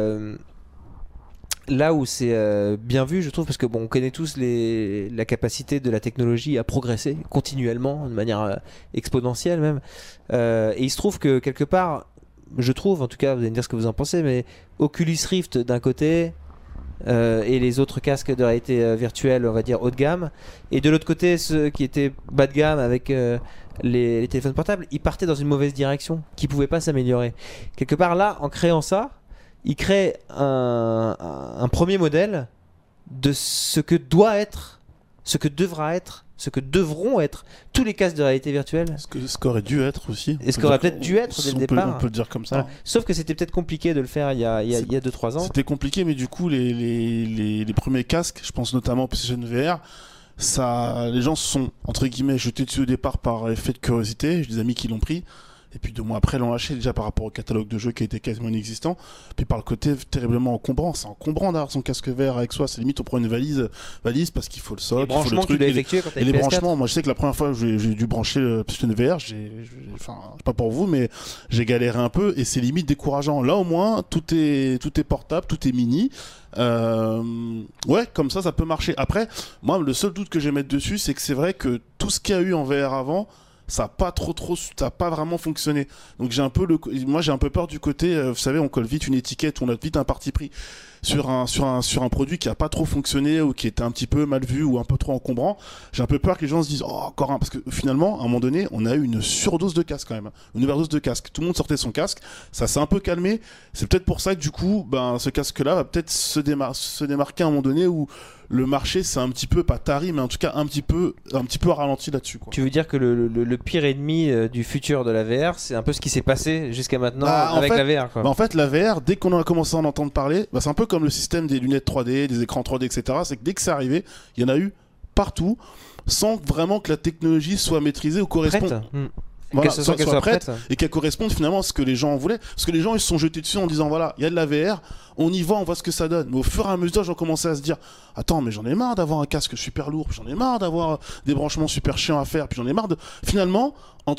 là où c'est bien vu je trouve, parce que bon, on connaît tous la capacité de la technologie à progresser continuellement, de manière exponentielle même. Et il se trouve que quelque part, je trouve, en tout cas, vous allez me dire ce que vous en pensez, mais Oculus Rift d'un côté et les autres casques de réalité virtuelle, on va dire haut de gamme, et de l'autre côté ceux qui étaient bas de gamme avec les téléphones portables, ils partaient dans une mauvaise direction, qui pouvaient pas s'améliorer. Quelque part là, en créant ça, ils créent un premier modèle de ce que doit être, ce que devra être, ce que devront être tous les casques de réalité virtuelle. Ce qu'aurait dû être aussi. Et ce qu'aurait peut-être dû être dès le départ. On peut le dire comme ça. Voilà. Sauf que c'était peut-être compliqué de le faire il y a 2-3 ans. C'était compliqué, mais du coup, les premiers casques, je pense notamment au PlayStation VR, les gens se sont, entre guillemets, jetés dessus au départ par effet de curiosité. J'ai des amis qui l'ont pris. Et puis 2 mois après, l'ont lâché déjà par rapport au catalogue de jeux qui était quasiment inexistant. Puis par le côté terriblement encombrant. C'est encombrant d'avoir son casque VR avec soi. C'est limite, on prend une valise parce qu'il faut le socle, il faut le truc. Tu l'as effectué quand t'as et une les PS4. branchements, moi je sais que la première fois que j'ai dû brancher le PlayStation VR, enfin, pas pour vous, mais j'ai galéré un peu et c'est limite décourageant. Là au moins, tout est portable, tout est mini. Ouais, comme ça peut marcher. Après, moi, le seul doute que je vais mettre dessus, c'est que c'est vrai que tout ce qu'il y a eu en VR avant, ça a pas vraiment fonctionné. Donc j'ai un peu peur du côté, vous savez, on colle vite une étiquette, on a vite un parti pris sur un produit qui a pas trop fonctionné ou qui était un petit peu mal vu ou un peu trop encombrant. J'ai un peu peur que les gens se disent encore un, parce que finalement à un moment donné on a eu une surdose de casque quand même, une overdose de casque. Tout le monde sortait son casque, ça s'est un peu calmé. C'est peut-être pour ça que du coup ce casque là va peut-être se démarquer à un moment donné où le marché c'est un petit peu pas tari, mais en tout cas un petit peu ralenti là-dessus quoi. Tu veux dire que le pire ennemi du futur de la VR, c'est un peu ce qui s'est passé jusqu'à maintenant avec la VR quoi. En fait la VR, dès qu'on a commencé à en entendre parler, c'est un peu comme le système des lunettes 3D, des écrans 3D, etc. C'est que dès que c'est arrivé, il y en a eu partout, sans vraiment que la technologie soit maîtrisée ou corresponde. Voilà, qu'elle soit prête et qu'elle corresponde finalement à ce que les gens voulaient. Parce que les gens ils se sont jetés dessus en disant voilà, il y a de la VR, on y va, on voit ce que ça donne. Mais au fur et à mesure, j'en commençais à se dire attends, mais j'en ai marre d'avoir un casque super lourd, j'en ai marre d'avoir des branchements super chiants à faire, puis j'en ai marre de. Finalement, on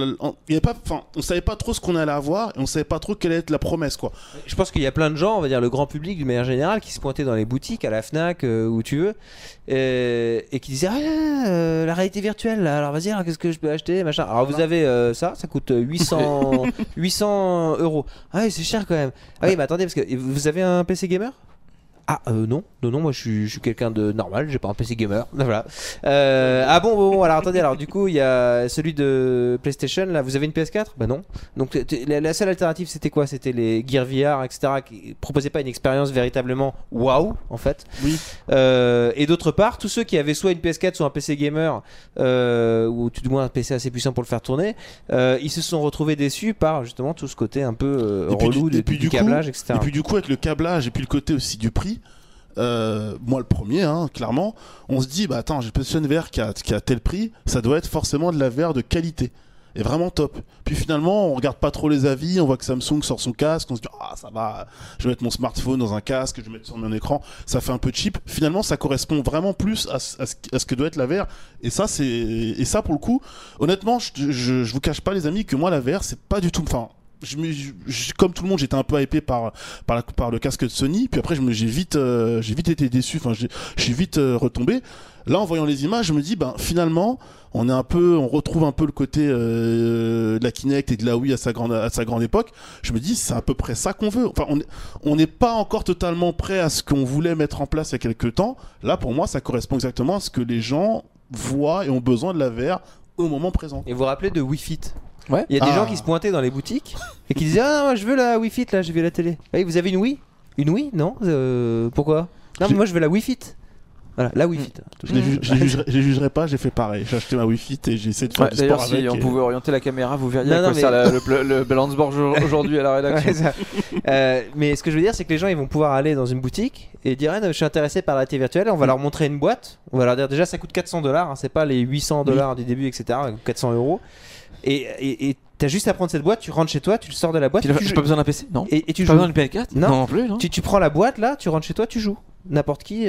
savait pas trop ce qu'on allait avoir et on savait pas trop quelle allait être la promesse quoi. Je pense qu'il y a plein de gens, on va dire le grand public de manière générale, qui se pointaient dans les boutiques, à la Fnac, où tu veux, et qui disaient la réalité virtuelle, là, alors vas-y, alors qu'est-ce que je peux acheter, machin. Alors vous avez ça coûte 800 euros. Ah oui, c'est cher quand même. Ah oui, mais attendez, parce que vous avez un PC gamer ? Non, moi je suis quelqu'un de normal, j'ai pas un PC gamer. Voilà. Bon, alors attendez, alors du coup il y a celui de PlayStation, là, vous avez une PS4 ? Bah non. Donc la seule alternative c'était quoi ? C'était les Gear VR, etc., qui proposaient pas une expérience véritablement waouh en fait. Oui. Et d'autre part, tous ceux qui avaient soit une PS4, soit un PC gamer, ou tout du moins un PC assez puissant pour le faire tourner, ils se sont retrouvés déçus par justement tout ce côté un peu relou du câblage, etc. Et puis du coup avec le câblage et puis le côté aussi du prix. Moi le premier clairement on se dit attends, j'ai PlayStation VR qui a tel prix, ça doit être forcément de la VR de qualité. est vraiment top. Puis finalement, on regarde pas trop les avis, on voit que Samsung sort son casque, on se dit ah ça va, je vais mettre mon smartphone dans un casque, je vais mettre sur mon écran, ça fait un peu cheap. Finalement, ça correspond vraiment plus à ce que doit être la VR. Et ça pour le coup, honnêtement, je vous cache pas les amis que moi la VR c'est pas du tout. Enfin, comme tout le monde, j'étais un peu hypé par le casque de Sony. Puis après, j'ai vite été déçu. Enfin, je suis vite retombé. Là, en voyant les images, je me dis, ben finalement, on retrouve un peu le côté de la Kinect et de la Wii à sa grande époque. Je me dis, c'est à peu près ça qu'on veut. Enfin, on n'est pas encore totalement prêt à ce qu'on voulait mettre en place il y a quelques temps. Là, pour moi, ça correspond exactement à ce que les gens voient et ont besoin de la VR au moment présent. Et vous vous rappelez de Wii Fit? Ouais. Il y a des gens qui se pointaient dans les boutiques et qui disaient ah moi je veux la Wii Fit là, j'ai vu la télé. Ah, vous avez une Wii? Une Wii? Non. Pourquoi? Non mais moi je veux la Wii Fit. Voilà, la Wii Fit. Je les jugerai pas, j'ai fait pareil. J'ai acheté ma Wii Fit et j'ai essayé de faire du sport d'ailleurs, avec. si on pouvait orienter la caméra, vous verriez Non, à quoi non, sert le balance board aujourd'hui à la rédaction. Ouais, mais ce que je veux dire, c'est que les gens ils vont pouvoir aller dans une boutique et dire je suis intéressé par la réalité virtuelle. On va leur montrer une boîte. On va leur dire déjà ça coûte $400, hein, c'est pas les $800 du début, etc. 400 €. Et t'as juste à prendre cette boîte, tu rentres chez toi, tu le sors de la boîte. J'ai pas besoin d'un PC? Non. Et tu Pas joues. besoin d'une PS4? Non plus, non. Tu prends la boîte là, tu rentres chez toi, tu joues. N'importe qui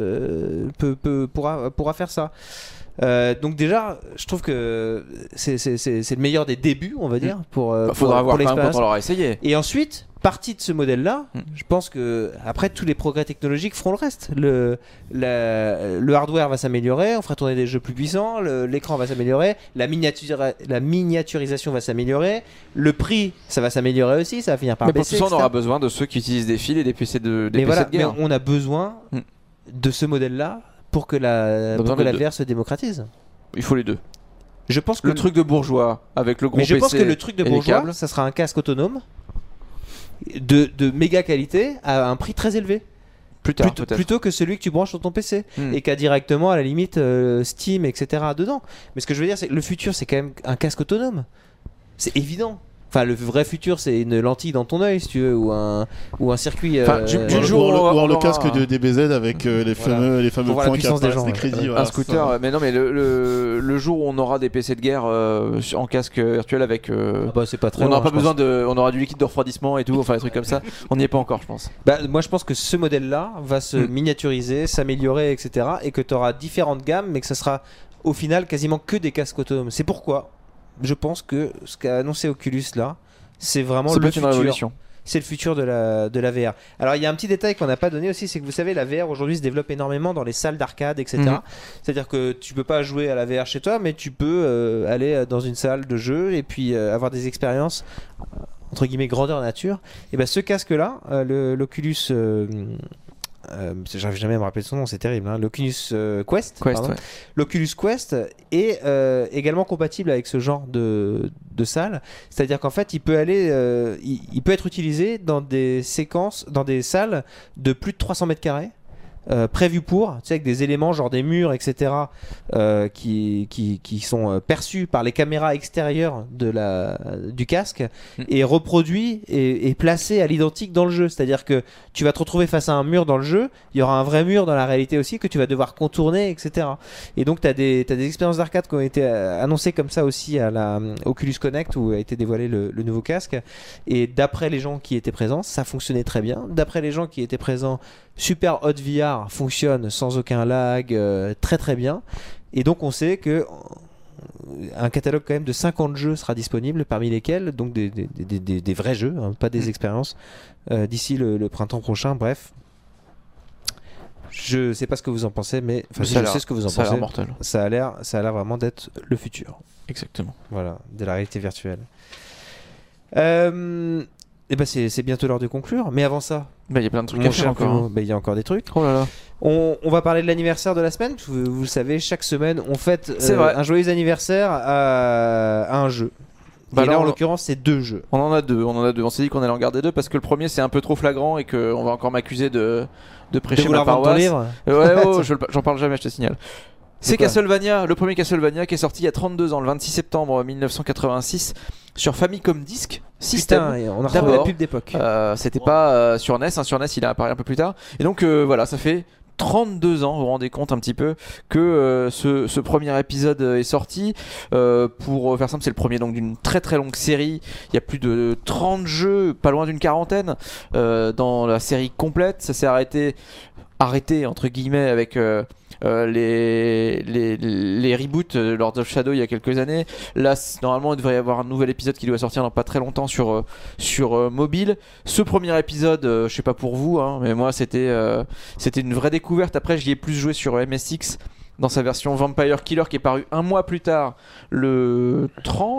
pourra faire ça. Donc déjà, je trouve que c'est le meilleur des débuts, on va dire, faudra voir pour quand même l'expérience. quand on l'aura essayé. Et ensuite, partie de ce modèle-là, je pense que après tous les progrès technologiques feront le reste. Le hardware va s'améliorer, on fera tourner des jeux plus puissants, l'écran va s'améliorer, la miniaturisation va s'améliorer, le prix, ça va s'améliorer aussi, ça va finir par Mais pour baisser. tout ça, on etc. aura besoin de ceux qui utilisent des fils et des PC de Mais voilà, guerre. mais on a besoin de ce modèle-là pour que la VR se démocratise. Il faut les deux. Je pense que Le truc de bourgeois avec le gros mais je PC pense que le truc de et les bourgeois, câbles. ça sera un casque autonome de méga qualité à un prix très élevé. Plus tard, peut-être. Plutôt que celui que tu branches sur ton PC et qui a directement à la limite Steam, etc. dedans. Mais ce que je veux dire, c'est que le futur, c'est quand même un casque autonome. C'est évident. Enfin, le vrai futur, c'est une lentille dans ton œil, si tu veux, ou un circuit. Enfin, du jour où ou on le aura casque de DBZ avec les fameux Pour voir la points qui puissance des apparaissent, gens, les ouais. crédits. un voilà, scooter, ça. mais non, mais le jour où on aura des PC de guerre en casque virtuel avec. Bah, c'est pas très On loin, n'aura pas je besoin on aura du liquide de refroidissement et tout, enfin des trucs comme ça. On n'y est pas encore, je pense. Bah, moi je pense que ce modèle-là va se miniaturiser, s'améliorer, etc. Et que tu auras différentes gammes, mais que ça sera au final quasiment que des casques autonomes. C'est pourquoi je pense que ce qu'a annoncé Oculus là, c'est vraiment C'est le une futur. révolution. C'est le futur de la VR. Alors il y a un petit détail qu'on n'a pas donné aussi, c'est que vous savez la VR aujourd'hui se développe énormément dans les salles d'arcade, etc. C'est-à-dire que tu peux pas jouer à la VR chez toi, mais tu peux aller dans une salle de jeu et puis avoir des expériences entre guillemets grandeur nature. Et ben ce casque-là, l'Oculus, j'arrive jamais à me rappeler son nom, c'est terrible. Hein, l'Oculus Quest. Pardon. Ouais. L'Oculus Quest est également compatible avec ce genre de salle. C'est-à-dire qu'en fait, il peut aller, il peut être utilisé dans des séquences, dans des salles de plus de 300 mètres carrés. Prévu pour, tu sais, avec des éléments genre des murs, etc., qui sont perçus par les caméras extérieures du casque et reproduits et placés à l'identique dans le jeu. C'est-à-dire que tu vas te retrouver face à un mur dans le jeu, il y aura un vrai mur dans la réalité aussi que tu vas devoir contourner, etc. Et donc tu as des expériences d'arcade qui ont été annoncées comme ça aussi à la Oculus Connect où a été dévoilé le nouveau casque. Et d'après les gens qui étaient présents, ça fonctionnait très bien. D'après les gens qui étaient présents, Super Hot VR fonctionne sans aucun lag, très très bien. Et donc on sait que un catalogue quand même de 50 jeux sera disponible, parmi lesquels donc des vrais jeux, hein, pas des expériences, d'ici le printemps prochain. Bref, je sais pas ce que vous en pensez, mais je sais ce que vous en ça a pensez. l'air mortel. Ça a l'air vraiment d'être le futur. Exactement. Voilà, de la réalité virtuelle. Et ben c'est bientôt l'heure de conclure, mais avant ça, Il y a plein de trucs mon à faire cher encore. Flo, il y a encore des trucs. Oh là là. On va parler de l'anniversaire de la semaine. Vous le savez, chaque semaine, on fête C'est vrai. un joyeux anniversaire à un jeu. Bah et là, alors, en l'occurrence, c'est 2 jeux. On en a deux. On s'est dit qu'on allait en garder deux parce que le premier c'est un peu trop flagrant et qu'on va encore m'accuser de prêcher De ma vouloir vendre ton paroisse. livre. Ouais, j'en parle jamais, je te signale. C'est quoi Castlevania, le premier Castlevania qui est sorti il y a 32 ans, le 26 septembre 1986 sur Famicom Disk System. Putain, on a retrouvé la D'abord, pub d'époque. C'était pas sur NES, hein, sur NES il a apparu un peu plus tard. Et donc voilà, ça fait 32 ans, vous vous rendez compte un petit peu, que ce premier épisode est sorti. Pour faire simple, c'est le premier donc d'une très très longue série. Il y a plus de 30 jeux, pas loin d'une quarantaine dans la série complète. Ça s'est arrêté entre guillemets avec les reboots Lords of Shadow il y a quelques années. Là normalement il devrait y avoir un nouvel épisode qui doit sortir dans pas très longtemps sur mobile. Ce premier épisode, je sais pas pour vous hein, mais moi c'était une vraie découverte. Après j'y ai plus joué sur MSX dans sa version Vampire Killer qui est paru un mois plus tard, le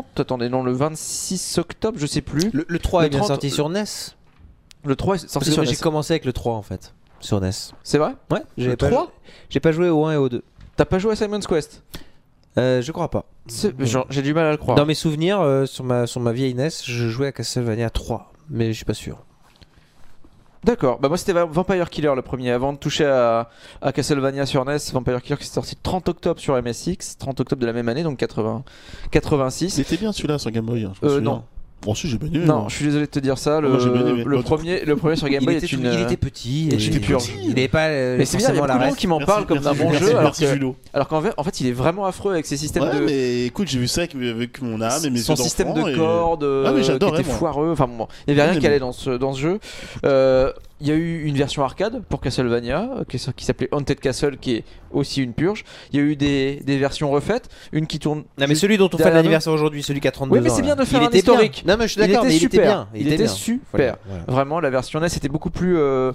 26 octobre, je sais plus. Le 3 est bien 30, sorti sur NES. Le 3 est sorti sur J'ai NES. commencé avec le 3 en fait, sur NES. C'est vrai? Ouais, Le 3? J'ai pas joué au 1 et au 2. T'as pas joué à Simon's Quest? Je crois pas. J'ai du mal à le croire. Dans mes souvenirs, sur ma vieille NES, je jouais à Castlevania 3, mais je suis pas sûr. D'accord, bah moi c'était Vampire Killer le premier, avant de toucher à Castlevania sur NES. Vampire Killer qui est sorti le 30 octobre sur MSX, 30 octobre de la même année, donc 86. C'était bien celui-là sur Game Boy. Je me souviens. Non. Bon, si, j'ai bien aimé. Non, je suis désolé de te dire ça. Moi, j'ai bien aimé. Le premier sur Game Boy est une. Il était petit. et une pure. Il n'avait pas. Mais c'est bien, il y a beaucoup de gens qui m'en parlent comme d'un bon jeu, alors qu'en fait il est vraiment affreux avec ses systèmes ouais, de. mais écoute, j'ai vu ça avec mon âme et mes son yeux système d'enfant de cordes qui était foireux. Enfin bon, il n'y avait rien qui allait dans ce jeu. Il y a eu une version arcade pour Castlevania qui s'appelait Haunted Castle, qui est aussi une purge. Il y a eu des versions refaites, une qui tourne. Non mais celui dont on fait l'anniversaire aujourd'hui, celui qui a 32 ans. Oui mais c'est bien de faire un était historique. Bien. Non mais je suis d'accord, mais il était bien. Il était super. Voilà. Vraiment, la version NES était beaucoup plus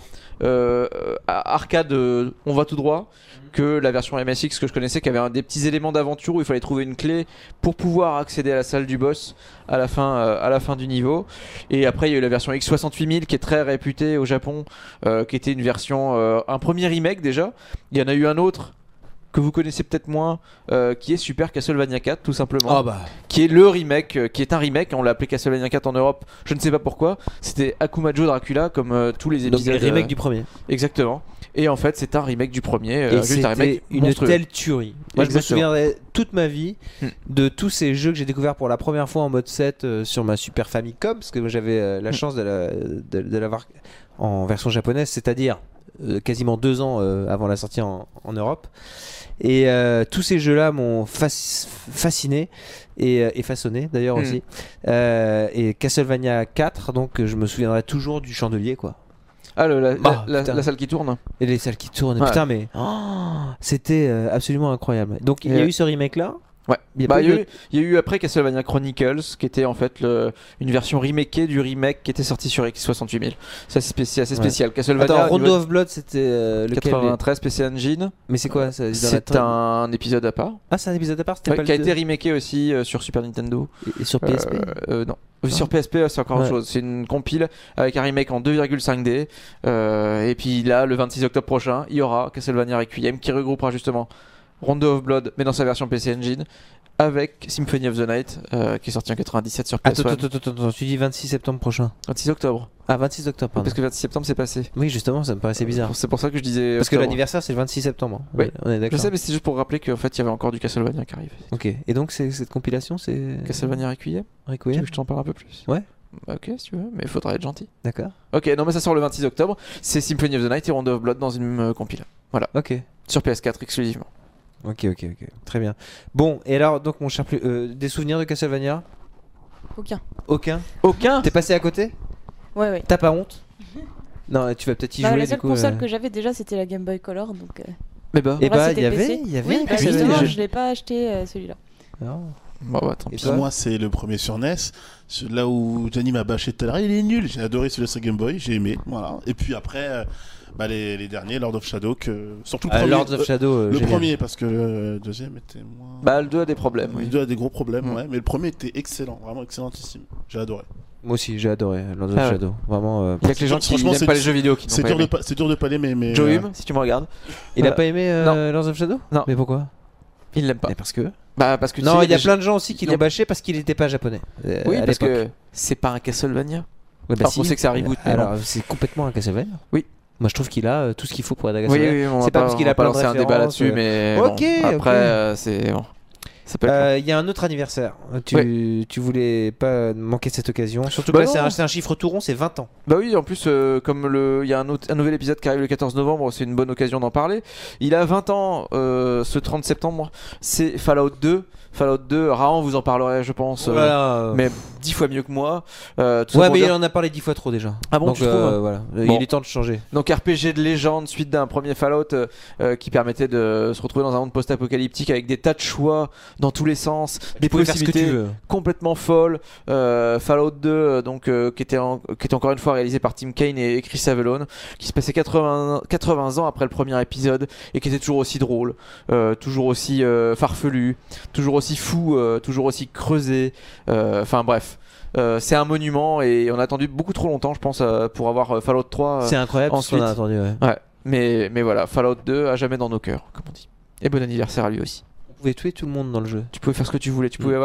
arcade, on va tout droit, que la version MSX que je connaissais, qui avait des petits éléments d'aventure où il fallait trouver une clé pour pouvoir accéder à la salle du boss à la fin du niveau. Et après il y a eu la version X68000 qui est très réputée au Japon, qui était une version, un premier remake déjà. Il y en a eu un autre que vous connaissez peut-être moins, qui est Super Castlevania 4 tout simplement, qui est le remake, qui est un remake. On l'a appelé Castlevania 4 en Europe, je ne sais pas pourquoi. C'était Akumajo Dracula comme tous les épisodes. Donc le remake du premier. Exactement. Et en fait c'est un remake du premier, et juste un remake une monstrueux. telle tuerie. Moi je me Exactement. souviendrai toute ma vie de tous ces jeux que j'ai découverts pour la première fois en mode 7 sur ma Super Famicom, parce que moi j'avais la chance de l'avoir en version japonaise, c'est-à-dire quasiment 2 ans avant la sortie en Europe. Et tous ces jeux-là m'ont fasciné et façonné d'ailleurs aussi. Et Castlevania 4, donc je me souviendrai toujours du chandelier quoi. Ah, la salle qui tourne. Et les salles qui tournent, Ouais. putain, mais c'était absolument incroyable. Donc il y a eu ce remake là. Ouais. Il y a Bah, pas il eu y a eu après Castlevania Chronicles, qui était en fait une version remakée du remake qui était sorti sur X68000. Ça c'est assez spécial. Castlevania Attends, Rondo of Blood c'était lequel 93 PC Engine. Mais c'est quoi ça, C'est un épisode à part. Ah, c'est un épisode à part, c'était Ouais, pas qui a le été remaké aussi sur Super Nintendo. Et sur PSP. Non. Sur PSP, c'est encore autre chose. C'est une compile avec un remake en 2,5D. Et puis là, le 26 octobre prochain, il y aura Castlevania Requiem qui regroupera justement Rondo of Blood, mais dans sa version PC Engine, avec Symphony of the Night, qui est sorti en 97 sur PS1. Attends, tu dis 26 septembre prochain. 26 octobre. Ah, 26 octobre, pardon. Parce que 26 septembre, c'est passé. Oui, justement, ça me paraissait bizarre. C'est pour ça que je disais. Parce que octobre. l'anniversaire, c'est le 26 septembre. Oui. On est d'accord. Je sais, mais c'est juste pour rappeler qu'en fait, il y avait encore du Castlevania qui arrive. Ok, et donc cette compilation, c'est. Castlevania Requiem. Tu veux Requiem. que je t'en parle un peu plus? Ouais. Ok, si tu veux, mais il faudra être gentil. D'accord. Ok, non, mais ça sort le 26 octobre. C'est Symphony of the Night et Rondo of Blood dans une compile. Voilà. Ok. Sur PS4 exclusivement. Ok. Très bien. Bon, et alors, donc, mon cher des souvenirs de Castlevania? Aucun. Aucun. T'es passé à côté? Ouais. T'as pas honte? Non, tu vas peut-être y jouer. La du seule coup, console que j'avais déjà, c'était la Game Boy Color. Donc, Mais bah. Et le reste, bah, c'était il y avait. PC. Il y avait. Oui, un bah, Castlevania. justement, je l'ai pas acheté celui-là. Non. Bah ouais, tant Et pis. toi? Moi, c'est le premier sur NES. Là où Johnny m'a bâché tout à l'heure, il est nul. J'ai adoré celui-là sur Game Boy, j'ai aimé. Voilà. Et puis après, les derniers, Lord of Shadow, surtout le premier. Lords of Shadow. Le génial. premier, parce que le deuxième était moins. Bah, le 2 a des problèmes. Le Oui. 2 a des gros problèmes, ouais. Mais le premier était excellent, vraiment excellentissime. J'ai adoré. Moi aussi, j'ai adoré Lords of Ah ouais. Shadow. Vraiment. Il y a que les gens qui Franchement, n'aiment pas les jeux vidéo qui n'ont C'est pas dur, aimé. c'est dur de pas l'aimer, mais. Joe Hume, si tu me regardes. Il a pas aimé Non. Lords of Shadow? Non. Mais pourquoi? Il l'aime pas. Mais parce que. Bah, parce que tu Non, sais, il y a les plein de gens aussi qui Non. l'ont bâché parce qu'il n'était pas japonais. Oui, à parce l'époque. que c'est pas un Castlevania. Ouais, bah Alors si. qu'on sait que c'est un reboot, mais Alors, c'est complètement un Castlevania. Oui. Moi, je trouve qu'il a tout ce qu'il faut pour être un Oui, Castlevania. oui, on va c'est pas parce qu'il a on va plein de lancer un débat références, là-dessus, mais Ok, bon, après, ok. c'est bon. Ça peut être Il y a un autre anniversaire. Tu voulais pas manquer cette occasion. Surtout que Bah là, non. c'est un chiffre tout rond, c'est 20 ans. Bah oui, en plus, comme il y a un nouvel épisode qui arrive le 14 novembre, c'est une bonne occasion d'en parler. Il a 20 ans ce 30 septembre, c'est Fallout 2. Fallout 2, Rahan vous en parlerait, je pense, Voilà. mais 10 fois mieux que moi. Tout ça Ouais, pour mais dire- il en a parlé 10 fois trop déjà. Ah bon, Donc, tu trouves voilà. Bon. Il est temps de changer. Donc RPG de légende, suite d'un premier Fallout qui permettait de se retrouver dans un monde post-apocalyptique avec des tas de choix dans tous les sens, des Tu pouvais faire ce que tu possibilités veux. complètement folles. Fallout 2, qui était encore une fois réalisé par Tim Kaine et Chris Avellone, qui se passait 80 ans après le premier épisode et qui était toujours aussi drôle, toujours aussi farfelu, toujours aussi fou, toujours aussi creusé. Enfin bref. C'est un monument et on a attendu beaucoup trop longtemps, je pense, pour avoir Fallout 3. C'est incroyable ce qu'on a ensuite. attendu. Ouais. Ouais, mais voilà, Fallout 2 à jamais dans nos cœurs, comme on dit. Et bon anniversaire à lui aussi. On pouvait tuer tout le monde dans le jeu. Tu pouvais faire ce que tu voulais, tu pouvais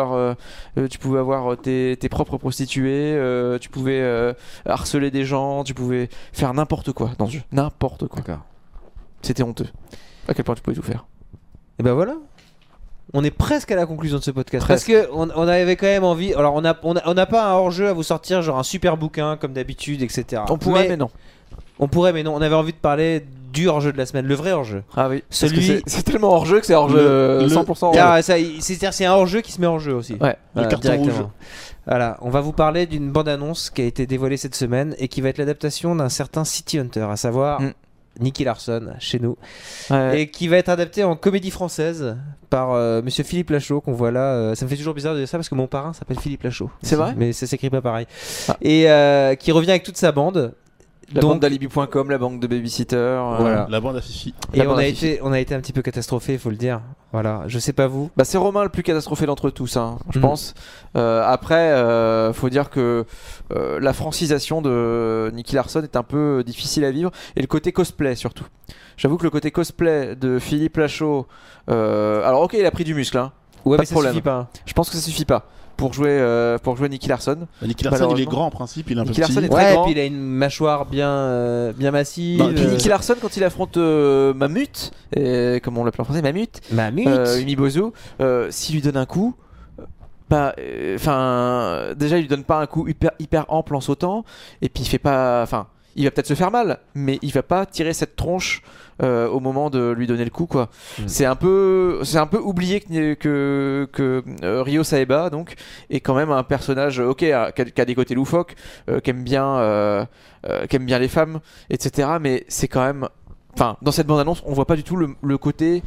avoir tes propres prostituées, tu pouvais harceler des gens, tu pouvais faire n'importe quoi dans ce jeu, n'importe quoi. D'accord. C'était honteux. À quel point tu pouvais tout faire. Et ben voilà. On est presque à la conclusion de ce podcast. Presque. Parce que on avait quand même envie. Alors on n'a pas un hors-jeu à vous sortir, genre un super bouquin comme d'habitude, etc. On pourrait, mais non. On pourrait, mais non. On avait envie de parler du hors-jeu de la semaine, le vrai hors-jeu. Ah oui. Parce que Celui- c'est tellement hors jeu que c'est hors jeu 100%. Ah, c'est-à-dire c'est un hors-jeu qui se met en jeu aussi. Ouais. Le carton directement. rouge. Voilà, on va vous parler d'une bande-annonce qui a été dévoilée cette semaine et qui va être l'adaptation d'un certain City Hunter, à savoir Nicky Larson chez nous, Ouais. et qui va être adapté en comédie française par Monsieur Philippe Lachaud qu'on voit là. Ça me fait toujours bizarre de dire ça parce que mon parrain s'appelle Philippe Lachaud. C'est vrai Mais ça s'écrit pas pareil. Ah. Et qui revient avec toute sa bande. La Donc- bande d'alibi.com, la banque de babysitter. Voilà. La bande à Fifi. Et La on bande a à été un petit peu catastrophé, il faut le dire. Voilà, je sais pas vous. Bah c'est Romain le plus catastrophé d'entre tous, hein, je Mhm. pense. Après, faut dire que la francisation de Nicky Larson est un peu difficile à vivre, et le côté cosplay surtout. J'avoue que le côté cosplay de Philippe Lachaud, alors ok, il a pris du muscle, hein. Ouais, Pas mais de ça problème. suffit pas. Je pense que ça suffit pas pour jouer Nicky Larson. Nicky Larson, il est Malheureusement. grand en principe, il est un peu Nicky Larson petit. est très Ouais, et grand. puis il a une mâchoire bien massive. Non, et puis Nicky Larson, quand il affronte Mamut, et, comme on l'appelle en français, Mamut, Mamut. Umibozu, s'il lui donne un coup, bah, déjà il lui donne pas un coup hyper ample en sautant, et puis il fait pas, il va peut-être se faire mal, mais il va pas tirer cette tronche au moment de lui donner le coup, quoi. C'est un peu oublié que Ryo Saeba donc est quand même un personnage qui a des côtés loufoques, qui aime bien les femmes, etc. Mais c'est quand même, dans cette bande-annonce, on voit pas du tout le côté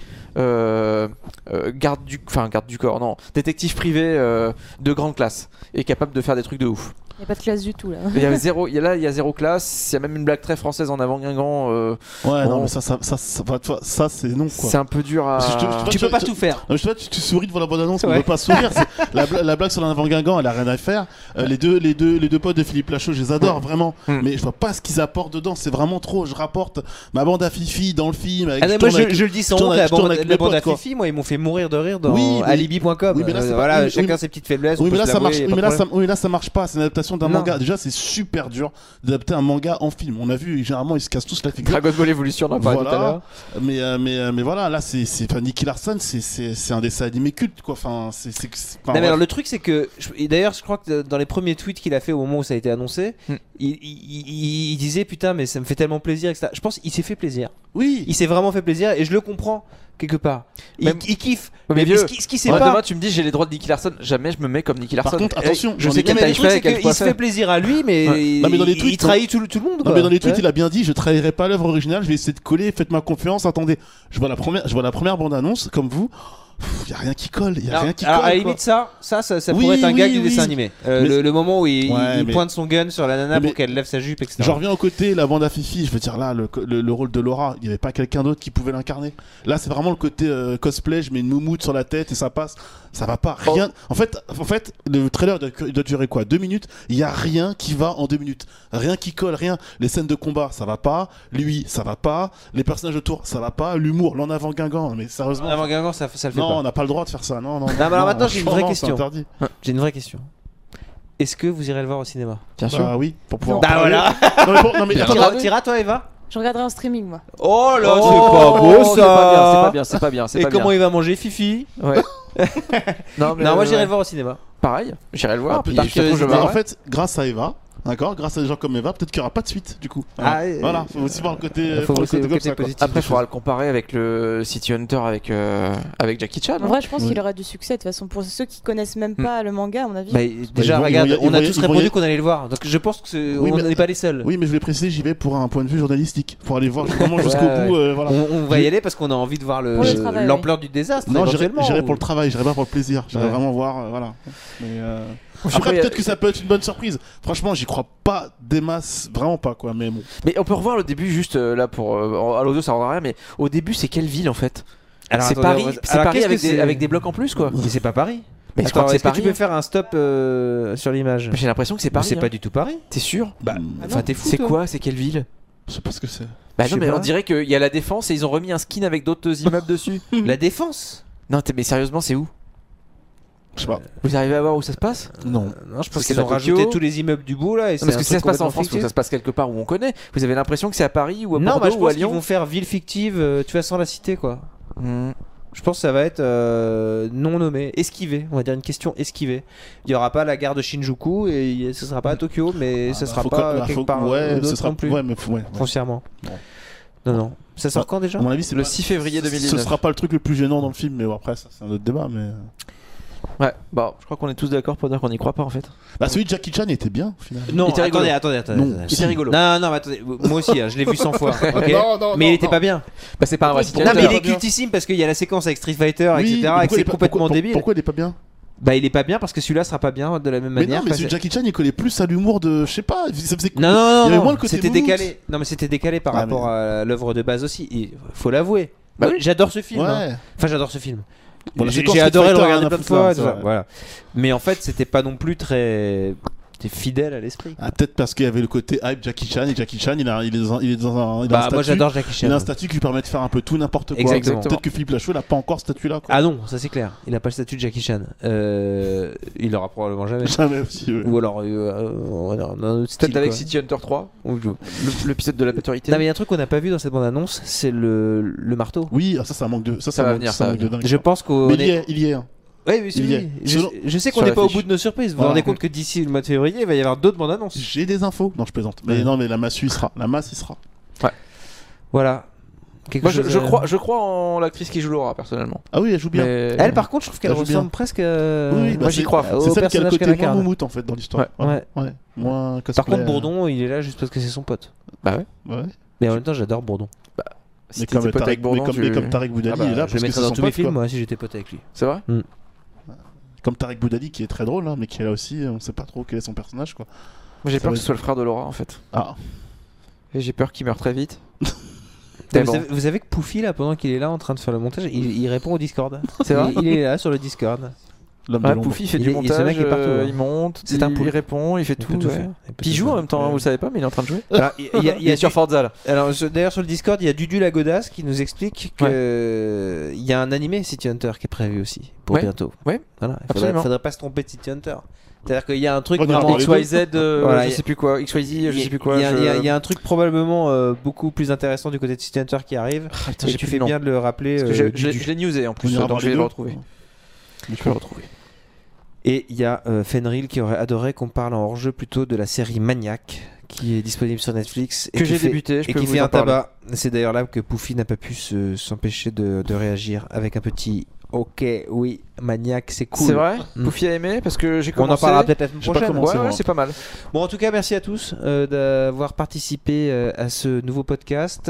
garde du corps, non, détective privé de grande classe et capable de faire des trucs de ouf. Il n'y a pas de classe du tout là. Il y a zéro classe. Il y a même une blague très française en avant Guingamp. Ouais, bon. non, mais ça c'est non quoi. C'est un peu dur à. Parce que Tu peux pas tout faire. Non, je sais pas, tu souris devant la bande-annonce, on Ouais. veut pas sourire. La blague sur l'avant Guingamp, elle a rien à faire. Les deux potes de Philippe Lachaud, je les adore vraiment, mais je vois pas ce qu'ils apportent dedans. C'est vraiment trop. Je rapporte ma bande à Fifi dans le film. Avec, Ah non, je moi tourne avec- je le dis sans je tourne honte, avec- je tourne avec la mes bande à potes, quoi. Fifi, moi ils m'ont fait mourir de rire dans Oui, mais- alibi.com. oui, mais là, c'est pas- Voilà, oui, chacun oui, ses petites faiblesses. Oui, on mais peut là se ça marche. l'avouer, y a Oui, pas mais de problème. là ça marche pas. C'est une adaptation d'un Non. manga. Déjà, c'est super dur d'adapter un manga en film. On a vu, généralement, ils se cassent tous la figure. Dragon Ball Evolution, on en a parlé tout à l'heure. Mais voilà, là, c'est Nicky Larson, c'est un dessin animé culte, quoi. Enfin, Non, mais alors le truc c'est que et d'ailleurs je crois que dans les premiers tweets qu'il a fait au moment où ça a été annoncé, il disait putain mais ça me fait tellement plaisir, etc. Je pense qu'il s'est fait plaisir. oui. Il s'est vraiment fait plaisir et je le comprends quelque part. Il kiffe. Mais Mais vieux, ce qui sait Ouais, pas. demain tu me dis j'ai les droits de Nicky Larson, jamais je me mets comme Nicky Larson. Par contre, attention, je dans sais les quelle Non, mais taille le je truc fais, c'est quel poids qu'il se faire. fait plaisir à lui, mais Non, mais dans les tweets, il trahit tout le monde. Non, Quoi. mais dans les tweets, Ouais. il a bien dit, je trahirai pas l'œuvre originale, je vais essayer de coller, faites-moi confiance. Attendez, je vois la première bande-annonce, comme vous. Il y a rien qui colle, il y a Alors, rien qui alors, colle. à la quoi. limite ça Oui, pourrait être un gag oui, du oui. dessin animé. Mais- Le moment où il Ouais, mais- pointe son gun sur la nana Mais- pour qu'elle lève sa jupe, etc. J'en reviens au côté la bande à Fifi, je veux dire là le rôle de Laura, il n'y avait pas quelqu'un d'autre qui pouvait l'incarner. Là c'est vraiment le côté cosplay, je mets une moumoute sur la tête et ça passe, ça va pas, rien. En fait le trailer doit durer quoi, 2 minutes, il y a rien qui va en 2 minutes, rien qui colle, rien. Les scènes de combat ça va pas, lui ça va pas, les personnages autour ça va pas, l'humour, l'en avant Guingamp, mais sérieusement. Avant Guingamp ça le fait Non, pas. on n'a pas le droit de faire ça, non. mais alors maintenant, j'ai une vraie non, question. c'est interdit. J'ai une vraie question. Est-ce que vous irez le voir au cinéma? Bien sûr. Bah oui, pour pouvoir. Non. en parler. Non mais attends, T'iras toi Eva? Je regarderai en streaming moi. Oh là, Oh, c'est pas beau c'est ça. pas bien. Et comment il va manger Fifi? Ouais. Non, mais, Non, moi j'irai ouais. voir au cinéma. Pareil, j'irai le voir. Ah, puis peut-être ça se trouve, je que- vais en voir. fait, grâce à Eva, d'accord, grâce à des gens comme Eva, peut-être qu'il n'y aura pas de suite du coup. Ah, Voilà, faut aussi voir le côté, faut voir le aussi le côté comme côté ça, quoi. positif. Après, il faudra le comparer avec le City Hunter avec Jackie Chan. En hein. vrai, je pense Oui. qu'il aura du succès de toute façon. Pour ceux qui connaissent même pas le manga, à mon avis. Bah, déjà, ils vont- regarde, ils vont y- on a ils tous vont y- répondu qu'on allait le voir. Donc je pense que Oui, on mais- n'est pas les seuls. Oui, mais je voulais préciser, j'y vais pour un point de vue journalistique, pour aller voir vraiment jusqu'au Ouais, bout. Voilà. On va y aller parce qu'on a envie de voir Pour le travail, l'ampleur du désastre. Non, j'irai éventuellement, pour le travail, j'irai pas pour le plaisir. J'irai Ouais. vraiment voir, voilà. Mais, Je sais après, pas, il y a- peut-être que ça peut être une bonne surprise. Franchement, j'y crois pas des masses, vraiment pas quoi. Mais bon. Mais on peut revoir le début juste là pour à l'audio ça rendra rien mais au début c'est quelle ville en fait? Alors, C'est attendez, Paris, on va- c'est alors, Paris qu'est-ce avec que c'est avec des blocs en plus quoi. Mais c'est pas Paris. Mais je crois Attends, que c'est est-ce que Paris. tu peux faire un stop sur l'image? J'ai l'impression que c'est Paris. C'est hein. pas du tout Paris. T'es sûr? Bah, Enfin, t'es fou. C'est toi. quoi? C'est quelle ville? je sais pas ce que c'est. Bah Je non sais mais pas. on dirait qu'il y a la Défense et ils ont remis un skin avec d'autres immeubles dessus. La Défense. Non mais sérieusement c'est où? Je sais pas. Vous arrivez à voir où ça se passe? Non. Non, je pense Parce qu'ils que ont la Tokyo- rajouté tous les immeubles du bout là. Et Non, parce que un si ça truc se passe en complètement France, faut que fictif. ça se passe quelque part où on connaît. Vous avez l'impression que c'est à Paris ou à Non, Bordeaux bah, je ou à pense qu'ils Lyon? vont faire ville fictive, tu vois, sans la cité quoi. Hmm. Je pense que ça va être non nommé, esquivé, on va dire une question esquivée. Il n'y aura pas la gare de Shinjuku et ce sera pas à Tokyo, mais ce sera pas quelque part Ouais, d'autre ce sera non plus, Ouais, mais ouais. foncièrement. Bon. Non, non. Ça sort quand déjà? À mon avis, c'est Le pas- 6 février Ce 2019. sera pas le truc le plus gênant dans le film, mais bon, après, ça, c'est un autre débat. Mais Ouais, bah je crois qu'on est tous d'accord pour dire qu'on n'y croit pas en fait. bah, celui de Jackie Chan était bien au final. Non, Il était rigolo. attendez. Non. Il était rigolo. Non, non, mais attendez, moi aussi, hein, je l'ai vu 100 fois. ok Non, mais il était non. pas bien. Bah c'est pas un vrai City Non, mais Hunter. il pas est bien. cultissime parce qu'il y a la séquence avec Street Fighter, Oui, etc. mais Et que pourquoi il c'est est pas- complètement pourquoi- débile. Pourquoi il est pas bien? Bah, il est pas bien parce que celui-là sera pas bien de la même Mais manière. non, mais parce celui de que- Jackie Chan, il collait plus à l'humour de. Je sais pas, ça faisait. Non, non, Il y non, avait non, moins le côté c'était moumoute. décalé. Non, mais c'était décalé par Ah, rapport à l'œuvre de base aussi. Il faut l'avouer. Bah Moi, oui. j'adore ce film. hein. Ouais. Enfin, j'adore ce film. Bon, la J'ai séquence j'ai Street adoré le Fighter, regarder rien à plein de foutre, là, fois. c'est tout ça, vrai. voilà. Mais en fait, c'était pas non plus très fidèle à l'esprit. Ah, peut-être parce qu'il y avait le côté hype Jackie Chan et Jackie Chan il est dans un, il a un Bah, moi, statut, j'adore Jackie Chan. il a un statut qui lui permet de faire un peu tout n'importe quoi. Exactement. Peut-être que Philippe Lachaud il a pas encore ce statut là quoi. Ah non, ça c'est clair. Il a pas le statut de Jackie Chan. Il l'aura probablement jamais. Jamais aussi. Ouais. Ou alors, on a un autre style. Peut-être avec quoi. City Hunter 3, Ou je- l'épisode de la maturité. Non, mais il y a un truc qu'on n'a pas vu dans cette bande-annonce, c'est le marteau. Oui, ah, ça c'est un manque de Ça va manque- venir, c'est un ça manque va de dingue. Je pense qu'on Mais est. il y est. Hein. Oui, oui, il y est. oui. Selon- Je sais qu'on sur n'est pas au l'affiche. bout de nos surprises. Vous vous Voilà. rendez compte que d'ici le mois de février, il va y avoir d'autres bandes annonces. J'ai des infos. Non, je plaisante. Mais Ouais. non, mais la masse il sera. La masse il sera. Voilà. Quelque Moi chose je crois en l'actrice qui joue Laura personnellement. Ah oui, elle joue bien. Mais- Elle, par contre, je trouve qu'elle Elle joue ressemble presque. Oui, oui, moi, j'y crois. au C'est celle qui a le personnage côté qu'elle moins incarne. moumoute en fait dans l'histoire. Ouais. Ouais. Moins cosplay. Par contre, Bourdon, il est là juste parce que c'est son pote. Bah ouais. Ouais. Mais en même temps, j'adore Bourdon. Si Mais t'étais comme pote avec Bourdon, comme Tarek Boudali Ah bah, est là je parce le que mettrais c'est dans son tous mes pote, films, quoi. moi, si j'étais pote avec lui. C'est vrai? Comme Tarek Boudali qui est très drôle hein, mais qui est là aussi, on sait pas trop quel est son personnage quoi. Moi j'ai Ça peur va que ce soit le frère de Laura en fait. Ah. Et j'ai peur qu'il meure très vite. Vous, Tellement. vous savez que Poufy, là, pendant qu'il est là en train de faire le montage, il répond au Discord. C'est vrai? Il est là sur le Discord. L'homme de Ouais, l'ombre. Poufy fait Il du est- ce montage, mec est partout, hein. il monte, C'est un il poulpe. répond, il fait Il tout. peut tout ouais. faire. Il peut Puis il tout joue faire. en même temps, hein, vous le savez pas, mais il est en train de jouer. Alors, il y a sur Forza. Alors, d'ailleurs, sur le Discord, il y a Dudu Lagodas qui nous explique que il y a un animé City Hunter qui est prévu aussi pour Ouais. bientôt. Ouais. Voilà. Il Absolument. faudrait pas se tromper de City Hunter. C'est-à-dire qu'il y a un truc On ira vraiment. voir les XYZ, Voilà, je il y a- sais plus quoi, XYZ, je sais plus quoi. Il y a- je- il y a- il y a un truc probablement beaucoup plus intéressant du côté de City Hunter qui arrive. Ah, putain, Et j'ai tu plus fais le nom. bien de le rappeler. Parce que je Dudu. l'ai newsé en On plus, ira donc voir je les vais deux. le retrouver. Je vais le retrouver. Et il y a Fenrir qui aurait adoré qu'on parle en hors-jeu plutôt de la série Maniac qui est disponible sur Netflix. Et Que qui j'ai fait- débuté, je et peux qui vous fait en un parler. tabac. C'est d'ailleurs là que Poufy n'a pas pu s'empêcher de réagir avec un petit ok, oui, Maniac, c'est cool. C'est vrai? Mm. Poufy a aimé parce que j'ai On commencé. en parlera peut-être la semaine J'ai pas prochaine. commencé. Ouais, ouais, moi. c'est pas mal. Bon, en tout cas, merci à tous d'avoir participé à ce nouveau podcast.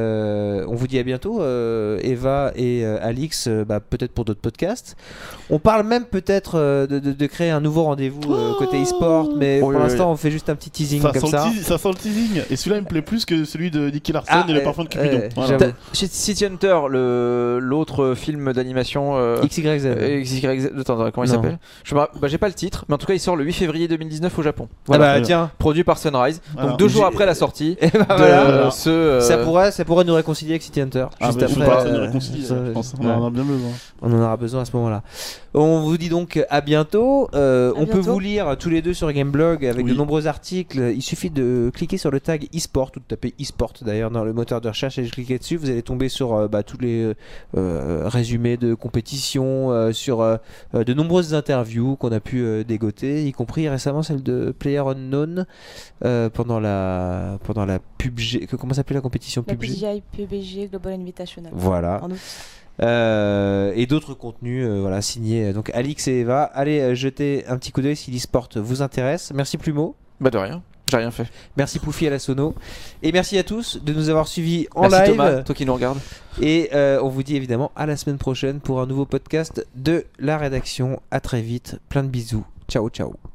On vous dit à bientôt, Eva et Alix, peut-être pour d'autres podcasts. On parle même peut-être de créer un nouveau rendez-vous côté e-sport, mais Oh, pour oui, l'instant, on fait juste un petit teasing Ça comme sent, ça. ça sent le teasing. Et celui-là il me plaît plus que celui de Nicky Larson Ah, et le parfum de Cupidon. Voilà. j'avoue. Chez City Hunter, l'autre film d'animation. XYZ. XYZ. Attends, comment il Non. s'appelle? J'ai pas le titre, mais en tout cas, il sort le 8 février 2019 au Japon. Ah bah Voilà. tiens. Produit par Sunrise. Voilà. Donc 2 jours J'ai- après la sortie. Et bah de voilà. ce. Ça pourrait nous réconcilier avec City Hunter. Ah, Juste bah, après. faut pas ça nous réconcilie, ça, je pense. ouais. On en a bien besoin. On en aura besoin à ce moment-là. On vous dit donc à bientôt. On peut bientôt. vous lire tous les deux sur Gameblog avec Oui. de nombreux articles. Il suffit de cliquer sur le tag e-sport ou de taper e-sport d'ailleurs dans le moteur de recherche et de cliquer dessus. Vous allez tomber sur tous les résumés de compétition, sur de nombreuses interviews qu'on a pu dégoter, y compris récemment celle de PlayerUnknown pendant la PUBG. Comment s'appelait la compétition La PUBG? PUBG Global Invitational. Voilà. En août. Et d'autres contenus voilà, signés donc Alix et Eva. Allez jeter un petit coup d'œil si l'e-sport vous intéresse. Merci Plumeau. Bah de rien, j'ai rien fait. Merci Poufi à la sono. Et merci à tous de nous avoir suivis en Merci live. Thomas, toi qui nous regardes. Et on vous dit évidemment à la semaine prochaine pour un nouveau podcast de la rédaction. À très vite. Plein de bisous. Ciao, ciao.